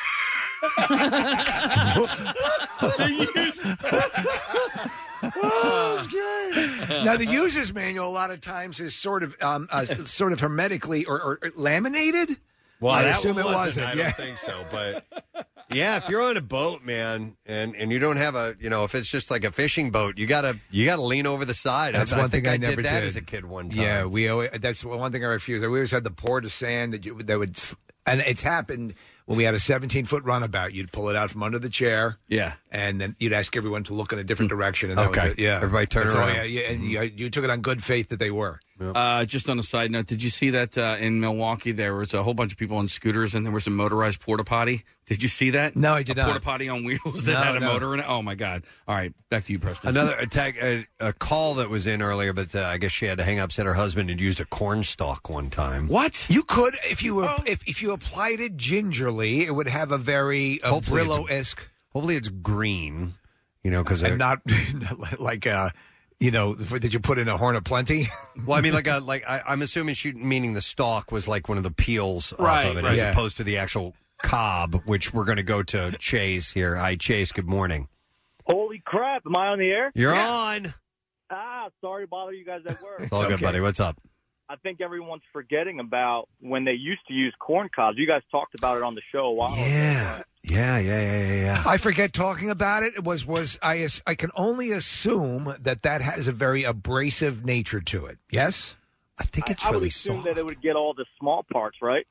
Now, the user's manual a lot of times is sort of um, uh, sort of hermetically or, or, or laminated. Well, I that assume one it wasn't. I yeah. don't think so, but yeah, if you're on a boat, man, and, and you don't have a, you know, if it's just like a fishing boat, you gotta you gotta lean over the side. That's I, one I think thing I, I never did that did as a kid one time. Yeah, we always, that's one thing I refused. We always had the port of sand that you that would, s- and it's happened when we had a seventeen foot runabout. You'd pull it out from under the chair. Yeah. And then you'd ask everyone to look in a different direction. And that Okay. was it. Yeah. Everybody turn That's all, around. yeah, yeah, and you, you took it on good faith that they were. Uh, just on a side note, did you see that uh, in Milwaukee there was a whole bunch of people on scooters and there was a motorized porta potty? Did you see that? No, I did a not. Porta potty on wheels that No, had a no. motor in it. Oh my God! All right, back to you, Preston. Another attack, a, a call that was in earlier, but uh, I guess she had to hang up. Said her husband had used a corn stalk one time. What? You could, if you were, if if you applied it gingerly, it would have a very uh, Hopefully it's- Brillo-esque. Hopefully, it's green. You know, because and not like uh, you know, did you put in a Horn of Plenty? Well, I mean, like a like I, I'm assuming she meaning the stalk was like one of the peels Right, off of it, right. as Yeah. opposed to the actual cob. Which we're going to go to Chase here. Hi, Chase. Good morning. Holy crap! Am I on the air? You're on. Ah, sorry to bother you guys at work. It's all good, buddy. What's up? I think everyone's forgetting about when they used to use corn cobs. You guys talked about it on the show a while ago. Yeah, yeah, yeah, yeah, yeah, yeah. I forget talking about it. It was was I as- I can only assume that that has a very abrasive nature to it. Yes, I think I, I would assume that it would get all the small parts, right?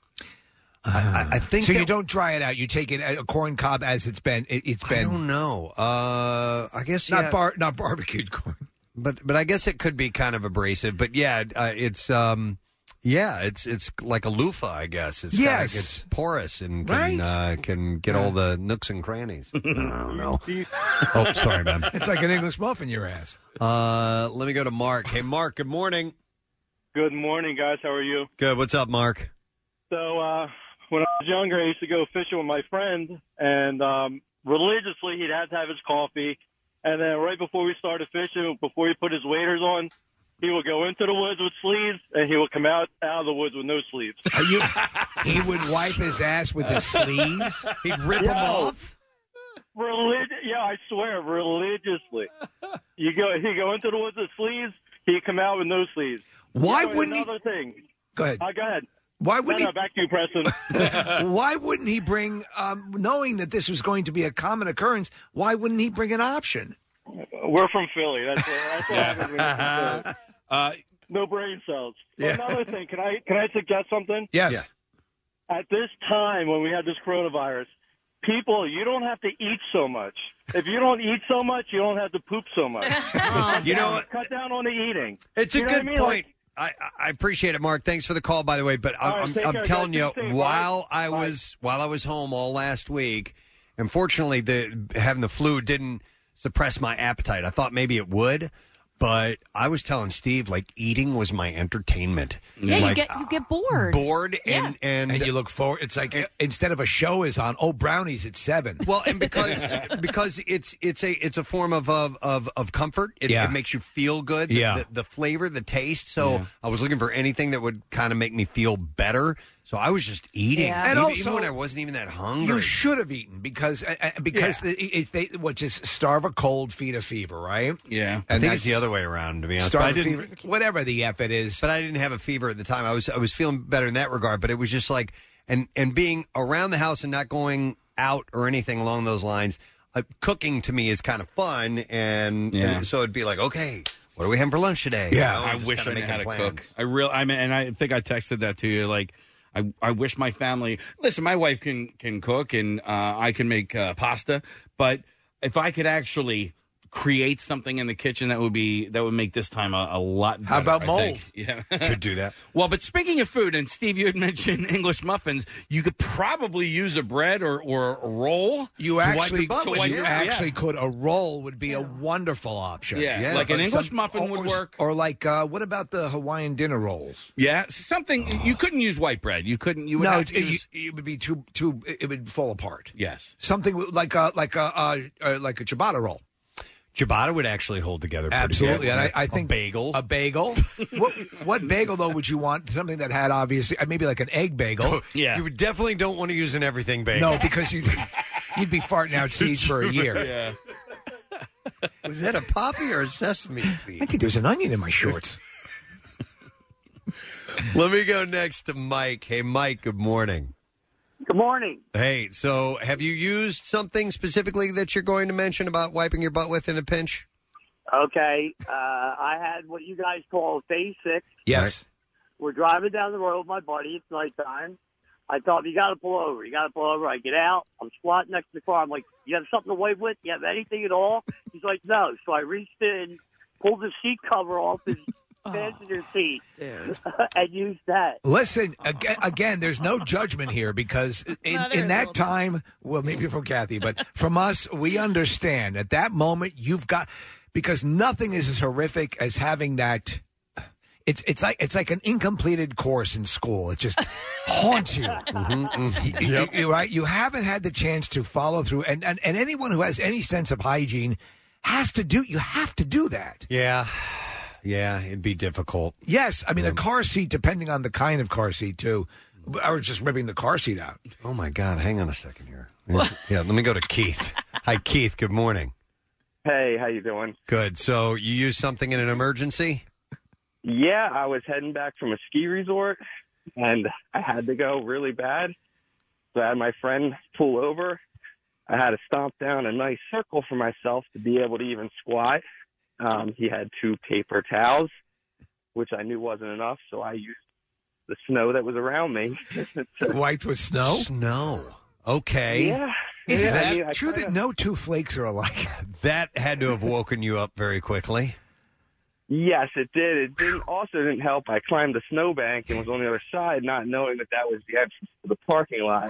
I, I think so. that- You don't dry it out. You take it a corn cob as it's been. It, it's I been. don't know. Uh, I guess not yeah. bar not barbecued corn. But but I guess it could be kind of abrasive. But yeah, uh, it's um, yeah, it's it's like a loofah. I guess it's kinda- Yes. it's porous and can Right. uh, can get all the nooks and crannies. I don't know. Oh, sorry, man. It's like an English muffin, your ass. Uh, let me go to Mark. Hey, Mark. Good morning. Good morning, guys. How are you? Good. What's up, Mark? So uh, when I was younger, I used to go fishing with my friend, and um, religiously he'd have to have his coffee. And then right before we started fishing, before he put his waders on, he would go into the woods with sleeves, and he would come out out of the woods with no sleeves. Are you? He would wipe his ass with his sleeves. He'd rip Yo, them off. Relig- yeah, I swear, religiously. You go, he go into the woods with sleeves. He'd come out with no sleeves. Why You know, wouldn't he- another thing? Go ahead. Uh, go ahead. Why wouldn't no, he? no, back to you, Preston. Why wouldn't he bring? Um, knowing that this was going to be a common occurrence, why wouldn't he bring an option? We're from Philly. That's that's what happens when you're from Philly. Uh, No brain cells. Yeah. Another thing, can I can I suggest something? Yes. Yeah. At this time when we have this coronavirus, people, you don't have to eat so much. If you don't eat so much, you don't have to poop so much. You know what? Cut down on the eating. It's a You know good what I mean? point. Like, I, I appreciate it, Mark. Thanks for the call, by the way. But All right, I'm, take I'm care, telling guys. you, Stay safe, while bye. I was while I was home all last week, unfortunately, the having the flu didn't suppress my appetite. I thought maybe it would, but I was telling Steve like eating was my entertainment. Yeah, you Like, get you get bored. bored Yeah. and and, And you look forward. It's like instead of a show is on, oh, brownies at seven. Well, and because because it's it's a it's a form of of of, of comfort. It, Yeah. it makes you feel good. The, Yeah. the, the flavor, the taste. So I was looking for anything that would kind of make me feel better. So I was just eating, Yeah. And even, also- even when I wasn't even that hungry. You should have eaten because uh, uh, because the, it, they what just starve a cold, feed a fever, right? Yeah, I think that's- it's the other way around, to be honest. Starve But I a didn't- fever, whatever the f it is. But I didn't have a fever at the time. I was I was feeling better in that regard. But it was just like and and being around the house and not going out or anything along those lines. Uh, cooking to me is kind of fun, and, Yeah. and so it'd be like, okay, what are we having for lunch today? You know, I just wish I kinda knew how to making plans. cook. I real, I mean, and I think I texted that to you. Like, I, I wish my family. Listen, my wife can can cook, and uh, I can make uh, pasta. But if I could actually create something in the kitchen, that would be that would make this time a, a lot better. How about I mold? think. Yeah, Could do that. Well, but speaking of food, and Steve, you had mentioned English muffins. You could probably use a bread or, or a roll. You to wipe actually, your butt to with. wipe- Yeah. you actually could. A roll would be a wonderful option. Yeah, Yeah. like an Or English muffin would or- work. Or like, uh, what about the Hawaiian dinner rolls? Yeah, something you couldn't use white bread. You couldn't. You would no, have it's, to it, use. it would be too too. It would fall apart. Yes, something like a like a uh, uh, like a ciabatta roll. Ciabatta would actually hold together pretty Absolutely, good. and I, I A think bagel. A bagel. what, what bagel though would you want? Something that had obviously uh, maybe like an egg bagel. You would definitely don't want to use an everything bagel. No, because you you'd be farting out seeds for a year. Yeah. Was that a poppy or a sesame seed? I think there's an onion in my shorts. Let me go next to Mike. Hey, Mike, good morning. Good morning. Hey, so have you used something specifically that you're going to mention about wiping your butt with in a pinch? Okay, uh, I had what you guys call phase six. Yes. We're driving down the road with my buddy. It's nighttime. I thought, you got to pull over. You got to pull over. I get out. I'm squatting next to the car. I'm like, you have something to wipe with? You have anything at all? He's like, no. So I reached in, pulled the seat cover off his passenger seat and use that. Listen, again, again, there's no judgment here because in, No, there in is a that little bit. time, well, maybe from Kathy, but from us, we understand at that moment you've got because nothing is as horrific as having that. It's it's like it's like an incompleted course in school. It just haunts you. Mm-hmm, You- you- you- right? You haven't had the chance to follow through, and, and and anyone who has any sense of hygiene has to do. You have to do that. Yeah, yeah, it'd be difficult. Yes, I mean a car seat, depending on the kind of car seat too. I was just ripping the car seat out. Oh my God! Hang on a second here. Yeah, let me go to Keith. Hi, Keith. Good morning. Hey, how you doing? Good. So you used something in an emergency? Yeah, I was heading back from a ski resort, and I had to go really bad. So I had my friend pull over. I had to stomp down a nice circle for myself to be able to even squat. Um, he had two paper towels, which I knew wasn't enough, so I used the snow that was around me. Wiped with snow? Snow. Okay. Yeah. Is Yeah, it I mean, I true kinda- that no two flakes are alike? That had to have woken you up very quickly. Yes, it did. It didn't also didn't help. I climbed the snowbank and was on the other side, not knowing that that was the entrance to the parking lot.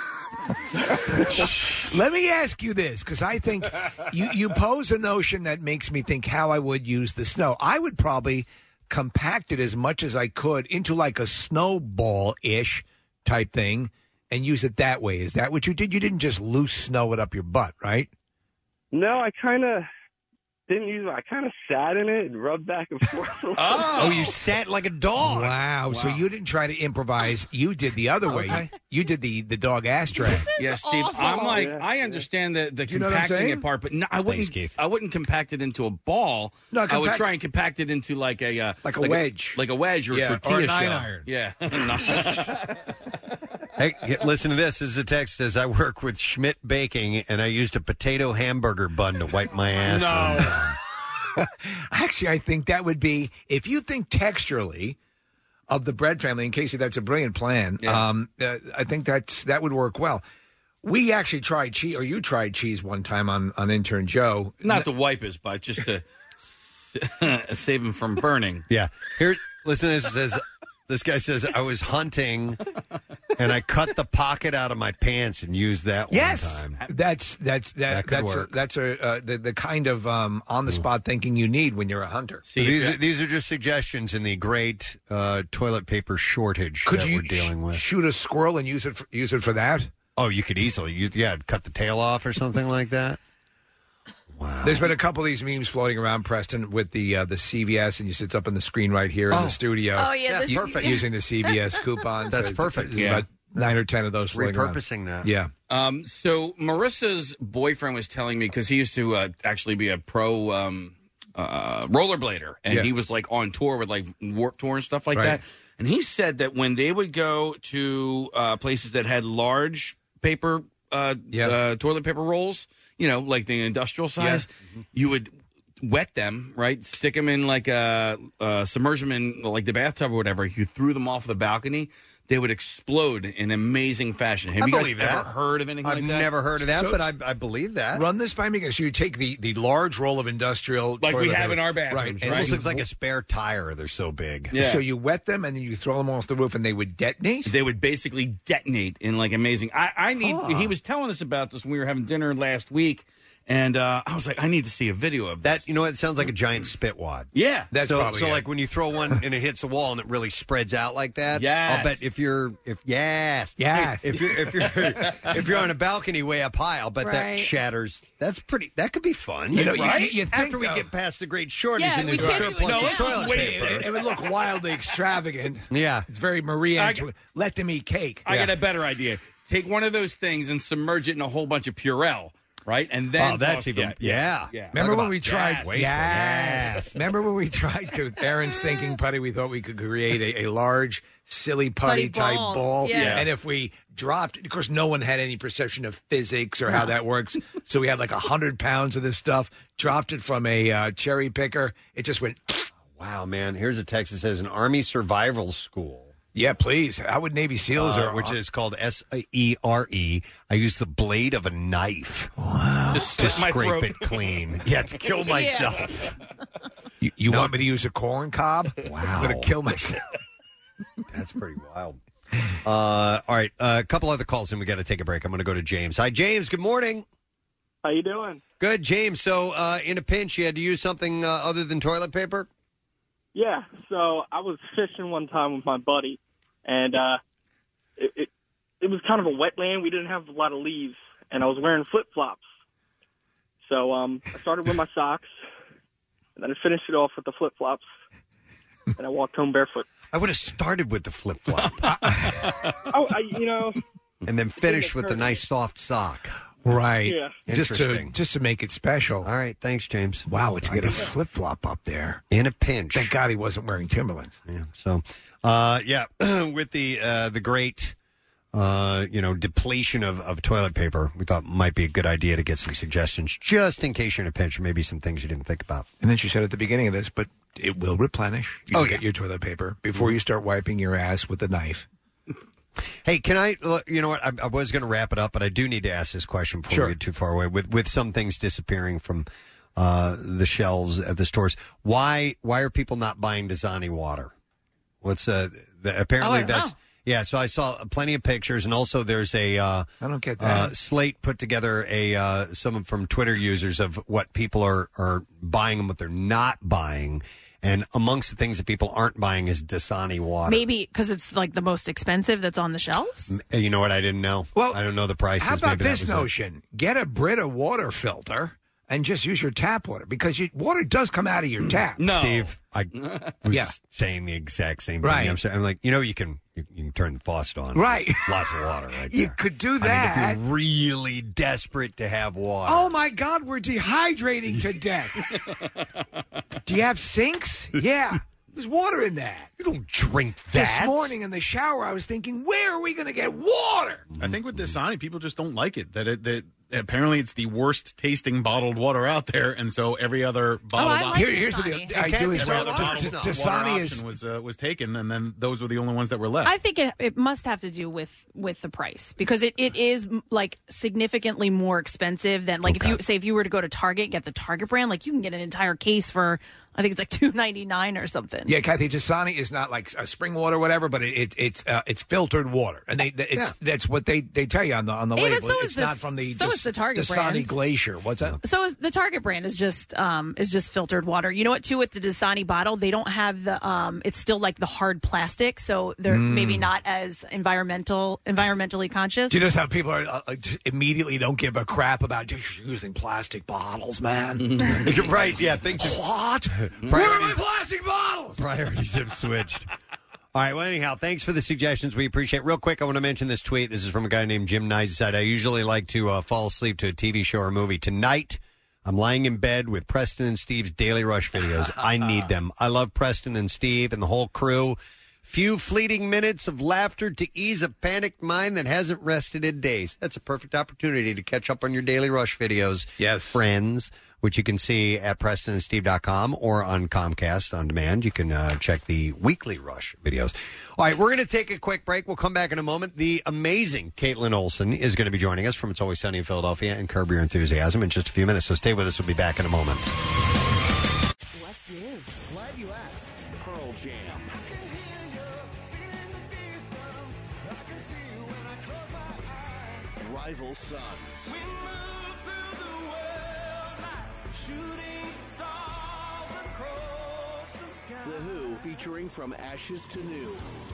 Let me ask you this, because I think you, you pose a notion that makes me think how I would use the snow. I would probably compact it as much as I could into like a snowball-ish type thing and use it that way. Is that what you did? You didn't just loose snow it up your butt, right? No, I kind of didn't use it. I kind of sat in it and rubbed back and forth. Oh, you sat like a dog. Wow. So you didn't try to improvise. You did the other way. You did the, the dog ass drag. Yeah, Steve. I'm like, I understand the, the Do you know what I'm compacting saying? it part, but no, I wouldn't. I wouldn't compact it into a ball. No, I would compact- try and compact it into like a uh, Like a wedge. like a wedge or Yeah, a or tortilla a nine shell. iron. Yeah. Hey, h- listen to this. This is a text says, I work with Schmidt Baking, and I used a potato hamburger bun to wipe my ass. one time. Actually, I think that would be, if you think texturally of the bread family, and Casey, that's a brilliant plan. Um, uh, I think that's that would work well. We actually tried cheese, or you tried cheese one time on, on intern Joe. Not to wipe his butt, just to s- save him from burning. Yeah. Here, listen to this. It says, this guy says, I was hunting, and I cut the pocket out of my pants and used that Yes, one time. that's that's that, That could that's work. A, that's a uh, the the kind of um, on the spot thinking you need when you're a hunter. So these, are, these are just suggestions in the great uh, toilet paper shortage Could that you we're dealing with. shoot a squirrel and use it for, use it for that? Oh, you could easily use, yeah, cut the tail off or something like that. There's been a couple of these memes floating around, Preston, with the uh, the C V S, and you sits up on the screen right here in Oh. the studio. Oh, yeah, the You- perfect. Using the C V S coupons. That's So it's- perfect. There's Yeah. about nine or ten of those floating around. Repurposing that. Yeah. Um, so Marissa's boyfriend was telling me because he used to uh, actually be a pro um, uh, rollerblader, and Yeah. he was like on tour with like Warped Tour and stuff like Right. that. And he said that when they would go to uh, places that had large paper uh, uh, toilet paper rolls, you know, like the industrial size, you would wet them, right? Stick them in like a, uh, submerge them in like the bathtub or whatever. You threw them off the balcony. They would explode in amazing fashion. Have I you guys believe ever that. heard of anything I've like that? never heard of that, So but it's- I, I believe that. Run this by me because you take the, the large roll of industrial Like we toilet have paper- in our bathrooms, right? right? and Almost you- looks like a spare tire. They're so big. Yeah. So you wet them and then you throw them off the roof and they would detonate. They would basically detonate in like amazing. I, I need. Huh. He was telling us about this when we were having dinner last week, and uh, I was like, I need to see a video of That you know, it sounds like a giant spit wad. Yeah, That's so, probably so it. like when you throw one and it hits a wall and it really spreads out like that. Yes. I'll bet if you're if yes Yes. if you're if you're if you're on a balcony way up high, I'll bet that Right. shatters. That's pretty. That could be fun. You know, you- right? you think, After we though- get past the great shortage Yeah, and we there's a can't do- surplus no, of let's just toilet wait. paper. It, it would look wildly extravagant. Yeah. It's very Marie I- Antoinette. Let them eat cake. I got a better idea. Take one of those things and submerge it in a whole bunch of Purell, right? And then Oh, that's toss- even yeah. yeah. Remember Talk when about we tried? gas. Wasteful. Yes. Yes. Remember when we tried? Because Aaron's thinking putty, we thought we could create a, a large, silly putty, Putty type ball. ball. Yeah. And if we dropped, of course, no one had any perception of physics or how that works. So we had like a hundred pounds of this stuff. Dropped it from a uh, cherry picker. It just went. Wow, man. Here's a text that says an Army survival school. Yeah, please. How would Navy SEALs Uh, are? which is called S E R E. I use the blade of a knife Just to slit my scrape throat. it clean. Yeah, to kill myself. You, you want me to use a corn cob? Wow. I'm going to kill myself. That's pretty wild. Uh, all right, uh, a couple other calls, and we got to take a break. I'm going to go to James. Hi, James. Good morning. How you doing? Good, James. So, uh, in a pinch, you had to use something uh, other than toilet paper? Yeah, so I was fishing one time with my buddy, and uh, it, it it was kind of a wetland. We didn't have a lot of leaves, and I was wearing flip-flops. So um, I started with my socks, and then I finished it off with the flip-flops, and I walked home barefoot. I would have started with the flip-flop. oh, I, you know. And then finish with the nice soft sock. Right. Yeah. Just to Interesting. just to make it special. All right. Thanks, James. Wow, to I get a guess- flip flop up there. In a pinch. Thank God he wasn't wearing Timberlands. Yeah. So, uh, yeah, with the uh, the great, uh, you know, depletion of, of toilet paper, we thought might be a good idea to get some suggestions just in case you're in a pinch, or maybe some things you didn't think about. And then she said at the beginning of this, but it will replenish. You Oh, get your toilet paper before you start wiping your ass with a knife. Hey, can I? You know what? I, I was going to wrap it up, but I do need to ask this question before Sure. we get too far away. With with some things disappearing from uh, the shelves at the stores, why why are people not buying Dasani water? What's uh? The, apparently Oh, I don't that's know. yeah. So I saw plenty of pictures, and also there's a uh, I don't get uh, that. Slate put together a uh, some from Twitter users of what people are are buying and what they're not buying. And amongst the things that people aren't buying is Dasani water. Maybe because it's like the most expensive that's on the shelves. M- You know what? I didn't know. Well, I don't know the prices. How about Maybe that this was it. notion? Get a Brita water filter and just use your tap water because you, water does come out of your tap. Steve, I was Yeah. saying the exact same thing. Right. I'm, saying, I'm like, you know, you can you, you can turn the faucet on. Right. There's lots of water right You there. could do I mean, that. if you're really desperate to have water. Oh my God, we're dehydrating to death. Do you have sinks? Yeah. There's water in that. You don't drink This that. morning in the shower, I was thinking, where are we going to get water? I think with Dasani, people just don't like it. That it that apparently it's the worst tasting bottled water out there, and so every other bottled I like Here- here's the deal. Dasani. I do is every other Dasani bottled water Dasani is option was uh, was taken, and then those were the only ones that were left. I think it, it must have to do with with the price because it, it is m- like significantly more expensive than like if you say if you were to go to Target and get the Target brand, like you can get an entire case for I think it's like two ninety nine or something. Yeah, Kathy, Dasani is not like a spring water or whatever, but it, it, it's uh, it's filtered water, and they it's that's what they, they tell you on the on the Hey, but label. so is it's the- not from the so is the Target Dasani brand. Glacier. What's that? So is the Target brand is just um is just filtered water. You know what? Too with the Dasani bottle, they don't have the um. It's still like the hard plastic, so they're Mm. maybe not as environmental environmentally conscious. Do you notice how people are uh, uh, just immediately don't give a crap about just using plastic bottles, man? Right, yeah. Things have, what? Where are my plastic bottles? Priorities have switched. All right. Well, anyhow, thanks for the suggestions. We appreciate it. Real quick, I want to mention this tweet. This is from a guy named Jim Knight. He said, I usually like to uh, fall asleep to a T V show or movie. Tonight, I'm lying in bed with Preston and Steve's Daily Rush videos. I need them. I love Preston and Steve and the whole crew. Few fleeting minutes of laughter to ease a panicked mind that hasn't rested in days. That's a perfect opportunity to catch up on your Daily Rush videos. Yes. Friends, which you can see at preston and steve dot com or on Comcast On Demand. You can uh, check the weekly Rush videos. All right, we're going to take a quick break. We'll come back in a moment. The amazing Caitlin Olsen is going to be joining us from It's Always Sunny in Philadelphia and Curb Your Enthusiasm in just a few minutes. So stay with us. We'll be back in a moment. What's new? Glad you asked. Pearl Jam. Rival Sons. The Who featuring From Ashes to New.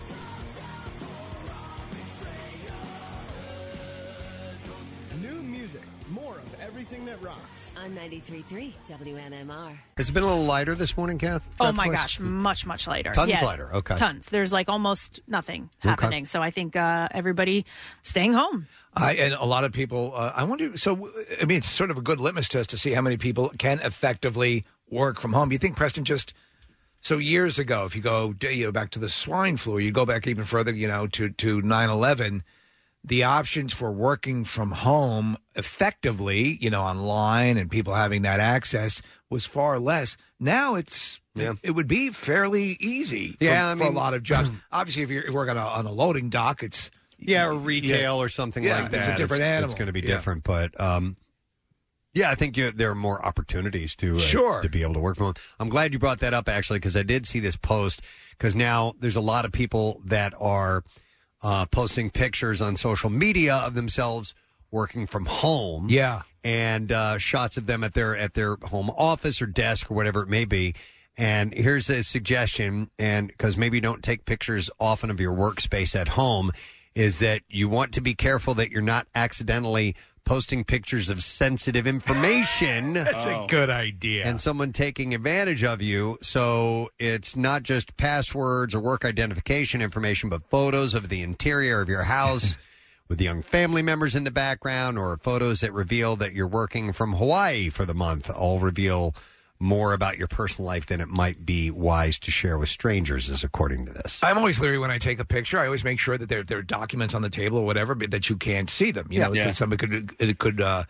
New music. More of everything that rocks. On ninety-three point three W M M R. Has it been a little lighter this morning, Kath? Oh my Kath-wise? gosh, much much lighter. Tons Yeah, lighter, okay. Tons. There's like almost nothing Okay. happening. So I think uh, everybody staying home. I, and a lot of people, uh, I wonder, so, I mean, it's sort of a good litmus test to see how many people can effectively work from home. You think, Preston, just, so years ago, if you go you know, back to the swine flu, you go back even further, you know, to, to nine eleven, the options for working from home effectively, you know, online and people having that access was far less. Now it's, Yeah. it would be fairly easy for, Yeah, I for a mean- lot of jobs. Obviously, if you're working on a, on a loading dock, it's, Yeah, or retail Yeah. or something Yeah, like that. it's a different animal. It's going to be Yeah. different, but um, Yeah, I think you, there are more opportunities to uh, Sure. to be able to work from home. I'm glad you brought that up, actually, because I did see this post, because now there's a lot of people that are uh, posting pictures on social media of themselves working from home. Yeah. And uh, shots of them at their at their home office or desk or whatever it may be. And here's a suggestion, and because maybe you don't take pictures often of your workspace at home, is that you want to be careful that you're not accidentally posting pictures of sensitive information. That's a good idea. And someone taking advantage of you. So it's not just passwords or work identification information, but photos of the interior of your house with young family members in the background, or photos that reveal that you're working from Hawaii for the month, all reveal more about your personal life than it might be wise to share with strangers, is according to this. I'm always leery when I take a picture. I always make sure that there, there are documents on the table or whatever, but that you can't see them. You Yeah. know, Yeah. so somebody could it could uh,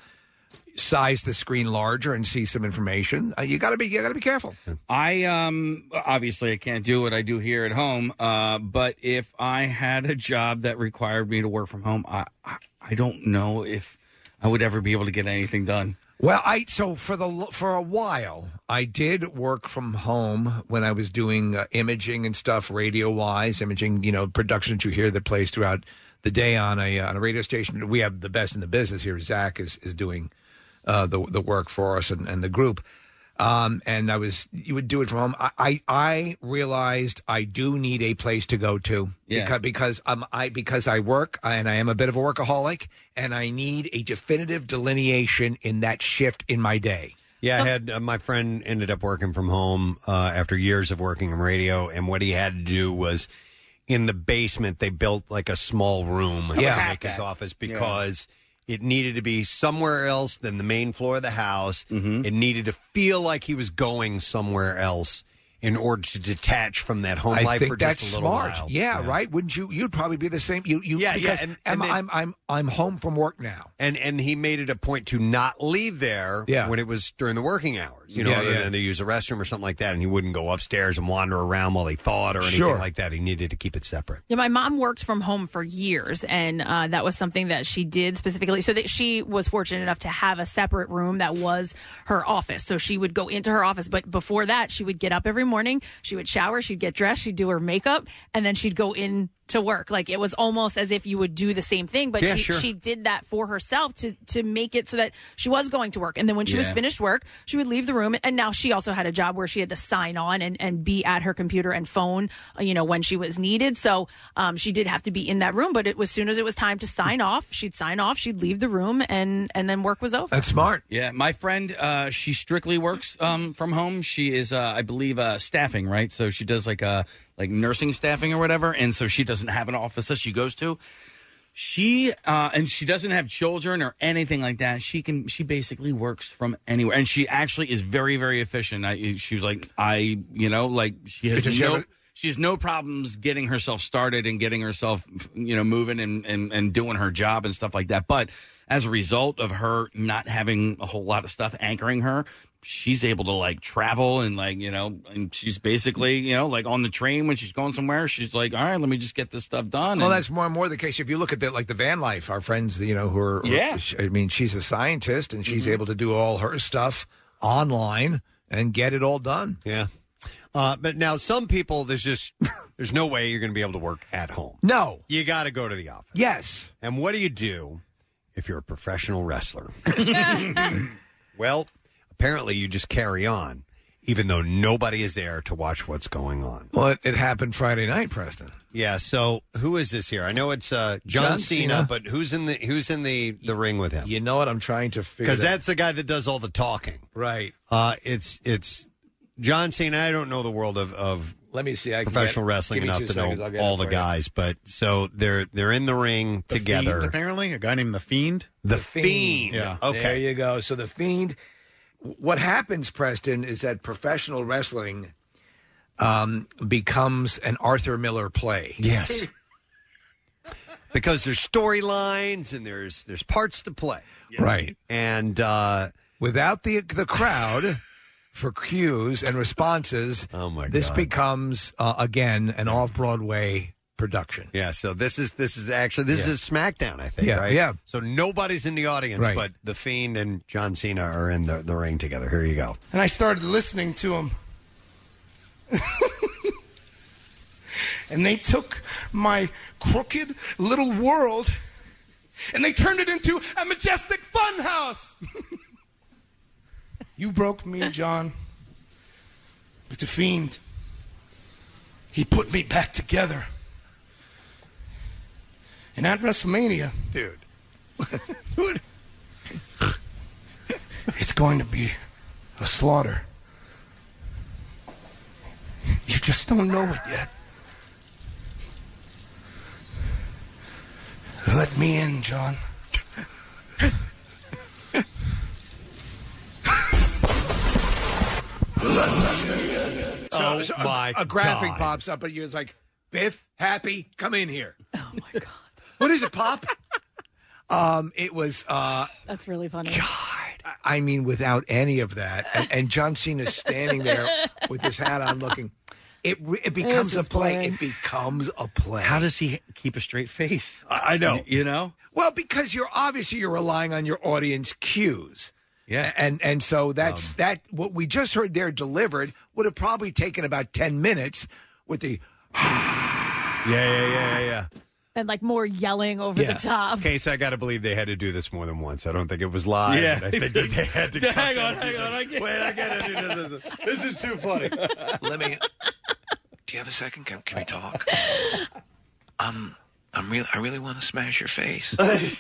size the screen larger and see some information. Uh, you got to be you got to be careful. I um obviously I can't do what I do here at home, uh, but if I had a job that required me to work from home, I I, I don't know if I would ever be able to get anything done. Well, I so for the for a while I did work from home when I was doing uh, imaging and stuff, radio wise, imaging. You know, production that you hear that plays throughout the day on a uh, on a radio station. We have the best in the business here. Zach is is doing uh, the the work for us and, and the group. Um, and I was you would do it from home. I, I I realized I do need a place to go to Yeah. because because um I because I work and I am a bit of a workaholic and I need a definitive delineation in that shift in my day. Yeah, I had uh, my friend ended up working from home uh, after years of working in radio, and what he had to do was in the basement they built like a small room Yeah. to make his office because it needed to be somewhere else than the main floor of the house. It needed to feel like he was going somewhere else in order to detach from that home I life think for that's just a little smart. while. Yeah, right. Wouldn't you? You'd probably be the same. You, you, Yeah, yeah, because and- I'm, and then- I'm, I'm, I'm home from work now. And and he made it a point to not leave there Yeah. when it was during the working hours, you know, Yeah, other yeah. than to use a restroom or something like that. And he wouldn't go upstairs and wander around while he thought or anything Sure. like that. He needed to keep it separate. Yeah, my mom worked from home for years, and uh, that was something that she did specifically. So that she was fortunate enough to have a separate room that was her office. So she would go into her office, but before that, she would get up every morning, she would shower, she'd get dressed, she'd do her makeup, and then she'd go in to work. Like it was almost as if you would do the same thing, but Yeah, she, sure. she did that for herself to to make it so that she was going to work. And then when she was Yeah. finished work, she would leave the room. And now she also had a job where she had to sign on and, and be at her computer and phone, uh, you know, when she was needed. So um, she did have to be in that room. But it was as soon as it was time to sign off, she'd sign off, she'd leave the room, and and then work was over. That's smart. Yeah, my friend, uh, she strictly works um, from home. She is, uh, I believe, uh, staffing, right? So she does like uh, like nursing staffing or whatever, and so she doesn't have an office that she goes to. She uh, and she doesn't have children or anything like that. She can. She basically works from anywhere, and she actually is very, very efficient. I, she was like, I, you know, like she has Does she no. have a- She has no problems getting herself started and getting herself, you know, moving and, and, and doing her job and stuff like that. But as a result of her not having a whole lot of stuff anchoring her, she's able to like travel and like, you know, and she's basically, you know, like on the train when she's going somewhere, she's like, all right, let me just get this stuff done. Well, And- that's more and more the case. If you look at the like the van life, our friends, you know, who are, who are- Yeah. I mean, she's a scientist and she's Mhm. able to do all her stuff online and get it all done. Yeah. Uh, but now some people, there's just, there's no way you're going to be able to work at home. No. You got to go to the office. Yes. And what do you do if you're a professional wrestler? Well, apparently you just carry on, even though nobody is there to watch what's going on. Well, it, it happened Friday night, Preston. Yeah. So who is this here? I know it's uh, John, John Cena, Cena. but who's in the who's in the, the ring with him? You know what? I'm trying to figure Because that- that's the guy that does all the talking. Right. Uh, it's it's John Cena. I don't know the world of, of Let me see. I can professional get it. wrestling Give me enough two to seconds, know I'll get all it the for you. guys, but so they're they're in the ring The together. Fiend, apparently, a guy named the Fiend. The Fiend. Yeah. Okay. There you go. So the Fiend. What happens, Preston, is that professional wrestling um, becomes an Arthur Miller play. Yes. Because there's storylines and there's there's parts to play. Right. And uh, without the the crowd for cues and responses, oh my this God. becomes uh, again an off Broadway production. Yeah, so this is this is actually this Yeah. is SmackDown, I think, Yeah, right? yeah. So nobody's in the audience, Right. but The Fiend and John Cena are in the, the ring together. Here you go. And I started listening to him. And they took my crooked little world and they turned it into a majestic fun house. You broke me, John. But the Fiend, he put me back together. And at WrestleMania, dude, it's going to be a slaughter. You just don't know it yet. Let me in, John. So, Oh, so a- my a, graphic God. pops up, but you're just like, Biff, Happy, come in here. Oh my God. What is it, Pop? um, it was uh That's really funny. God. I mean, without any of that. And, and John Cena's standing there with his hat on looking. It re- it becomes This a is play. boring. It becomes a play. How does he keep a straight face? I know. You know? Well, because you're obviously you're relying on your audience cues. Yeah. And and so that's Um, that what we just heard there delivered would have probably taken about ten minutes with the Yeah, yeah, yeah, yeah. And like more yelling over the top. Case, I got to believe they had to do this more than once. I don't think it was live. Yeah. but I think that they had to. cut Hang that on, and hang be on, like, I get- Wait, I got to do this. This is too funny. Let me. Do you have a second? Can, can we talk? Um, I'm really. I really want to smash your face.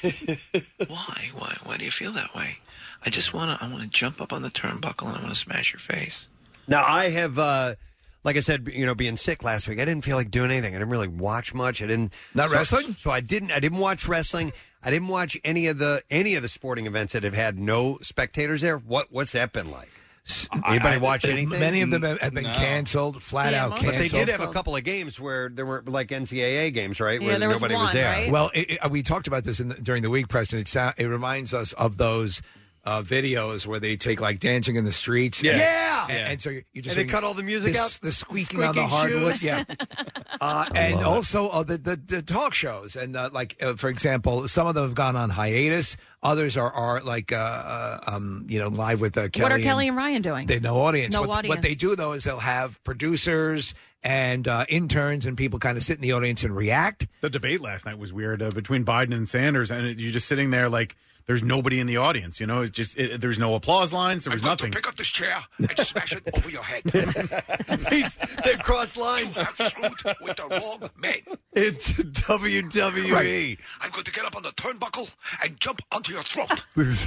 Why? Why? Why do you feel that way? I just want to. I want to jump up on the turnbuckle and I want to smash your face. Now, I have, uh, like I said, you know, being sick last week, I didn't feel like doing anything. I didn't really watch much. I didn't Not so- wrestling? So I didn't. I didn't watch wrestling. I didn't watch any of the any of the sporting events that have had no spectators there. What What's that been like? Anybody I- watch I- anything? Many of them have have been No. canceled, flat out But canceled. they did have a couple of games where there were like N C double A games, right? Yeah, where there was nobody was one, there. right? Well, it, it, we talked about this in the, during the week, Preston. It, sound, it reminds us of those uh, videos where they take like dancing in the streets. Yeah. and, Yeah. and, and so you you just And they hear cut all the music the, out? the squeaking, Squeaking on the hardwood. shoes? Yeah, uh, and also uh, the, the the talk shows and uh, like uh, for example, some of them have gone on hiatus. Others are are like uh, uh, um, you know live with uh, Kelly. What are and- Kelly and Ryan doing? They no audience. No what, audience. what they do though is they'll have producers and uh, interns and people kind of sit in the audience and react. The debate last night was weird uh, between Biden and Sanders, and it, you're just sitting there like there's nobody in the audience. You know, it's just it, there's no applause lines. There was nothing. Pick up this chair and smash it over your head. He's, they cross lines. You have screwed with the wrong man. It's W W E. Right. I'm going to get up on the turnbuckle and jump onto your throat.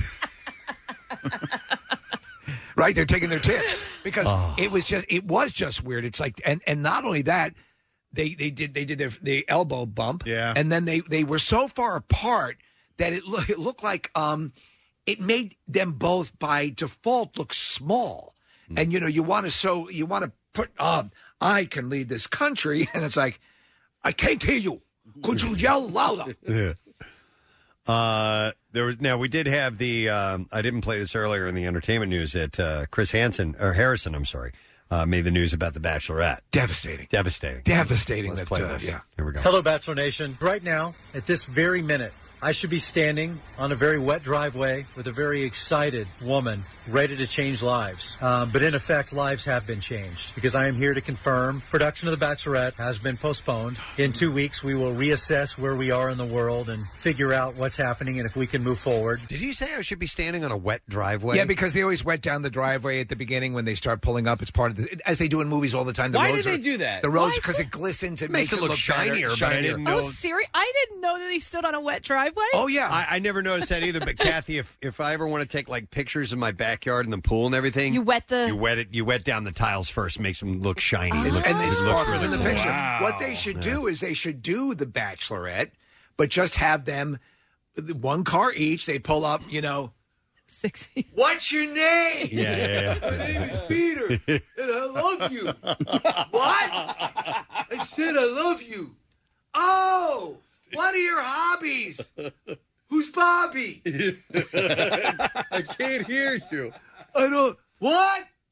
Right, they're taking their tips because Oh. it was just it was just weird. It's like and and not only that, they they did they did their the elbow bump, yeah, and then they they were so far apart that it look it looked like um it made them both by default look small, Hmm. and you know you want to so you want to put um I can lead this country, and it's like I can't hear you. Could you yell louder? Yeah. Uh, there was now we did have the um, I didn't play this earlier in the entertainment news that uh, Chris Hansen or Harrison, I'm sorry, uh, made the news about the Bachelorette. Devastating, devastating, devastating. Let's that, play uh, this. yeah. Here we go. Hello, Bachelor Nation. Right now, at this very minute, I should be standing on a very wet driveway with a very excited woman ready to change lives. Uh, but in effect, lives have been changed because I am here to confirm production of The Bachelorette has been postponed. In two weeks, we will reassess where we are in the world and figure out what's happening and if we can move forward. Did you say I should be standing on a wet driveway? Yeah, because they always wet down the driveway at the beginning when they start pulling up. It's part of the, as they do in movies all the time. The Why roads do they are- do that? The roads Why? because it glistens. It Makes makes, it look better, shinier, but I didn't know- Oh, serious? I didn't know that he stood on a wet driveway. Oh yeah, I, I never noticed that either. But Kathy, if if I ever want to take like pictures of my backyard and the pool and everything, You wet the- you wet it, you wet down the tiles first, makes them look shiny. It It's- looks- and they it looks sparkles really in the cool. picture. Wow. What they should Yeah. do is they should do the Bachelorette, but just have them one car each. They pull up, you know. Six. What's your name? Yeah, yeah, yeah. My name is Peter, and I love you. What? I said I love you. Oh, what are your hobbies? Who's Bobby? I can't hear you. I don't. What?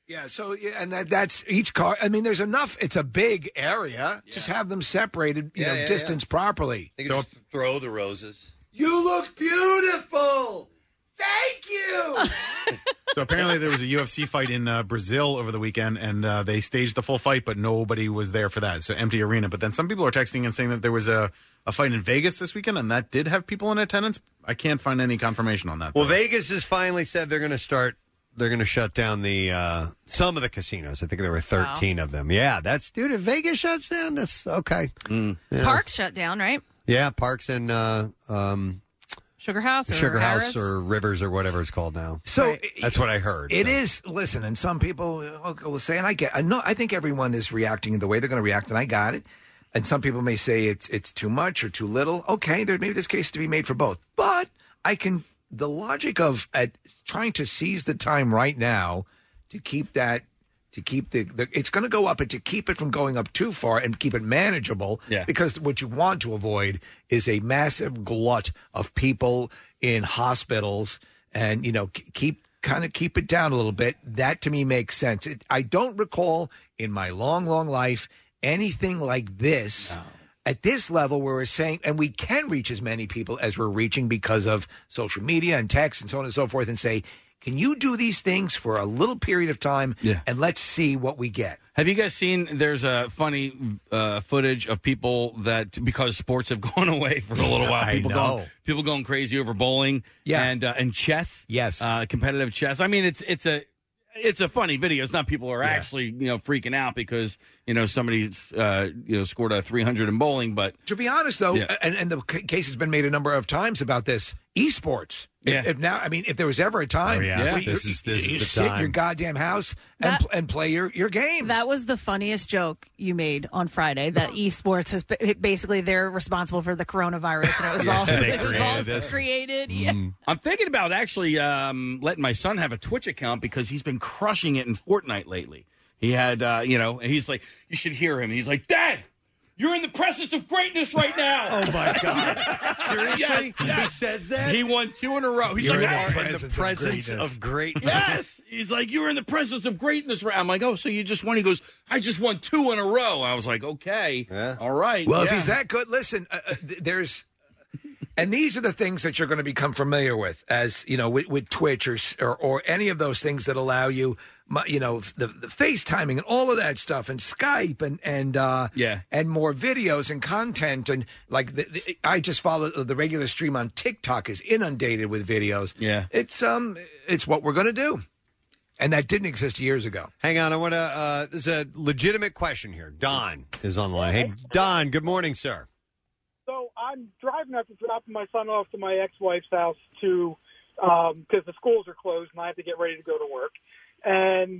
Yeah, so yeah, and that, that's each car. I mean, there's enough. It's a big area. Just have them separated, you Yeah, know, yeah, distance properly. They can just throw the roses. You look beautiful. Thank you. So apparently there was a U F C fight in uh, Brazil over the weekend, and uh, they staged the full fight, but nobody was there for that. So empty arena. But then some people are texting and saying that there was a, a fight in Vegas this weekend, and that did have people in attendance. I can't find any confirmation on that. Well, Vegas has finally said they're going to start. They're going to shut down the uh, some of the casinos. I think there were thirteen of them. Yeah, that's dude. If Vegas shuts down, that's okay. Mm. Yeah. Parks shut down, right? Yeah, Parks and uh, um, Sugar House or Sugar House Harris? or Rivers or whatever it's called now. So that's what I heard. It so. is. Listen, and some people will say, and I get. I know. I think everyone is reacting the way they're going to react, and I got it. And some people may say it's it's too much or too little. Okay, there maybe there's case to be made for both. But I can. The logic of uh, trying to seize the time right now to keep that, to keep the, the it's going to go up, and to keep it from going up too far and keep it manageable. Yeah. Because what you want to avoid is a massive glut of people in hospitals, and you know, k- keep kind of keep it down a little bit. That to me makes sense. It, I don't recall in my long, long life anything like this. No. At this level where we're saying, and we can reach as many people as we're reaching because of social media and text and so on and so forth, and say, can you do these things for a little period of time, Yeah. and let's see what we get. Have you guys seen? There's a funny uh, footage of people that because sports have gone away for a little while. I People know. going people going crazy over bowling, Yeah. and uh, and chess, yes, uh, competitive chess. I mean, it's it's a it's a funny video. It's not people are Yeah. actually you know freaking out because you know somebody uh, you know scored a three hundred in bowling, but To be honest, though, Yeah. and, and the c- case has been made a number of times about this, esports. If, Yeah. if now, I mean, if there was ever a time, Oh, yeah. where This you, is- this is you the sit in time. your goddamn house and, That- pl- and play your, your games. That was the funniest joke you made on Friday. That esports has ba- basically they're responsible for the coronavirus, and it was Yeah. all They it was created all this. created. Yeah. I'm thinking about actually um, letting my son have a Twitch account because he's been crushing it in Fortnite lately. He had, uh, you know, and he's like, you should hear him. He's like, Dad, you're in the presence of greatness right now. Oh, my God. Seriously? Yes, yes. He says that? He won two in a row. He's You're like, in "Ah." the presence, presence of greatness. Yes. He's like, you're in the presence of greatness right. I'm like, oh, so you just won? He goes, I just won two in a row. I was like, okay. All right. Well, if yeah. he's that good, listen, uh, uh, th- there's, and these are the things that you're going to become familiar with, as you know, with, with Twitch or, s- or or any of those things that allow you, mu- you know, the, the FaceTiming and all of that stuff, and Skype and and uh, Yeah. and more videos and content, and like the, the, I just follow the regular stream on TikTok is inundated with videos. Yeah. It's um, it's what we're going to do, and that didn't exist years ago. Hang on, I want to. Uh, there's a legitimate question here. Don is on the line. Hey, Don. Good morning, sir. So I'm driving after dropping my son off to my ex-wife's house to because the schools are closed and I have to get ready to go to work. And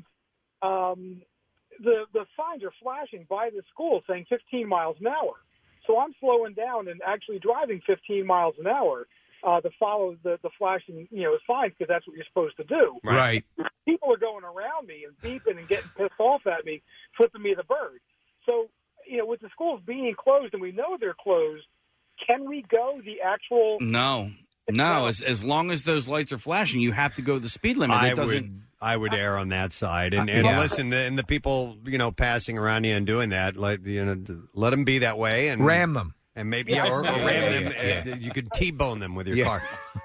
um, the the signs are flashing by the school saying fifteen miles an hour. So I'm slowing down and actually driving fifteen miles an hour uh, to follow the, the flashing you know signs because that's what you're supposed to do. Right. People are going around me and beeping and getting pissed off at me, flipping me the bird. So, you know, with the schools being closed and we know they're closed, can we go the actual? No. No, as as long as those lights are flashing, you have to go the speed limit. I It doesn't. would, I would err on that side, and, and Yeah. listen, and the people you know passing around you and doing that, like you know, let them be that way and Ram them, and maybe yeah, or, or Yeah, ram yeah, them. yeah. uh, You could T-bone them with your Yeah. car.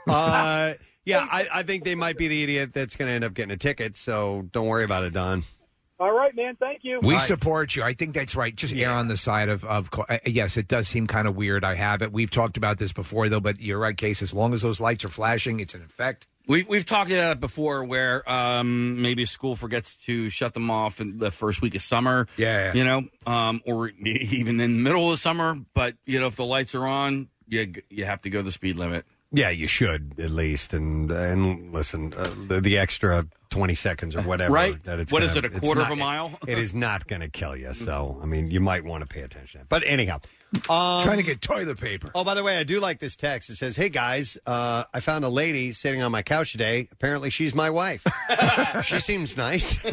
Uh, yeah, I, I think they might be the idiot that's going to end up getting a ticket. So don't worry about it, Don. All right, man. Thank you. We support you. I think that's right. Just err on the side of, of uh, yes, it does seem kind of weird. I have it. We've talked about this before, though, but you're right, Case. As long as those lights are flashing, it's in effect. We, we've talked about it before where um, maybe a school forgets to shut them off in the first week of summer. Yeah. You know, um, or even in the middle of the summer. But, you know, if the lights are on, you, you have to go the speed limit. Yeah, you should at least, and and listen, uh, the, the extra twenty seconds or whatever. Right. That it's What gonna, is it, a it's quarter of not- a mile? It is not going to kill you. So I mean, you might want to pay attention to that. But anyhow, um, Trying to get toilet paper. Oh, by the way, I do like this text. It says, "Hey guys, uh, I found a lady sitting on my couch today. Apparently, she's my wife. She seems nice."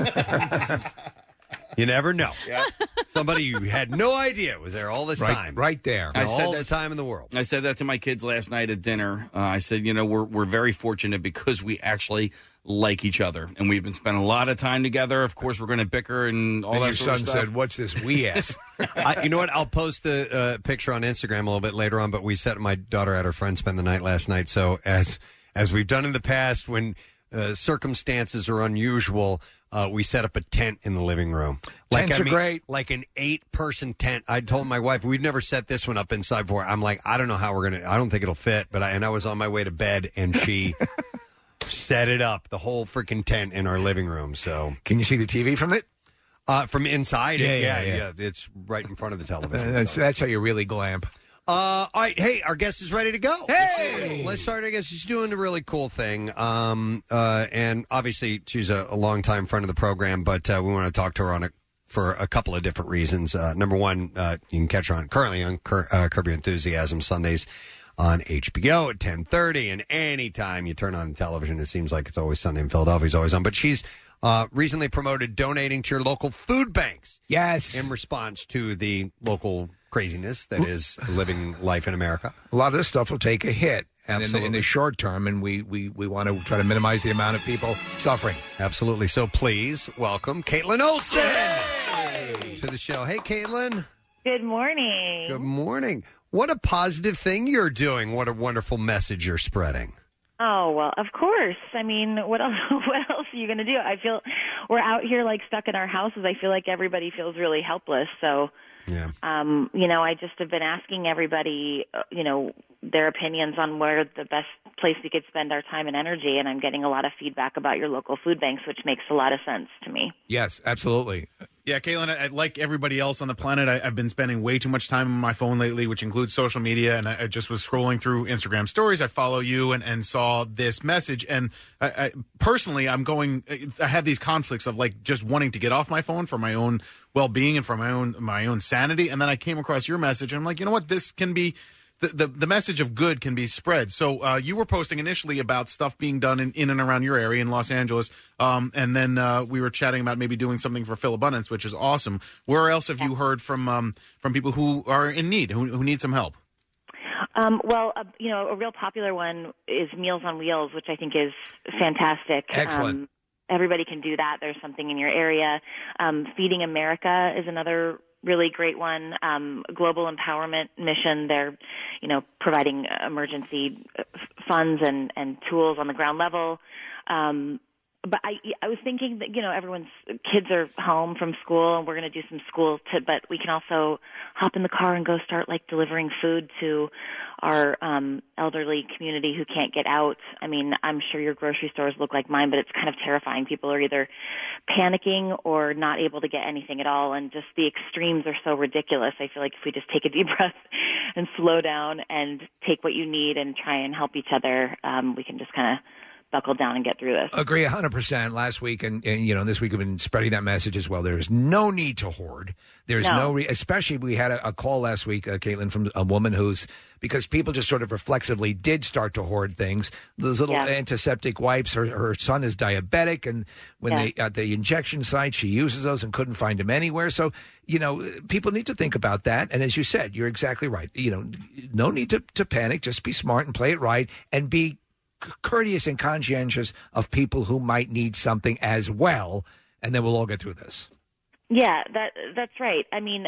You never know. Yeah. Somebody you had no idea was there all this Right- time. right there. I said all that- the time in the world. I said that to my kids last night at dinner. Uh, I said, you know, we're we're very fortunate because we actually like each other, and we've been spending a lot of time together. Of course, we're going to bicker and all And that your sort of son stuff. said, "What's this we ass?" I, you know what? I'll post the uh, picture on Instagram a little bit later on. But we set my daughter had her friend spend the night last night. So as as we've done in the past, when uh, circumstances are unusual, uh, we set up a tent in the living room. Tents are great. Like an eight person tent. I told my wife we've never set this one up inside before. I'm like, I don't know how we're gonna. I don't think it'll fit. But I, and I was on my way to bed, and she set it up, the whole freaking tent in our living room. So can you see the T V from it? Uh, from inside, Yeah, it, yeah, yeah, yeah. yeah, It's right in front of the television. That's, that's how you really glamp. Uh, all right, hey, our guest is ready to go. Hey! Let's start. I guess she's doing a really cool thing. Um, uh, and obviously she's a, a longtime friend of the program, but uh, we want to talk to her on it for a couple of different reasons. Uh, number one, uh, you can catch her on currently on Cur- uh, Curb Your Enthusiasm Sundays on H B O at ten thirty, and anytime you turn on television, it seems like it's always Sunday in Philadelphia. It's always on. But she's uh, recently promoted donating to your local food banks. Yes. In response to the local craziness that is living life in America. A lot of this stuff will take a hit. And in the, in Absolutely. the short term, and we, we, we want to try to minimize the amount of people suffering. Absolutely. So please welcome Caitlin Olsen to the show. Hey, Caitlin. Good morning. Good morning. What a positive thing you're doing. What a wonderful message you're spreading. Oh, well, of course. I mean, what else, what else are you going to do? I feel we're out here like stuck in our houses. I feel like everybody feels really helpless. So, yeah. um, you know, I just have been asking everybody, uh, you know, their opinions on where the best place we could spend our time and energy. And I'm getting a lot of feedback about your local food banks, which makes a lot of sense to me. Yes, absolutely. Yeah, Caitlin, I, I- like everybody else on the planet, I, I've been spending way too much time on my phone lately, which includes social media. And I, I just was scrolling through Instagram stories. I follow you and, and saw this message. And I, I, personally, I'm going, I have these conflicts of like just wanting to get off my phone for my own well-being and for my own my own sanity. And then I came across your message, and I'm like, you know what, this can be. The, the the message of good can be spread. So uh, you were posting initially about stuff being done in, in and around your area in Los Angeles, um, and then uh, we were chatting about maybe doing something for Phil Abundance, which is awesome. Where else have you heard from um, from people who are in need, who, who need some help? Um, well, uh, you know, a real popular one is Meals on Wheels, which I think is fantastic. Excellent. Um, everybody can do that. There's something in your area. Um, Feeding America is another really great one. Um, Global Empowerment Mission, they're, you know, providing emergency funds and, and tools on the ground level. Um, but I, I was thinking that, you know, everyone's kids are home from school and we're going to do some school, to, but we can also hop in the car and go start like delivering food to our um, elderly community who can't get out. I mean, I'm sure your grocery stores look like mine, but it's kind of terrifying. People are either panicking or not able to get anything at all, and just the extremes are so ridiculous. I feel like if we just take a deep breath and slow down and take what you need and try and help each other, um, we can just kind of buckle down and get through this. Agree one hundred percent. Last week and, and you know this week we've been spreading that message as well. There's no need to hoard. There's no, No. re- especially we had a, a call last week, uh, Caitlin, from a woman who's, because people just sort of reflexively did start to hoard things. Those little Yeah. antiseptic wipes. Her, her son is diabetic, and when Yeah. they at the injection site, she uses those and couldn't find them anywhere. So you know, people need to think about that. And as you said, you're exactly right. You know, no need to, to panic. Just be smart and play it right, and be courteous and conscientious of people who might need something as well, and then we'll all get through this. Yeah, that that's right. I mean,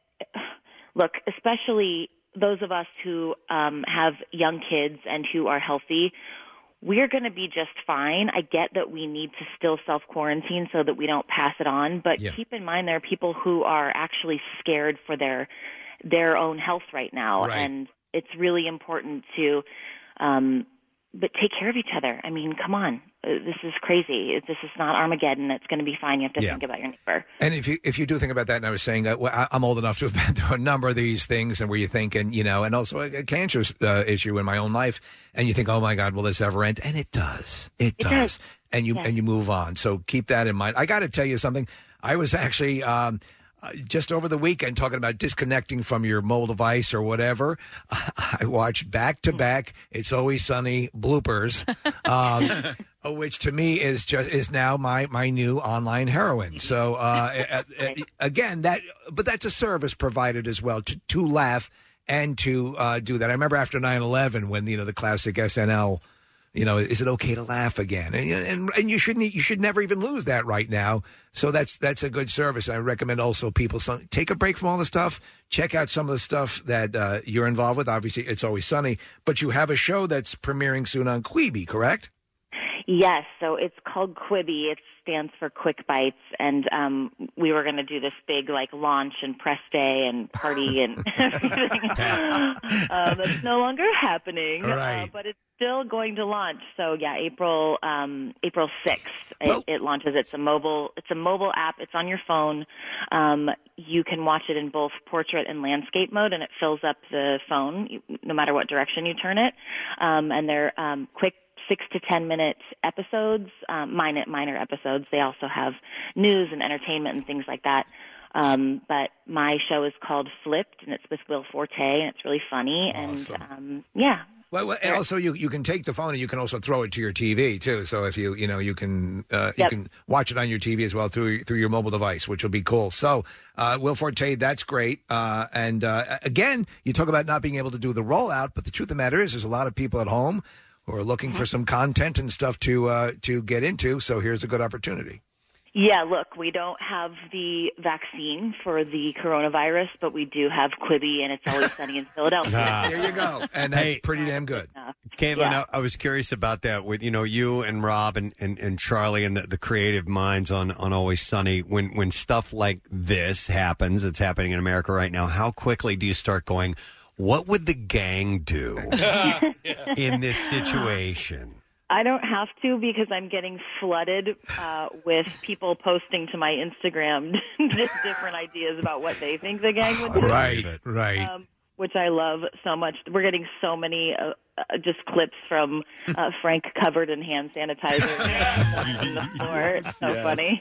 look, especially those of us who um, have young kids and who are healthy, we're going to be just fine. I get that we need to still self-quarantine so that we don't pass it on, but Yeah. keep in mind there are people who are actually scared for their their own health right now, Right. and it's really important to um, but take care of each other. I mean, come on. Uh, This is crazy. This is not Armageddon. It's going to be fine. You have to Yeah. think about your neighbor. And if you if you do think about that, and I was saying, uh, well, I- I'm old enough to have been through a number of these things, and where you think, and you know, and also a, a cancer uh, issue in my own life, and you think, oh my God, will this ever end? And it does. It, It does. does. And you Yeah. and you move on. So keep that in mind. I got to tell you something. I was actually. Um, uh, just over the weekend, talking about disconnecting from your mobile device or whatever, I watched back to back It's Always Sunny bloopers, um, which to me is just is now my my new online heroin. So uh, uh, uh, again, that but that's a service provided as well to to laugh and to uh, do that. I remember after nine eleven when you know the classic S N L. You know, is it okay to laugh again? And and, and you shouldn't you should never even lose that right now. So that's that's a good service. I recommend also people some, take a break from all the stuff. Check out some of the stuff that uh, you're involved with. Obviously, It's Always Sunny, but you have a show that's premiering soon on Quibi, correct? Yes, so it's called Quibi. It stands for Quick Bites, and um, we were going to do this big like launch and press day and party and everything. uh, that's no longer happening, Right. uh, but it's still going to launch. So yeah, April um, April sixth, it, it launches. It's a mobile it's a mobile app. It's on your phone. Um, you can watch it in both portrait and landscape mode, and it fills up the phone no matter what direction you turn it. Um, and they're um, quick. Six to ten minute episodes, um, minor, minor episodes. They also have news and entertainment and things like that. Um, but my show is called Flipped, and it's with Will Forte, and it's really funny. Awesome. And um, yeah. Well, well, and also you you can take the phone and you can also throw it to your T V too. So if you you know you can uh, you Yep. can watch it on your T V as well through through your mobile device, which will be cool. So uh, Will Forte, that's great. Uh, and uh, again, you talk about not being able to do the rollout, but the truth of the matter is, there's a lot of people at home who are looking for some content and stuff to uh, to get into. So here's a good opportunity. Yeah, look, we don't have the vaccine for the coronavirus, but we do have Quibi, and It's Always Sunny in Philadelphia. Ah. There you go. And that's Hey, pretty damn good. Caitlin, Yeah. I, I was curious about that with, you know, you and Rob and, and, and Charlie and the, the creative minds on, on Always Sunny. When, when stuff like this happens, it's happening in America right now, how quickly do you start going, what would the gang do in this situation? I don't have to because I'm getting flooded uh, with people posting to my Instagram just different ideas about what they think the gang would do. Right, right. Um, which I love so much. We're getting so many uh, uh, just clips from uh, Frank covered in hand sanitizer on the floor. It's so Yes. funny.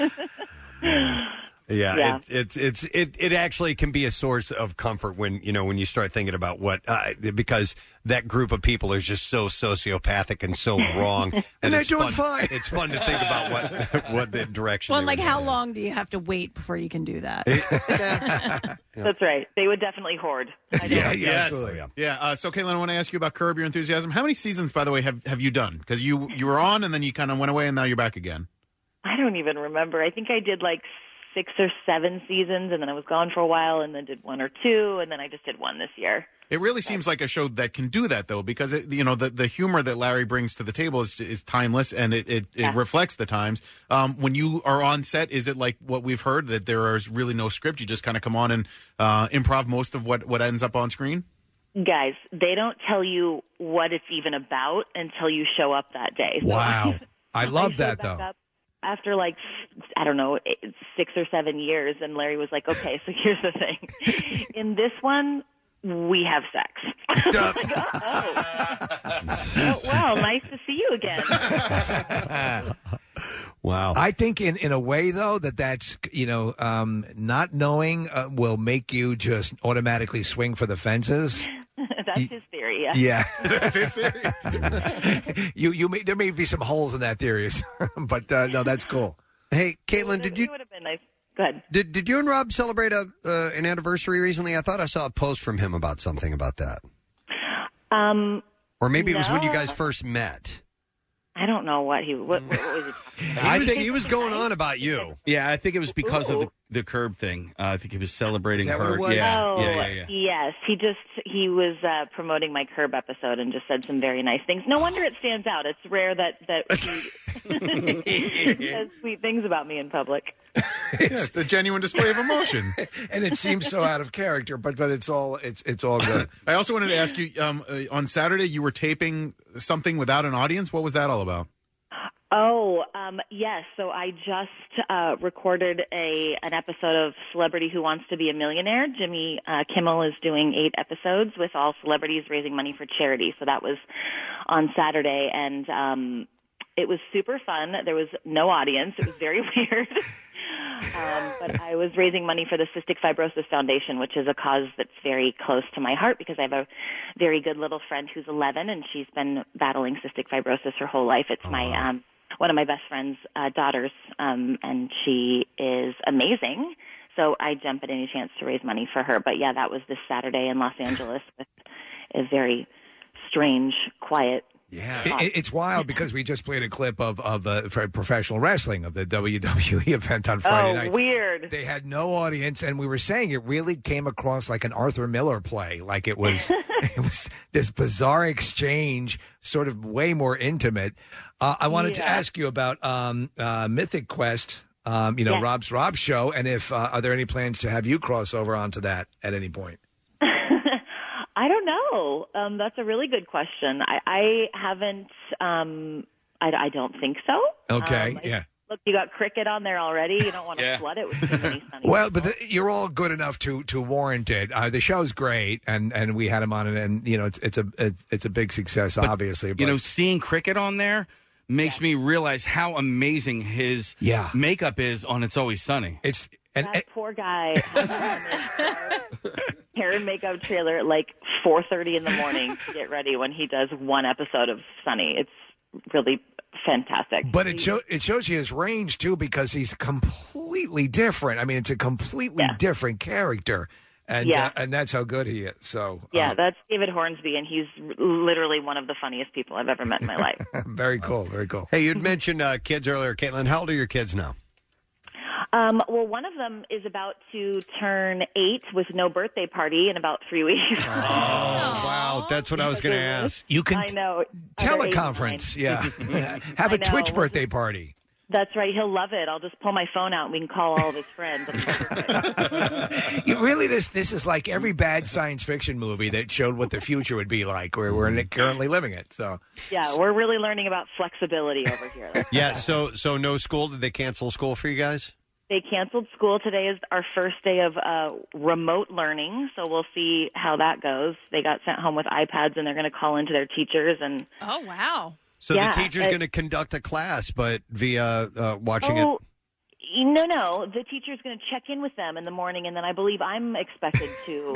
Yeah, Yeah. It, it's it's it it actually can be a source of comfort when you know when you start thinking about what uh, because that group of people is just so sociopathic and so wrong, and, And they're it's doing fun, fine. It's fun to think about what what the direction. Well, they and like, would how go. long do you have to wait before you can do that? That's right. They would definitely hoard. I know. Yeah, yes. absolutely. Yeah. Uh, so, Caitlin, I want to ask you about Curb Your Enthusiasm. How many seasons, by the way, have, have you done? Because you you were on and then you kind of went away and now you're back again. I don't even remember. I think I did like six or seven seasons, and then I was gone for a while, and then did one or two, and then I just did one this year. It really seems like a show that can do that, though, because it, you know the, the humor that Larry brings to the table is, is timeless and it, it, it reflects the times. Um, when you are on set, is it like what we've heard that there is really no script? You just kind of come on and uh, improv most of what, what ends up on screen? Guys, they don't tell you what it's even about until you show up that day. So Wow. I love showed that, back though. up after like, I don't know, eight- six or seven years, and Larry was like, okay, so here's the thing. In this one, we have sex. I was like, oh. Oh, wow, nice to see you again. Wow. I think in, in a way, though, that that's, you know, um, not knowing uh, will make you just automatically swing for the fences. That's his theory, yeah. Yeah. That's his theory. you, you may, there may be some holes in that theory, but uh, no, that's cool. Hey, Caitlin, did you It would have been nice. Go ahead. did did you and Rob celebrate a uh, an anniversary recently? I thought I saw a post from him about something about that, Um, or maybe it was when you No. guys first met. I don't know what he, what, what was he talking about? He I was, think- he was going on about you. Yeah, I think it was because of the, the curb thing. Uh, I think he was celebrating Is that what her. it was? Yeah, Oh, yeah, yeah, yeah. yes. He just, he was uh, promoting my Curb episode and just said some very nice things. No wonder it stands out. It's rare that, that he says sweet things about me in public. Yeah, it's a genuine display of emotion. And it seems so out of character, but but it's all it's it's all good. I also wanted to ask you, um, uh, on Saturday you were taping something without an audience. What was that all about? Oh, um, yes. So I just uh, recorded a an episode of Celebrity Who Wants to Be a Millionaire. Jimmy uh, Kimmel is doing eight episodes with all celebrities raising money for charity. So that was on Saturday, and um, it was super fun. There was no audience. It was very weird. Um, but I was raising money for the Cystic Fibrosis Foundation, which is a cause that's very close to my heart because I have a very good little friend who's eleven, and she's been battling cystic fibrosis her whole life. It's my um, one of my best friend's uh, daughters, um, and she is amazing. So I jump at any chance to raise money for her. But yeah, that was this Saturday in Los Angeles with a very strange, quiet Yeah, It, it's wild because we just played a clip of of uh, for professional wrestling of the W W E event on Friday oh, night. weird. They had no audience, and we were saying it really came across like an Arthur Miller play. Like it was, it was this bizarre exchange, sort of way more intimate. Uh, I wanted to Yeah. ask you about um, uh, Mythic Quest. Um, you know, Yes. Rob's Rob show, and if uh, are there any plans to have you cross over onto that at any point? I don't know. Um, that's a really good question. I, I haven't. Um, I, I don't think so. Okay, Um, I- yeah. Look, you got cricket on there already. You don't want to Yeah. flood it with too many sunny. Well, but the, you're all good enough to to warrant it. Uh, the show's great, and, and we had him on it, and you know it's it's a it's, it's a big success, But, obviously. But You know, seeing cricket on there makes me realize how amazing his Yeah. makeup is on It's Always Sunny. It's that poor guy has to have his hair and makeup trailer at like four thirty in the morning to get ready when he does one episode of Sunny. It's really fantastic. But it show, it shows you his range too, because he's completely different. I mean, it's a completely different character, and Yeah. uh, and that's how good he is. So Yeah, uh, that's David Hornsby, and he's r- literally one of the funniest people I've ever met in my life. very cool, very cool. Hey, you'd mentioned uh, kids earlier, Caitlin. How old are your kids now? Um, well, one of them is about to turn eight with no birthday party in about three weeks. Oh, wow. That's what I was going to ask. You can I know. They're eight and teleconference, nine. yeah. yeah. Have I a Twitch know. birthday party. That's right. He'll love it. I'll just pull my phone out and we can call all of his friends. You really, this this is like every bad science fiction movie that showed what the future would be like. Where we're currently living it. So Yeah, we're really learning about flexibility over here. Yeah, so so no school. Did they cancel school for you guys? They canceled school. Today is our first day of uh, remote learning, so we'll see how that goes. They got sent home with iPads, and they're going to call into their teachers. And Oh, wow. So Yeah, the teacher's it- going to conduct a class, but via uh, watching it. oh, no, no, the teacher's going to check in with them in the morning, and then I believe I'm expected to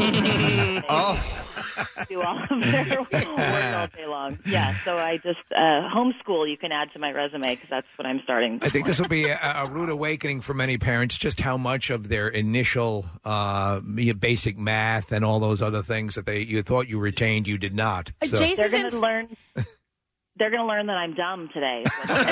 oh. do all of their work all day long. Yeah, so I just uh, homeschool. You can add to my resume because that's what I'm starting. I think this will be a, a rude awakening for many parents, just how much of their initial uh, basic math and all those other things that they you thought you retained, you did not. So. They're going to learn. They're going to learn that I'm dumb today.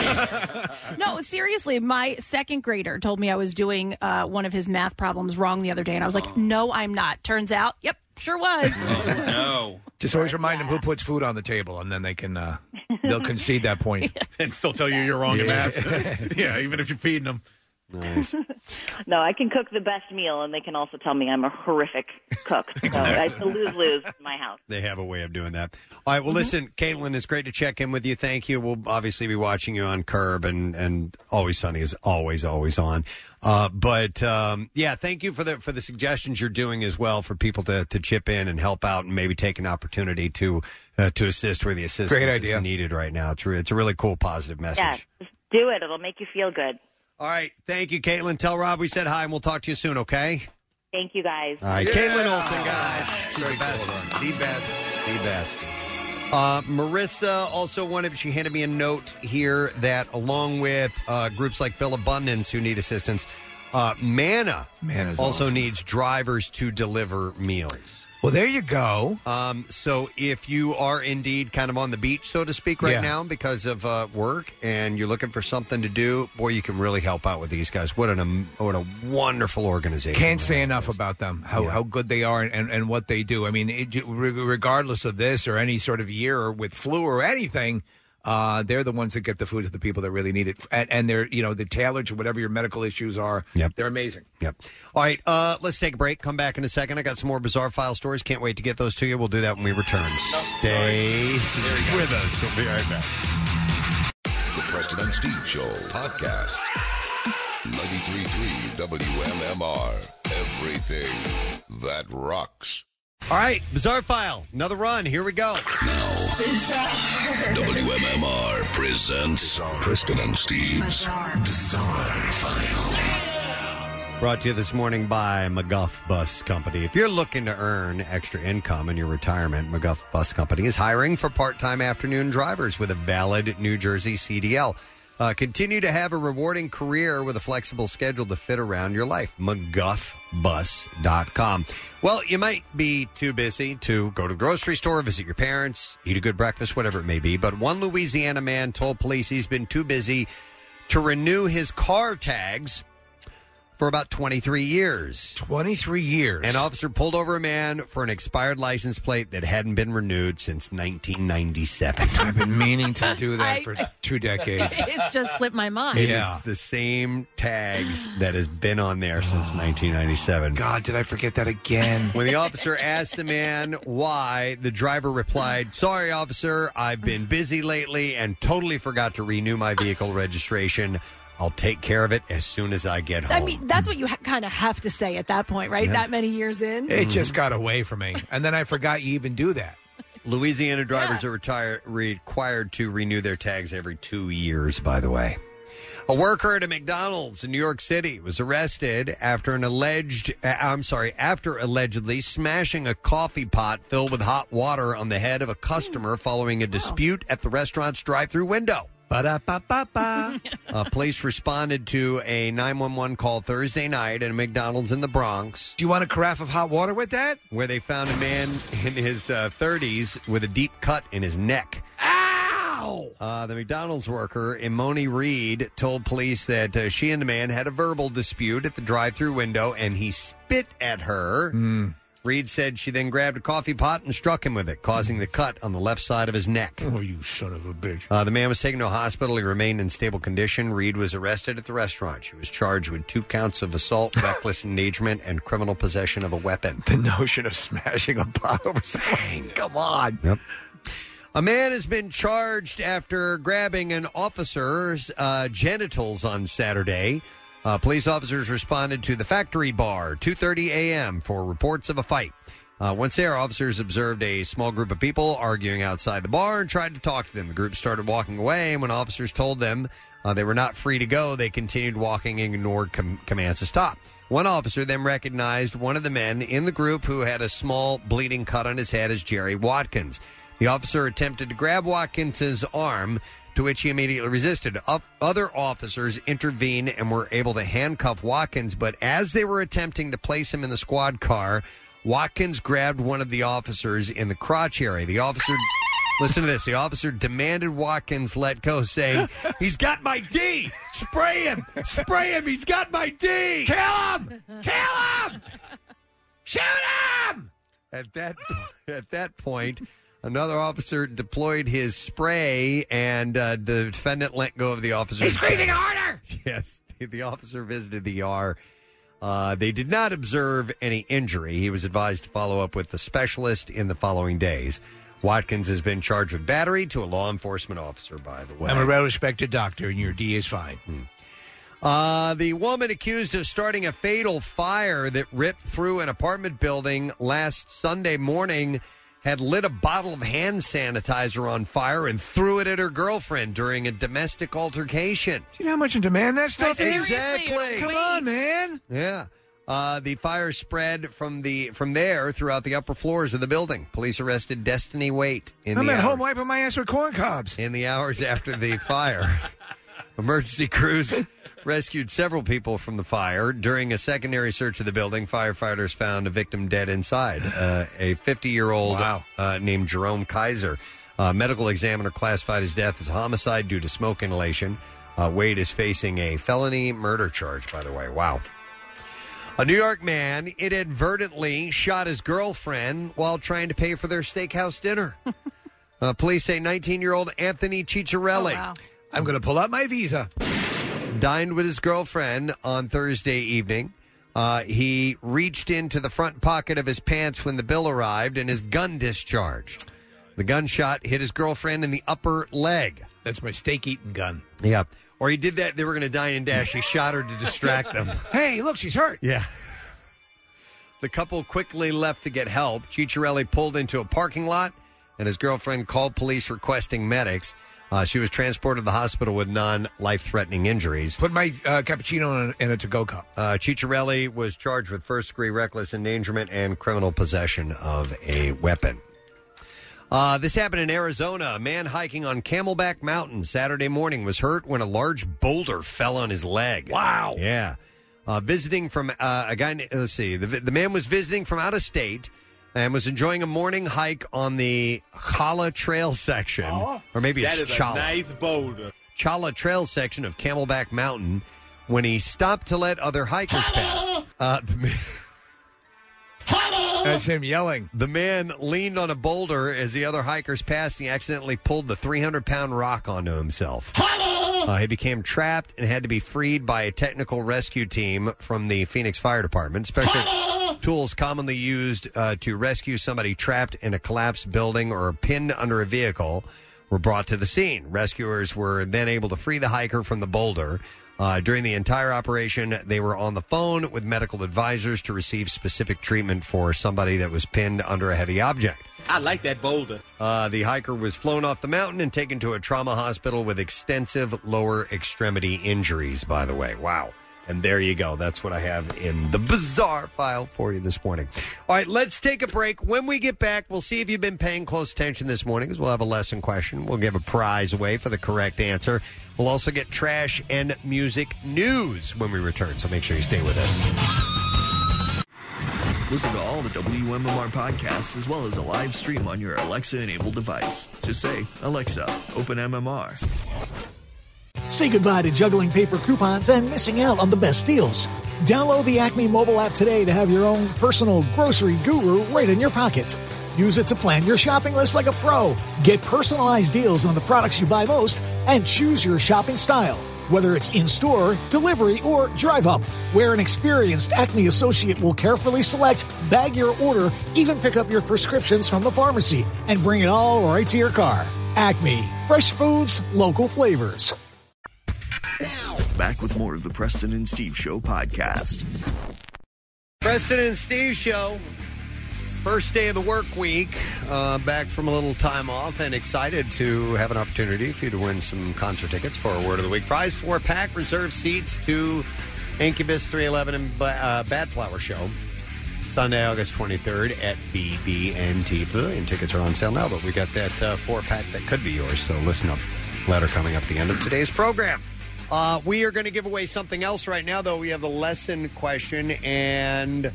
No, seriously, my second grader told me I was doing uh, one of his math problems wrong the other day, and I was like, no, I'm not. Turns out, yep, sure was. no. Just always remind them who puts food on the table, and then they can uh, they'll concede that point. And still tell you you're wrong in Yeah. math. Yeah, even if you're feeding them. Nice. No, I can cook the best meal, and they can also tell me I'm a horrific cook. So it's a lose-lose in my house. They have a way of doing that. All right. Well, listen, Caitlin, it's great to check in with you. Thank you. We'll obviously be watching you on Curb, and, and Always Sunny is always, always on. Uh, but um, yeah, thank you for the for the suggestions you're doing as well for people to, to chip in and help out and maybe take an opportunity to uh, to assist where the assistance Great is idea. needed right now. It's re- it's a really cool, positive message. Yeah, just do it. It'll make you feel good. All right. Thank you, Caitlin. Tell Rob we said hi, and we'll talk to you soon. Okay. Thank you, guys. All right, Caitlin Olsen, guys. She's the best. The best. The best. Uh, Marissa also wanted, she handed me a note here that along with uh, groups like Phil Abundance who need assistance, uh, Manna Manna's also awesome. needs drivers to deliver meals. Well, there you go. Um, so if you are indeed kind of on the beach, so to speak, right Yeah. now because of uh, work and you're looking for something to do, boy, you can really help out with these guys. What an um, what a wonderful organization. Can't say enough about them, how how good they are and, and what they do. I mean, it, re- regardless of this or any sort of year with flu or anything, uh, they're the ones that get the food to the people that really need it. And, and they're, you know, they're tailored to whatever your medical issues are. Yep. They're amazing. Yep. All right, uh, let's take a break. Come back in a second. I got some more Bizarre File stories. Can't wait to get those to you. We'll do that when we return. Stay with us. We'll be right back. The Preston and Steve Show podcast. ninety-three point three W M M R. Everything that rocks. All right, Bizarre File. Another run. Here we go. W M M R presents Preston and Steve's Bizarre File. Brought to you this morning by McGuff Bus Company. If you're looking to earn extra income in your retirement, McGuff Bus Company is hiring for part-time afternoon drivers with a valid New Jersey C D L. Uh, continue to have a rewarding career with a flexible schedule to fit around your life. McGuff Bus dot com. Well, you might be too busy to go to the grocery store, visit your parents, eat a good breakfast, whatever it may be. But one Louisiana man told police he's been too busy to renew his car tags for about twenty-three years. twenty-three years. An officer pulled over a man for an expired license plate that hadn't been renewed since nineteen ninety-seven. I've been meaning to do that I- for two decades. It just slipped my mind. It is the same tags that has been on there since nineteen ninety-seven. God, did I forget that again? When the officer asked the man why, the driver replied, "Sorry, officer, I've been busy lately and totally forgot to renew my vehicle registration. I'll take care of it as soon as I get home." I mean, that's what you ha- kind of have to say at that point, right? Yeah. That many years in. It just got away from me. And then I forgot you even do that. Louisiana drivers are retire- required to renew their tags every two years, by the way. A worker at a McDonald's in New York City was arrested after an alleged, uh, I'm sorry, after allegedly smashing a coffee pot filled with hot water on the head of a customer following a dispute at the restaurant's drive-thru window. Ba-da-ba-ba-ba. Uh, police responded to a nine one one call Thursday night at a McDonald's in the Bronx. Do you want a carafe of hot water with that? Where they found a man in his uh, thirties with a deep cut in his neck. Ow! Uh, the McDonald's worker, Imoni Reed, told police that uh, she and the man had a verbal dispute at the drive-thru window, and he spit at her. Mm. Reed said she then grabbed a coffee pot and struck him with it, causing the cut on the left side of his neck. Oh, you son of a bitch. Uh, the man was taken to a hospital. He remained in stable condition. Reed was arrested at the restaurant. She was charged with two counts of assault, reckless endangerment, and criminal possession of a weapon. The notion of smashing a pot over something. Come on. Yep. A man has been charged after grabbing an officer's uh, genitals on Saturday. Uh, police officers responded to the Factory Bar, two thirty a.m., for reports of a fight. Uh, once there, officers observed a small group of people arguing outside the bar and tried to talk to them. The group started walking away, and when officers told them uh, they were not free to go, they continued walking and ignored com- commands to stop. One officer then recognized one of the men in the group who had a small bleeding cut on his head as Jerry Watkins. The officer attempted to grab Watkins' arm, to which he immediately resisted. Other officers intervened and were able to handcuff Watkins, but as they were attempting to place him in the squad car, Watkins grabbed one of the officers in the crotch area. The officer, listen to this, the officer demanded Watkins let go, saying, "He's got my D! Spray him! Spray him! He's got my D! Kill him! Kill him! Shoot him!" At that, at that point, another officer deployed his spray, and uh, the defendant let go of the officer. He's squeezing harder! Yes, the officer visited the E R. Uh, they did not observe any injury. He was advised to follow up with the specialist in the following days. Watkins has been charged with battery to a law enforcement officer, by the way. I'm a well-respected doctor, and your D is fine. Hmm. Uh, the woman accused of starting a fatal fire that ripped through an apartment building last Sunday morning had lit a bottle of hand sanitizer on fire and threw it at her girlfriend during a domestic altercation. Do you know how much in demand that stuff is? Exactly. Come on, man. Yeah. Uh, the fire spread from the from there throughout the upper floors of the building. Police arrested Destiny Waite in I'm the at hours, home wiping my ass with corn cobs. in the hours after the fire. Emergency crews rescued several people from the fire. During a secondary search of the building, firefighters found a victim dead inside, uh, a fifty-year-old Wow. uh, named Jerome Kaiser. Uh, medical examiner classified his death as homicide due to smoke inhalation. Uh, Wade is facing a felony murder charge, by the way. Wow. A New York man inadvertently shot his girlfriend while trying to pay for their steakhouse dinner. uh, police say nineteen-year-old Anthony Cicciarelli. Oh, wow. I'm going to pull out my visa. Dined with his girlfriend on Thursday evening. Uh, he reached into the front pocket of his pants when the bill arrived and his gun discharged. The gunshot hit his girlfriend in the upper leg. That's my steak-eating gun. Yeah. Or he did that. They were going to dine and dash. He shot her to distract them. Hey, look, she's hurt. Yeah. The couple quickly left to get help. Cicciarelli pulled into a parking lot, and his girlfriend called police requesting medics. Uh, she was transported to the hospital with non-life-threatening injuries. Put my uh, cappuccino in a, in a to-go cup. Uh, Cicciarelli was charged with first-degree reckless endangerment and criminal possession of a weapon. Uh, this happened in Arizona. A man hiking on Camelback Mountain Saturday morning was hurt when a large boulder fell on his leg. Wow. Yeah. Uh, visiting from uh, a guy, let's see, the, the man was visiting from out of state and was enjoying a morning hike on the Chala Trail section. Oh, or maybe that it's is Chala. a nice boulder. Chala Trail section of Camelback Mountain when he stopped to let other hikers pass. Uh, the man, That's him yelling. The man leaned on a boulder as the other hikers passed. He accidentally pulled the three hundred pound rock onto himself. Uh, he became trapped and had to be freed by a technical rescue team from the Phoenix Fire Department. Special tools commonly used uh, to rescue somebody trapped in a collapsed building or pinned under a vehicle were brought to the scene. Rescuers were then able to free the hiker from the boulder. Uh, during the entire operation, they were on the phone with medical advisors to receive specific treatment for somebody that was pinned under a heavy object. I like that boulder. Uh, the hiker was flown off the mountain and taken to a trauma hospital with extensive lower extremity injuries, by the way. Wow. And there you go. That's what I have in the bizarre file for you this morning. All right, let's take a break. When we get back, we'll see if you've been paying close attention this morning, because we'll have a lesson question. We'll give a prize away for the correct answer. We'll also get trash and music news when we return, so make sure you stay with us. Listen to all the W M M R podcasts as well as a live stream on your Alexa-enabled device. Just say, Alexa, open M M R. Say goodbye to juggling paper coupons and missing out on the best deals. Download the Acme mobile app today to have your own personal grocery guru right in your pocket. Use it to plan your shopping list like a pro. Get personalized deals on the products you buy most and choose your shopping style. Whether it's in-store, delivery, or drive-up, where an experienced Acme associate will carefully select, bag your order, even pick up your prescriptions from the pharmacy, and bring it all right to your car. Acme. Fresh foods, local flavors. Back with more of the Preston and Steve Show podcast. Preston and Steve Show. First day of the work week, uh, back from a little time off, and excited to have an opportunity for you to win some concert tickets for our Word of the Week prize. Four pack reserved seats to Incubus, three eleven, and uh, Bad Flower Show. Sunday, August twenty-third at B B N T Pavilion. Tickets are on sale now, but we got that uh, four pack that could be yours, so listen up. Letter coming up at the end of today's program. Uh, we are going to give away something else right now, though. We have the lesson question, and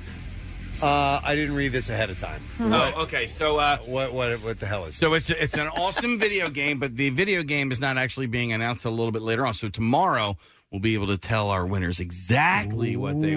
uh, I didn't read this ahead of time. Oh, okay. So, uh, what, what, what the hell is so this? it's it's an awesome video game, but the video game is not actually being announced a little bit later on. So tomorrow we'll be able to tell our winners exactly Ooh. what they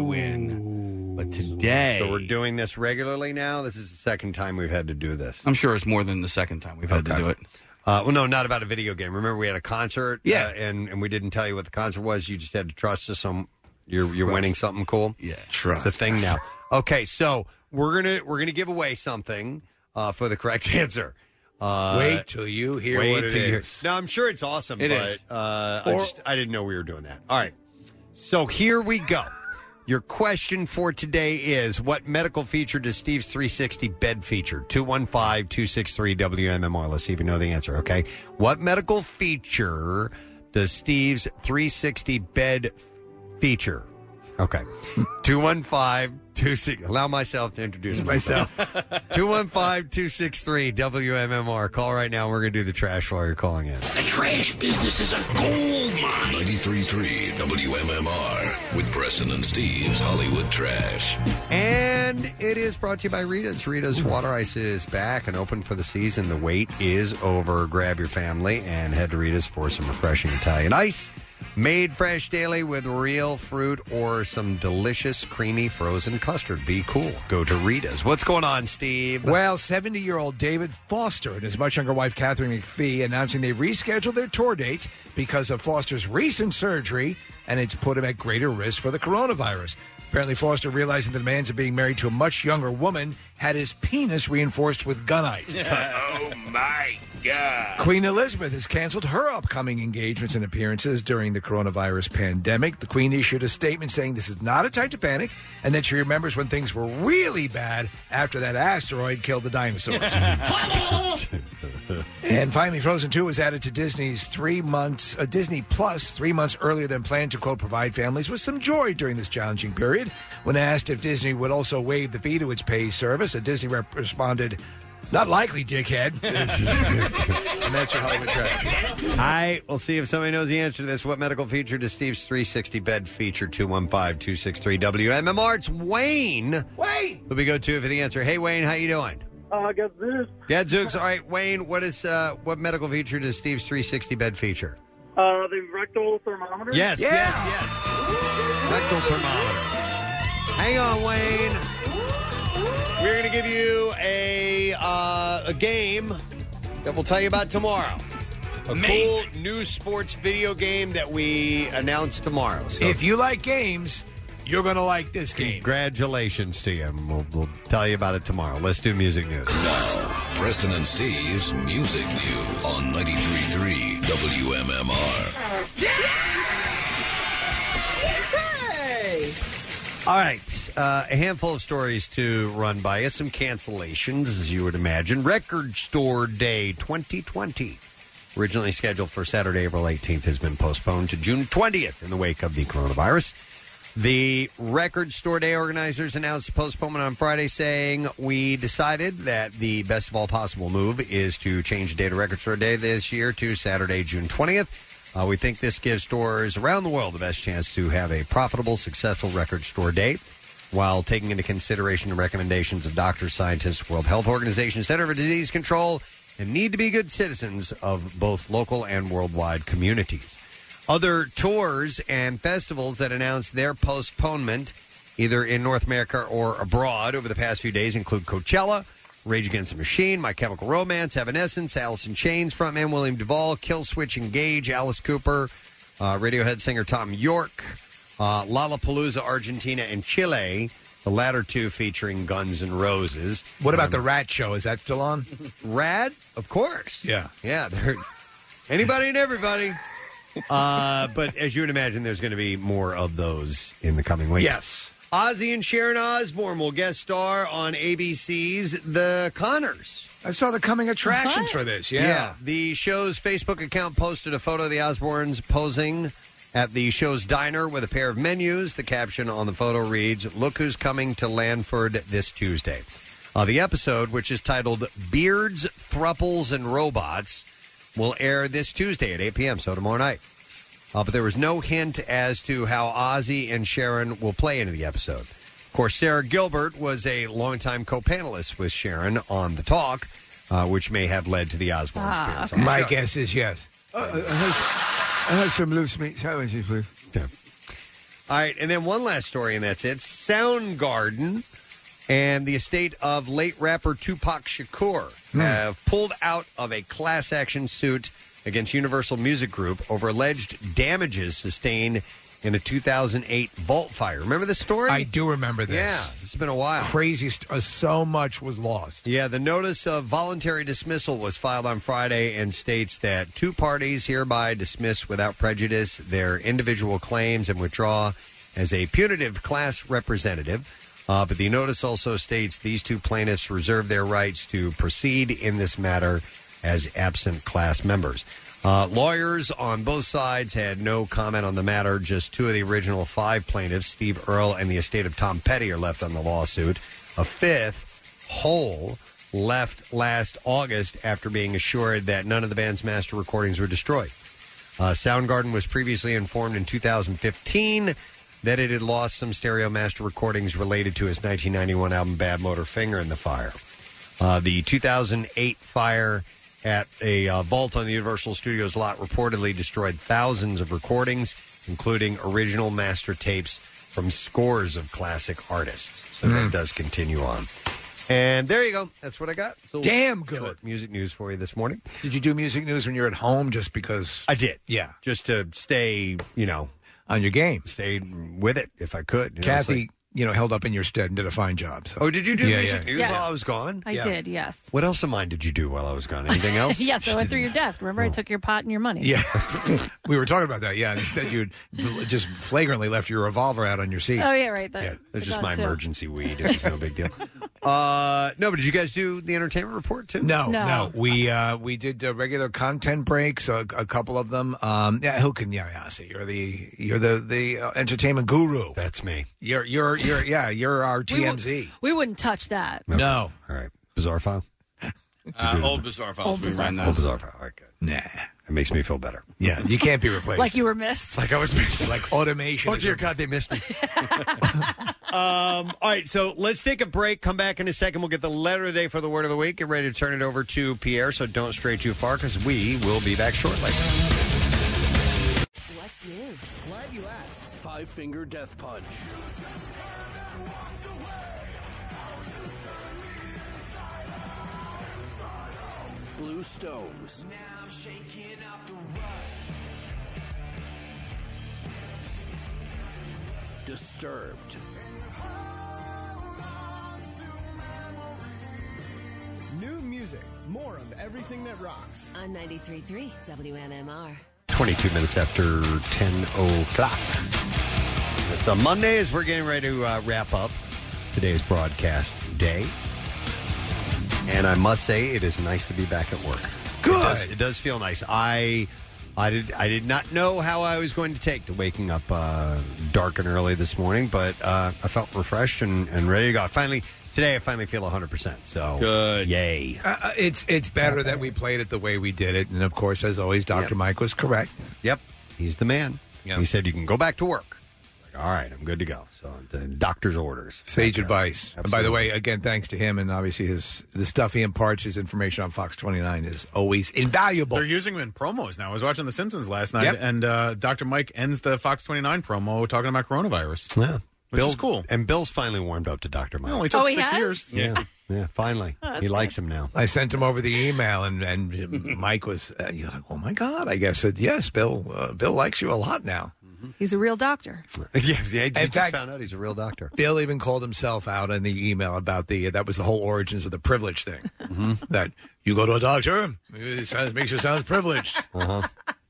win. But today, so we're doing this regularly now. This is the second time we've had to do this. I'm sure it's more than the second time we've had Okay. to do it. Uh, well, no, not about a video game. Remember, we had a concert, Yeah. uh, and and we didn't tell you what the concert was. You just had to trust us. On you're you're Trust. winning something cool. Yeah, It's a thing now. Okay, so we're gonna we're gonna give away something uh, for the correct answer. Uh, Wait till you hear wait what it till you- is. No, I'm sure it's awesome. It but, is. Uh, I Or- just I didn't know we were doing that. All right, so here we go. Your question for today is, what medical feature does Steve's three sixty bed feature? two one five, two six three, W M M R. Let's see if you know the answer, okay? What medical feature does Steve's three sixty bed feature? Okay. two one five, two six Allow myself to introduce myself. two one five, two six three, W M M R. Call right now. We're going to do the trash while you're calling in. The trash business is a gold mine. ninety-three point three W M M R with Preston and Steve's Hollywood Trash. And it is brought to you by Rita's. Rita's Water Ice is back and open for the season. The wait is over. Grab your family and head to Rita's for some refreshing Italian ice. Made fresh daily with real fruit or some delicious creamy frozen custard. Be cool. Go to Rita's. What's going on, Steve? Well, seventy-year-old David Foster and his much younger wife, Catherine McPhee, announcing they've rescheduled their tour dates because of Foster's recent surgery, and it's put him at greater risk for the coronavirus. Apparently, Foster, realizing the demands of being married to a much younger woman, had his penis reinforced with gunite. Oh, my God. Queen Elizabeth has canceled her upcoming engagements and appearances during the coronavirus pandemic. The Queen issued a statement saying this is not a time to panic, and that she remembers when things were really bad after that asteroid killed the dinosaurs. And finally, Frozen two was added to Disney's three months, uh, Disney Plus, three months earlier than planned to, quote, provide families with some joy during this challenging period. When asked if Disney would also waive the fee to its pay service, a Disney rep responded, Not likely, dickhead. And that's your Hollywood trash. All right, we'll see if somebody knows the answer to this. What medical feature does Steve's three sixty bed feature? two one five, two six three, W M M R. It's Wayne. Wayne. Who we go to for the answer. Hey, Wayne, how you doing? Uh, Gadzooks. Gadzooks. All right, Wayne, what is uh, what medical feature does Steve's three sixty bed feature? Uh, the rectal thermometer? Yes, yes, yes. Rectal thermometer. Hang on, Wayne. We're going to give you a uh, a game that we'll tell you about tomorrow. A Amazing. cool new sports video game that we announce tomorrow. So If you like games, you're going to like this game. congratulations to you. And We'll, we'll tell you about it tomorrow. Let's do music news. Now, Preston and Steve's Music News on ninety-three point three W M M R. All right, uh, a handful of stories to run by you. Some cancellations, as you would imagine. Record Store Day twenty twenty, originally scheduled for Saturday, April eighteenth, has been postponed to June twentieth in the wake of the coronavirus. The Record Store Day organizers announced the postponement on Friday, saying, we decided that the best of all possible move is to change the date of Record Store Day this year to Saturday, June twentieth. Uh, we think this gives stores around the world the best chance to have a profitable, successful record store day, while taking into consideration the recommendations of doctors, scientists, World Health Organization, Center for Disease Control, and need to be good citizens of both local and worldwide communities. Other tours and festivals that announced their postponement, either in North America or abroad over the past few days, include Coachella, Rage Against the Machine, My Chemical Romance, Evanescence, Alice in Chains frontman William Duvall, Killswitch Engage, Alice Cooper, uh, Radiohead singer Tom York, uh, Lollapalooza, Argentina, and Chile, the latter two featuring Guns N' Roses. What about Um, the Rat Show? Is that still on? Rad? Of course. Yeah. Yeah. they're- Anybody and everybody. Uh, but as you would imagine, there's going to be more of those in the coming weeks. Yes. Ozzy and Sharon Osbourne will guest star on A B C's The Conners. I saw the coming attractions for this, yeah. The show's Facebook account posted a photo of the Osbournes posing at the show's diner with a pair of menus. The caption on the photo reads, "Look who's coming to Lanford this Tuesday." Uh, the episode, which is titled Beards, Thruples, and Robots, will air this Tuesday at eight p.m., so tomorrow night. Uh, but there was no hint as to how Ozzy and Sharon will play into the episode. Of course, Sarah Gilbert was a longtime co-panelist with Sharon on The Talk, uh, which may have led to the Osbournes' Ah, appearance. okay. on the My show. guess is yes. Uh, I, have, I have some loose meat sandwiches, please. Yeah. All right, and then one last story, and that's it. Soundgarden and the estate of late rapper Tupac Shakur have pulled out of a class action suit against Universal Music Group over alleged damages sustained in a two thousand eight vault fire. Remember this story? I do remember this. Yeah, it's been a while. Crazy. St- uh, so much was lost. Yeah, the notice of voluntary dismissal was filed on Friday and states that two parties hereby dismiss without prejudice their individual claims and withdraw as a punitive class representative. Uh, but the notice also states these two plaintiffs reserve their rights to proceed in this matter as absent class members. Uh, lawyers on both sides had no comment on the matter. Just two of the original five plaintiffs, Steve Earle and the estate of Tom Petty, are left on the lawsuit. A fifth, Hole, left last August after being assured that none of the band's master recordings were destroyed. Uh, Soundgarden was previously informed in two thousand fifteen that it had lost some stereo master recordings related to his nineteen ninety-one album Bad Motor Finger in the fire. Uh, the two thousand eight fire at a uh, vault on the Universal Studios lot reportedly destroyed thousands of recordings, including original master tapes from scores of classic artists. So Mm. that does continue on. And there you go. That's what I got. So Damn good. short music news for you this morning. Did you do music news when you're at home just because? I did. Yeah. Just to stay, you know, on your game. Stay with it if I could. You know, it's Kathy, like- you know, held up in your stead and did a fine job. So. Oh, did you do Yeah, music yeah. news Yeah. while I was gone? I did, yes. What else of mine did you do while I was gone? Anything else? yes, I went through your desk. Remember, I took your pot and your money. Yeah, we were talking about that. Yeah, instead you just flagrantly left your revolver out on your seat. Oh, yeah, right. That, Yeah. That's I just thought my too. emergency weed. It was no big deal. Uh, no, but did you guys do the entertainment report too? No, No. no, We uh, we did uh, regular content breaks, a, a couple of them. Um, yeah, who can? Yeah, yeah. See, you're the you're the the uh, entertainment guru. That's me. You're you're you're yeah. You're our T M Z. We wouldn't touch that. No. All right. Bizarre file. Uh, old bizarre files. Old we bizarre ran Old those. bizarre file. All right, good. Nah. It makes me feel better. Yeah, you can't be replaced. Like you were missed. Like I was missed. Like automation. Oh, dear God, they missed me. um, all right, so let's take a break. Come back in a second. We'll get the letter of the day for the word of the week. Get ready to turn it over to Pierre, so don't stray too far because we will be back shortly. What's new? Glad you asked. Five Finger Death Punch. Blue Stones. Now I'm shaking off the rush. Disturbed. New music. More of everything that rocks. On ninety-three point three W M M R. twenty-two minutes after ten o'clock. It's a Monday as we're getting ready to uh, wrap up today's broadcast day. And I must say, it is nice to be back at work. Good. It does, it does feel nice. I I did I did not know how I was going to take to waking up uh, dark and early this morning, but uh, I felt refreshed and, and ready to go. I finally Today, I finally feel one hundred percent. So, Good. Yay. Uh, it's it's better that we played it the way we did it. And, of course, as always, Doctor Yep. Mike was correct. Yep. He's the man. Yep. He said you can go back to work. Like, all right, I'm good to go. So, the doctor's orders. Sage advice. And by the Absolutely. way, again, thanks to him and obviously his the stuff he imparts, his information on Fox twenty-nine is always invaluable. They're using them in promos now. I was watching The Simpsons last night, Yep. and uh, Doctor Mike ends the Fox twenty-nine promo talking about coronavirus. Yeah. Which Bill, is cool. And Bill's finally warmed up to Doctor Mike. It only took Oh, he six has? years. Yeah. Yeah, finally. Oh, that's he likes him now. I sent him over the email, and, and Mike was, uh, you're like, oh, my God. I guess, said, yes, Bill uh, Bill likes you a lot now. He's a real doctor. yes, yeah, he In just fact- found out he's a real doctor. Bill even called himself out in the email about the, that was the whole origins of the privilege thing. Mm-hmm. That you go to a doctor, it sounds, makes you sound privileged. Uh-huh.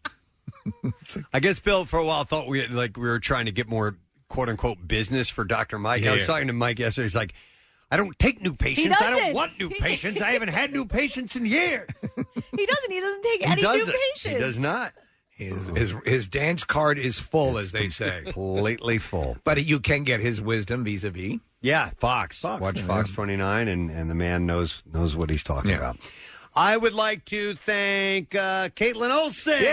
I guess Bill, for a while, thought we had, like we were trying to get more "quote unquote" business for Doctor Mike. I was Yeah. talking to Mike yesterday. He's like, "I don't take new patients. I don't doesn't. want new patients. I haven't had new patients in years." He doesn't. He doesn't take He any doesn't. new patients. He does not. His, his his dance card is full, as they say. Completely full. But you can get his wisdom vis-a-vis. Yeah, Fox. Fox, Watch yeah. Fox twenty-nine, and, and the man knows knows what he's talking Yeah. about. I would like to thank uh, Caitlin Olsen.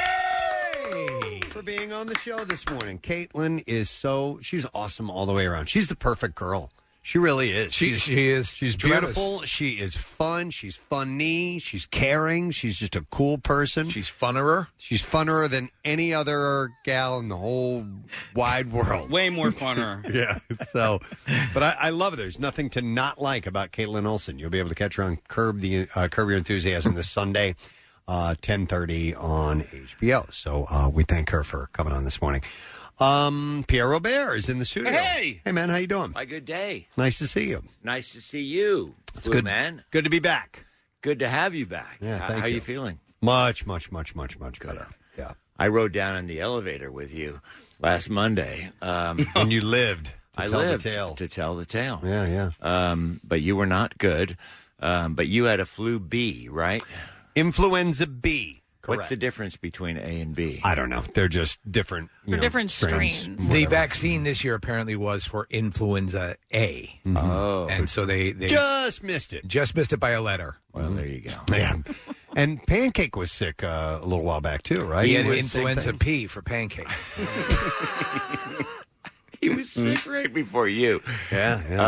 For being on the show this morning. Caitlin is so, she's awesome all the way around. She's the perfect girl. She really is. She She's- she is She's tremendous. beautiful. She is fun. She's funny. She's caring. She's just a cool person. She's funnerer. She's funnerer than any other gal in the whole wide world. Way more funner. Yeah. So, but I, I love it. There's nothing to not like about Caitlin Olsen. You'll be able to catch her on Curb the uh, Curb Your Enthusiasm this Sunday, uh, ten thirty on H B O. So uh, we thank her for coming on this morning. Um, Pierre Robert is in the studio. Hey! Hey, man, how you doing? My good day. Nice to see you. Nice to see you. It's Blue good, man. Good to be back. Good to have you back. Yeah, How- thank How you. you feeling? Much, much, much, much, much better. Yeah. I rode down in the elevator with you last Monday. Um, And you lived to I tell lived the tale. to tell the tale. Yeah, yeah. Um, but you were not good. Um, but you had a flu B, right? Influenza B. What's Correct. the difference between A and B? I don't know. They're just different. you They're know, different strains. The vaccine this year apparently was for influenza A. Oh. And so they, they Just missed it. just missed it by a letter. Well, there you go. Yeah. And Pancake was sick uh, a little while back, too, right? He had was influenza same thing. P for pancake. He was sick right before you. Yeah, yeah.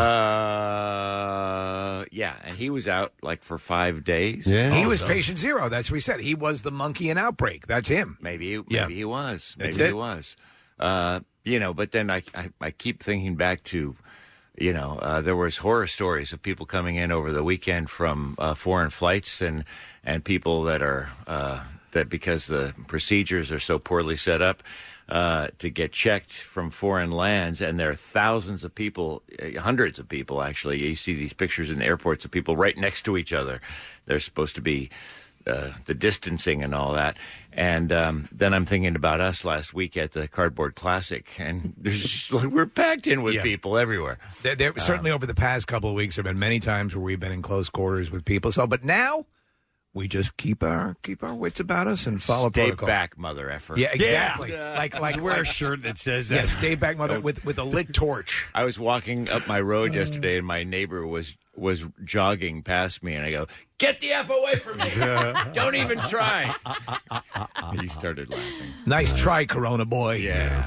Uh, yeah, and he was out like for five days. Yeah. He was So- patient zero. That's what he said. He was the monkey in Outbreak. That's him. Maybe, maybe Yeah. he was. Maybe That's he it. was. Uh, you know, but then I, I, I keep thinking back to, you know, uh, there was horror stories of people coming in over the weekend from uh, foreign flights and and people that are uh, that because the procedures are so poorly set up. Uh, to get checked from foreign lands, and there are thousands of people, uh, hundreds of people actually. You see these pictures in airports of people right next to each other. They're supposed to be uh, the distancing and all that. And um, then I'm thinking about us last week at the Cardboard Classic, and there's just, like, we're packed in with Yeah. people everywhere. There, there, certainly over the past couple of weeks, there have been many times where we've been in close quarters with people. So, but now we just keep our keep our wits about us and follow Stay protocol. back, mother effer. Yeah, exactly. Yeah. Like like wear like, a shirt that says that. Yeah, stay back, mother, with with a lit torch. I was walking up my road yesterday, and my neighbor was was jogging past me, and I go, "Get the F away from me! Don't even try." And he started laughing. Nice try, Corona boy. Yeah.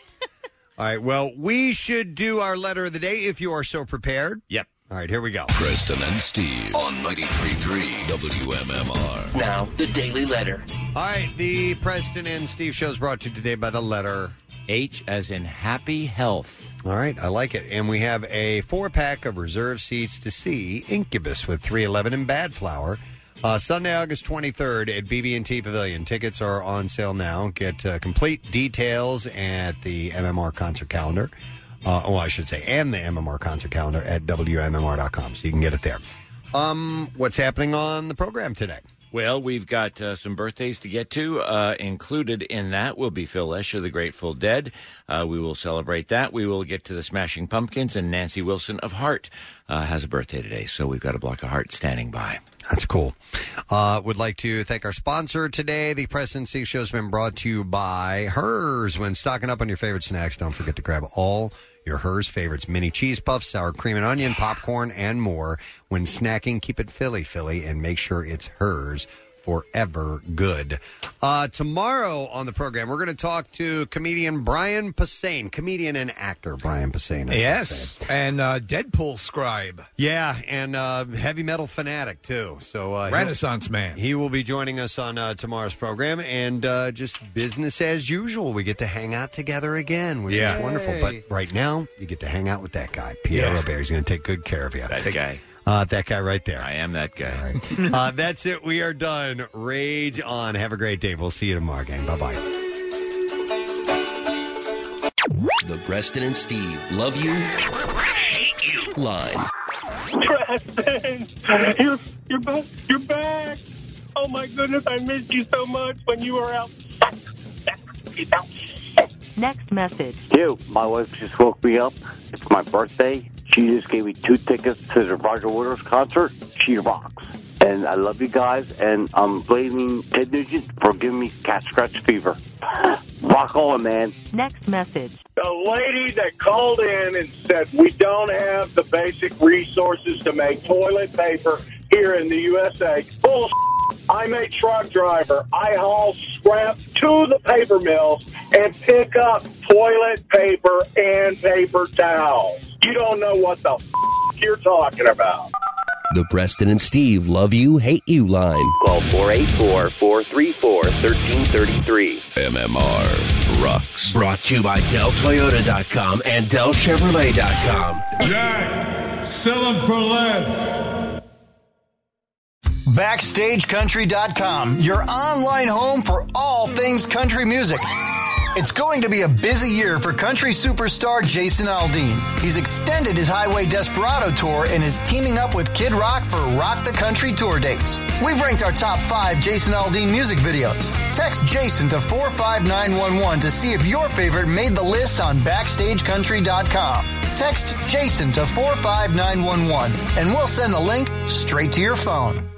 All right, well, we should do our letter of the day if you are so prepared. Yep. All right, here we go. Preston and Steve on ninety-three point three W M M R. Now, the Daily Letter. All right, the Preston and Steve show is brought to you today by the letter H as in happy health. All right, I like it. And we have a four-pack of reserved seats to see Incubus with three eleven and Bad Flower. Uh, Sunday, August twenty-third at B B and T Pavilion. Tickets are on sale now. Get uh, complete details at the M M R concert calendar. Uh, oh, I should say, and the M M R concert calendar at W M M R dot com, so you can get it there. Um, what's happening on the program today? Well, we've got uh, some birthdays to get to. Uh, included in that will be Phil Lesh of the Grateful Dead. Uh, we will celebrate that. We will get to the Smashing Pumpkins, and Nancy Wilson of Heart uh, has a birthday today, so we've got a block of Heart standing by. That's cool. Uh, would like to thank our sponsor today. The Preston and Steve show has been brought to you by Hers. When stocking up on your favorite snacks, don't forget to grab all your Hers favorites. Mini cheese puffs, sour cream and onion, popcorn, and more. When snacking, keep it Philly, Philly, and make sure it's Hers forever good. Uh, tomorrow on the program, we're going to talk to comedian Brian Posehn, comedian and actor Brian Posehn. Yes, and uh, Deadpool scribe. Yeah, and uh, heavy metal fanatic, too. So uh, Renaissance man. He will be joining us on uh, tomorrow's program, and uh, just business as usual. We get to hang out together again, which Yeah. is wonderful. But right now, you get to hang out with that guy, Pierre Yeah. Robert. He's going to take good care of you. That guy. Uh, that guy right there. I am that guy. uh, that's it. We are done. Rage on. Have a great day. We'll see you tomorrow, gang. Bye-bye. The Preston and Steve Love You, Hate You line. Preston, you're, you're back. You're back. Oh, my goodness. I missed you so much when you were out. Next message. You, my wife just woke me up. It's my birthday. She just gave me two tickets to the Roger Waters concert. She rocks. And I love you guys, and I'm blaming Ted Nugent for giving me cat scratch fever. Rock on, man. Next message. The lady that called in and said we don't have the basic resources to make toilet paper here in the U S A. Bullshit. I'm a truck driver. I haul scrap to the paper mills and pick up toilet paper and paper towels. You don't know what the f- you're talking about. The Preston and Steve Love You, Hate You line. Call four eight four, four three four, one three three three. M M R rocks. Brought to you by Del Toyota dot com and Del Chevrolet dot com. Jack, sell them for less. Backstage Country dot com, your online home for all things country music. It's going to be a busy year for country superstar Jason Aldean. He's extended his Highway Desperado tour and is teaming up with Kid Rock for Rock the Country tour dates. We've ranked our top five Jason Aldean music videos. Text Jason to four five nine one one to see if your favorite made the list on Backstage Country dot com. Text Jason to four five nine one one and we'll send the link straight to your phone.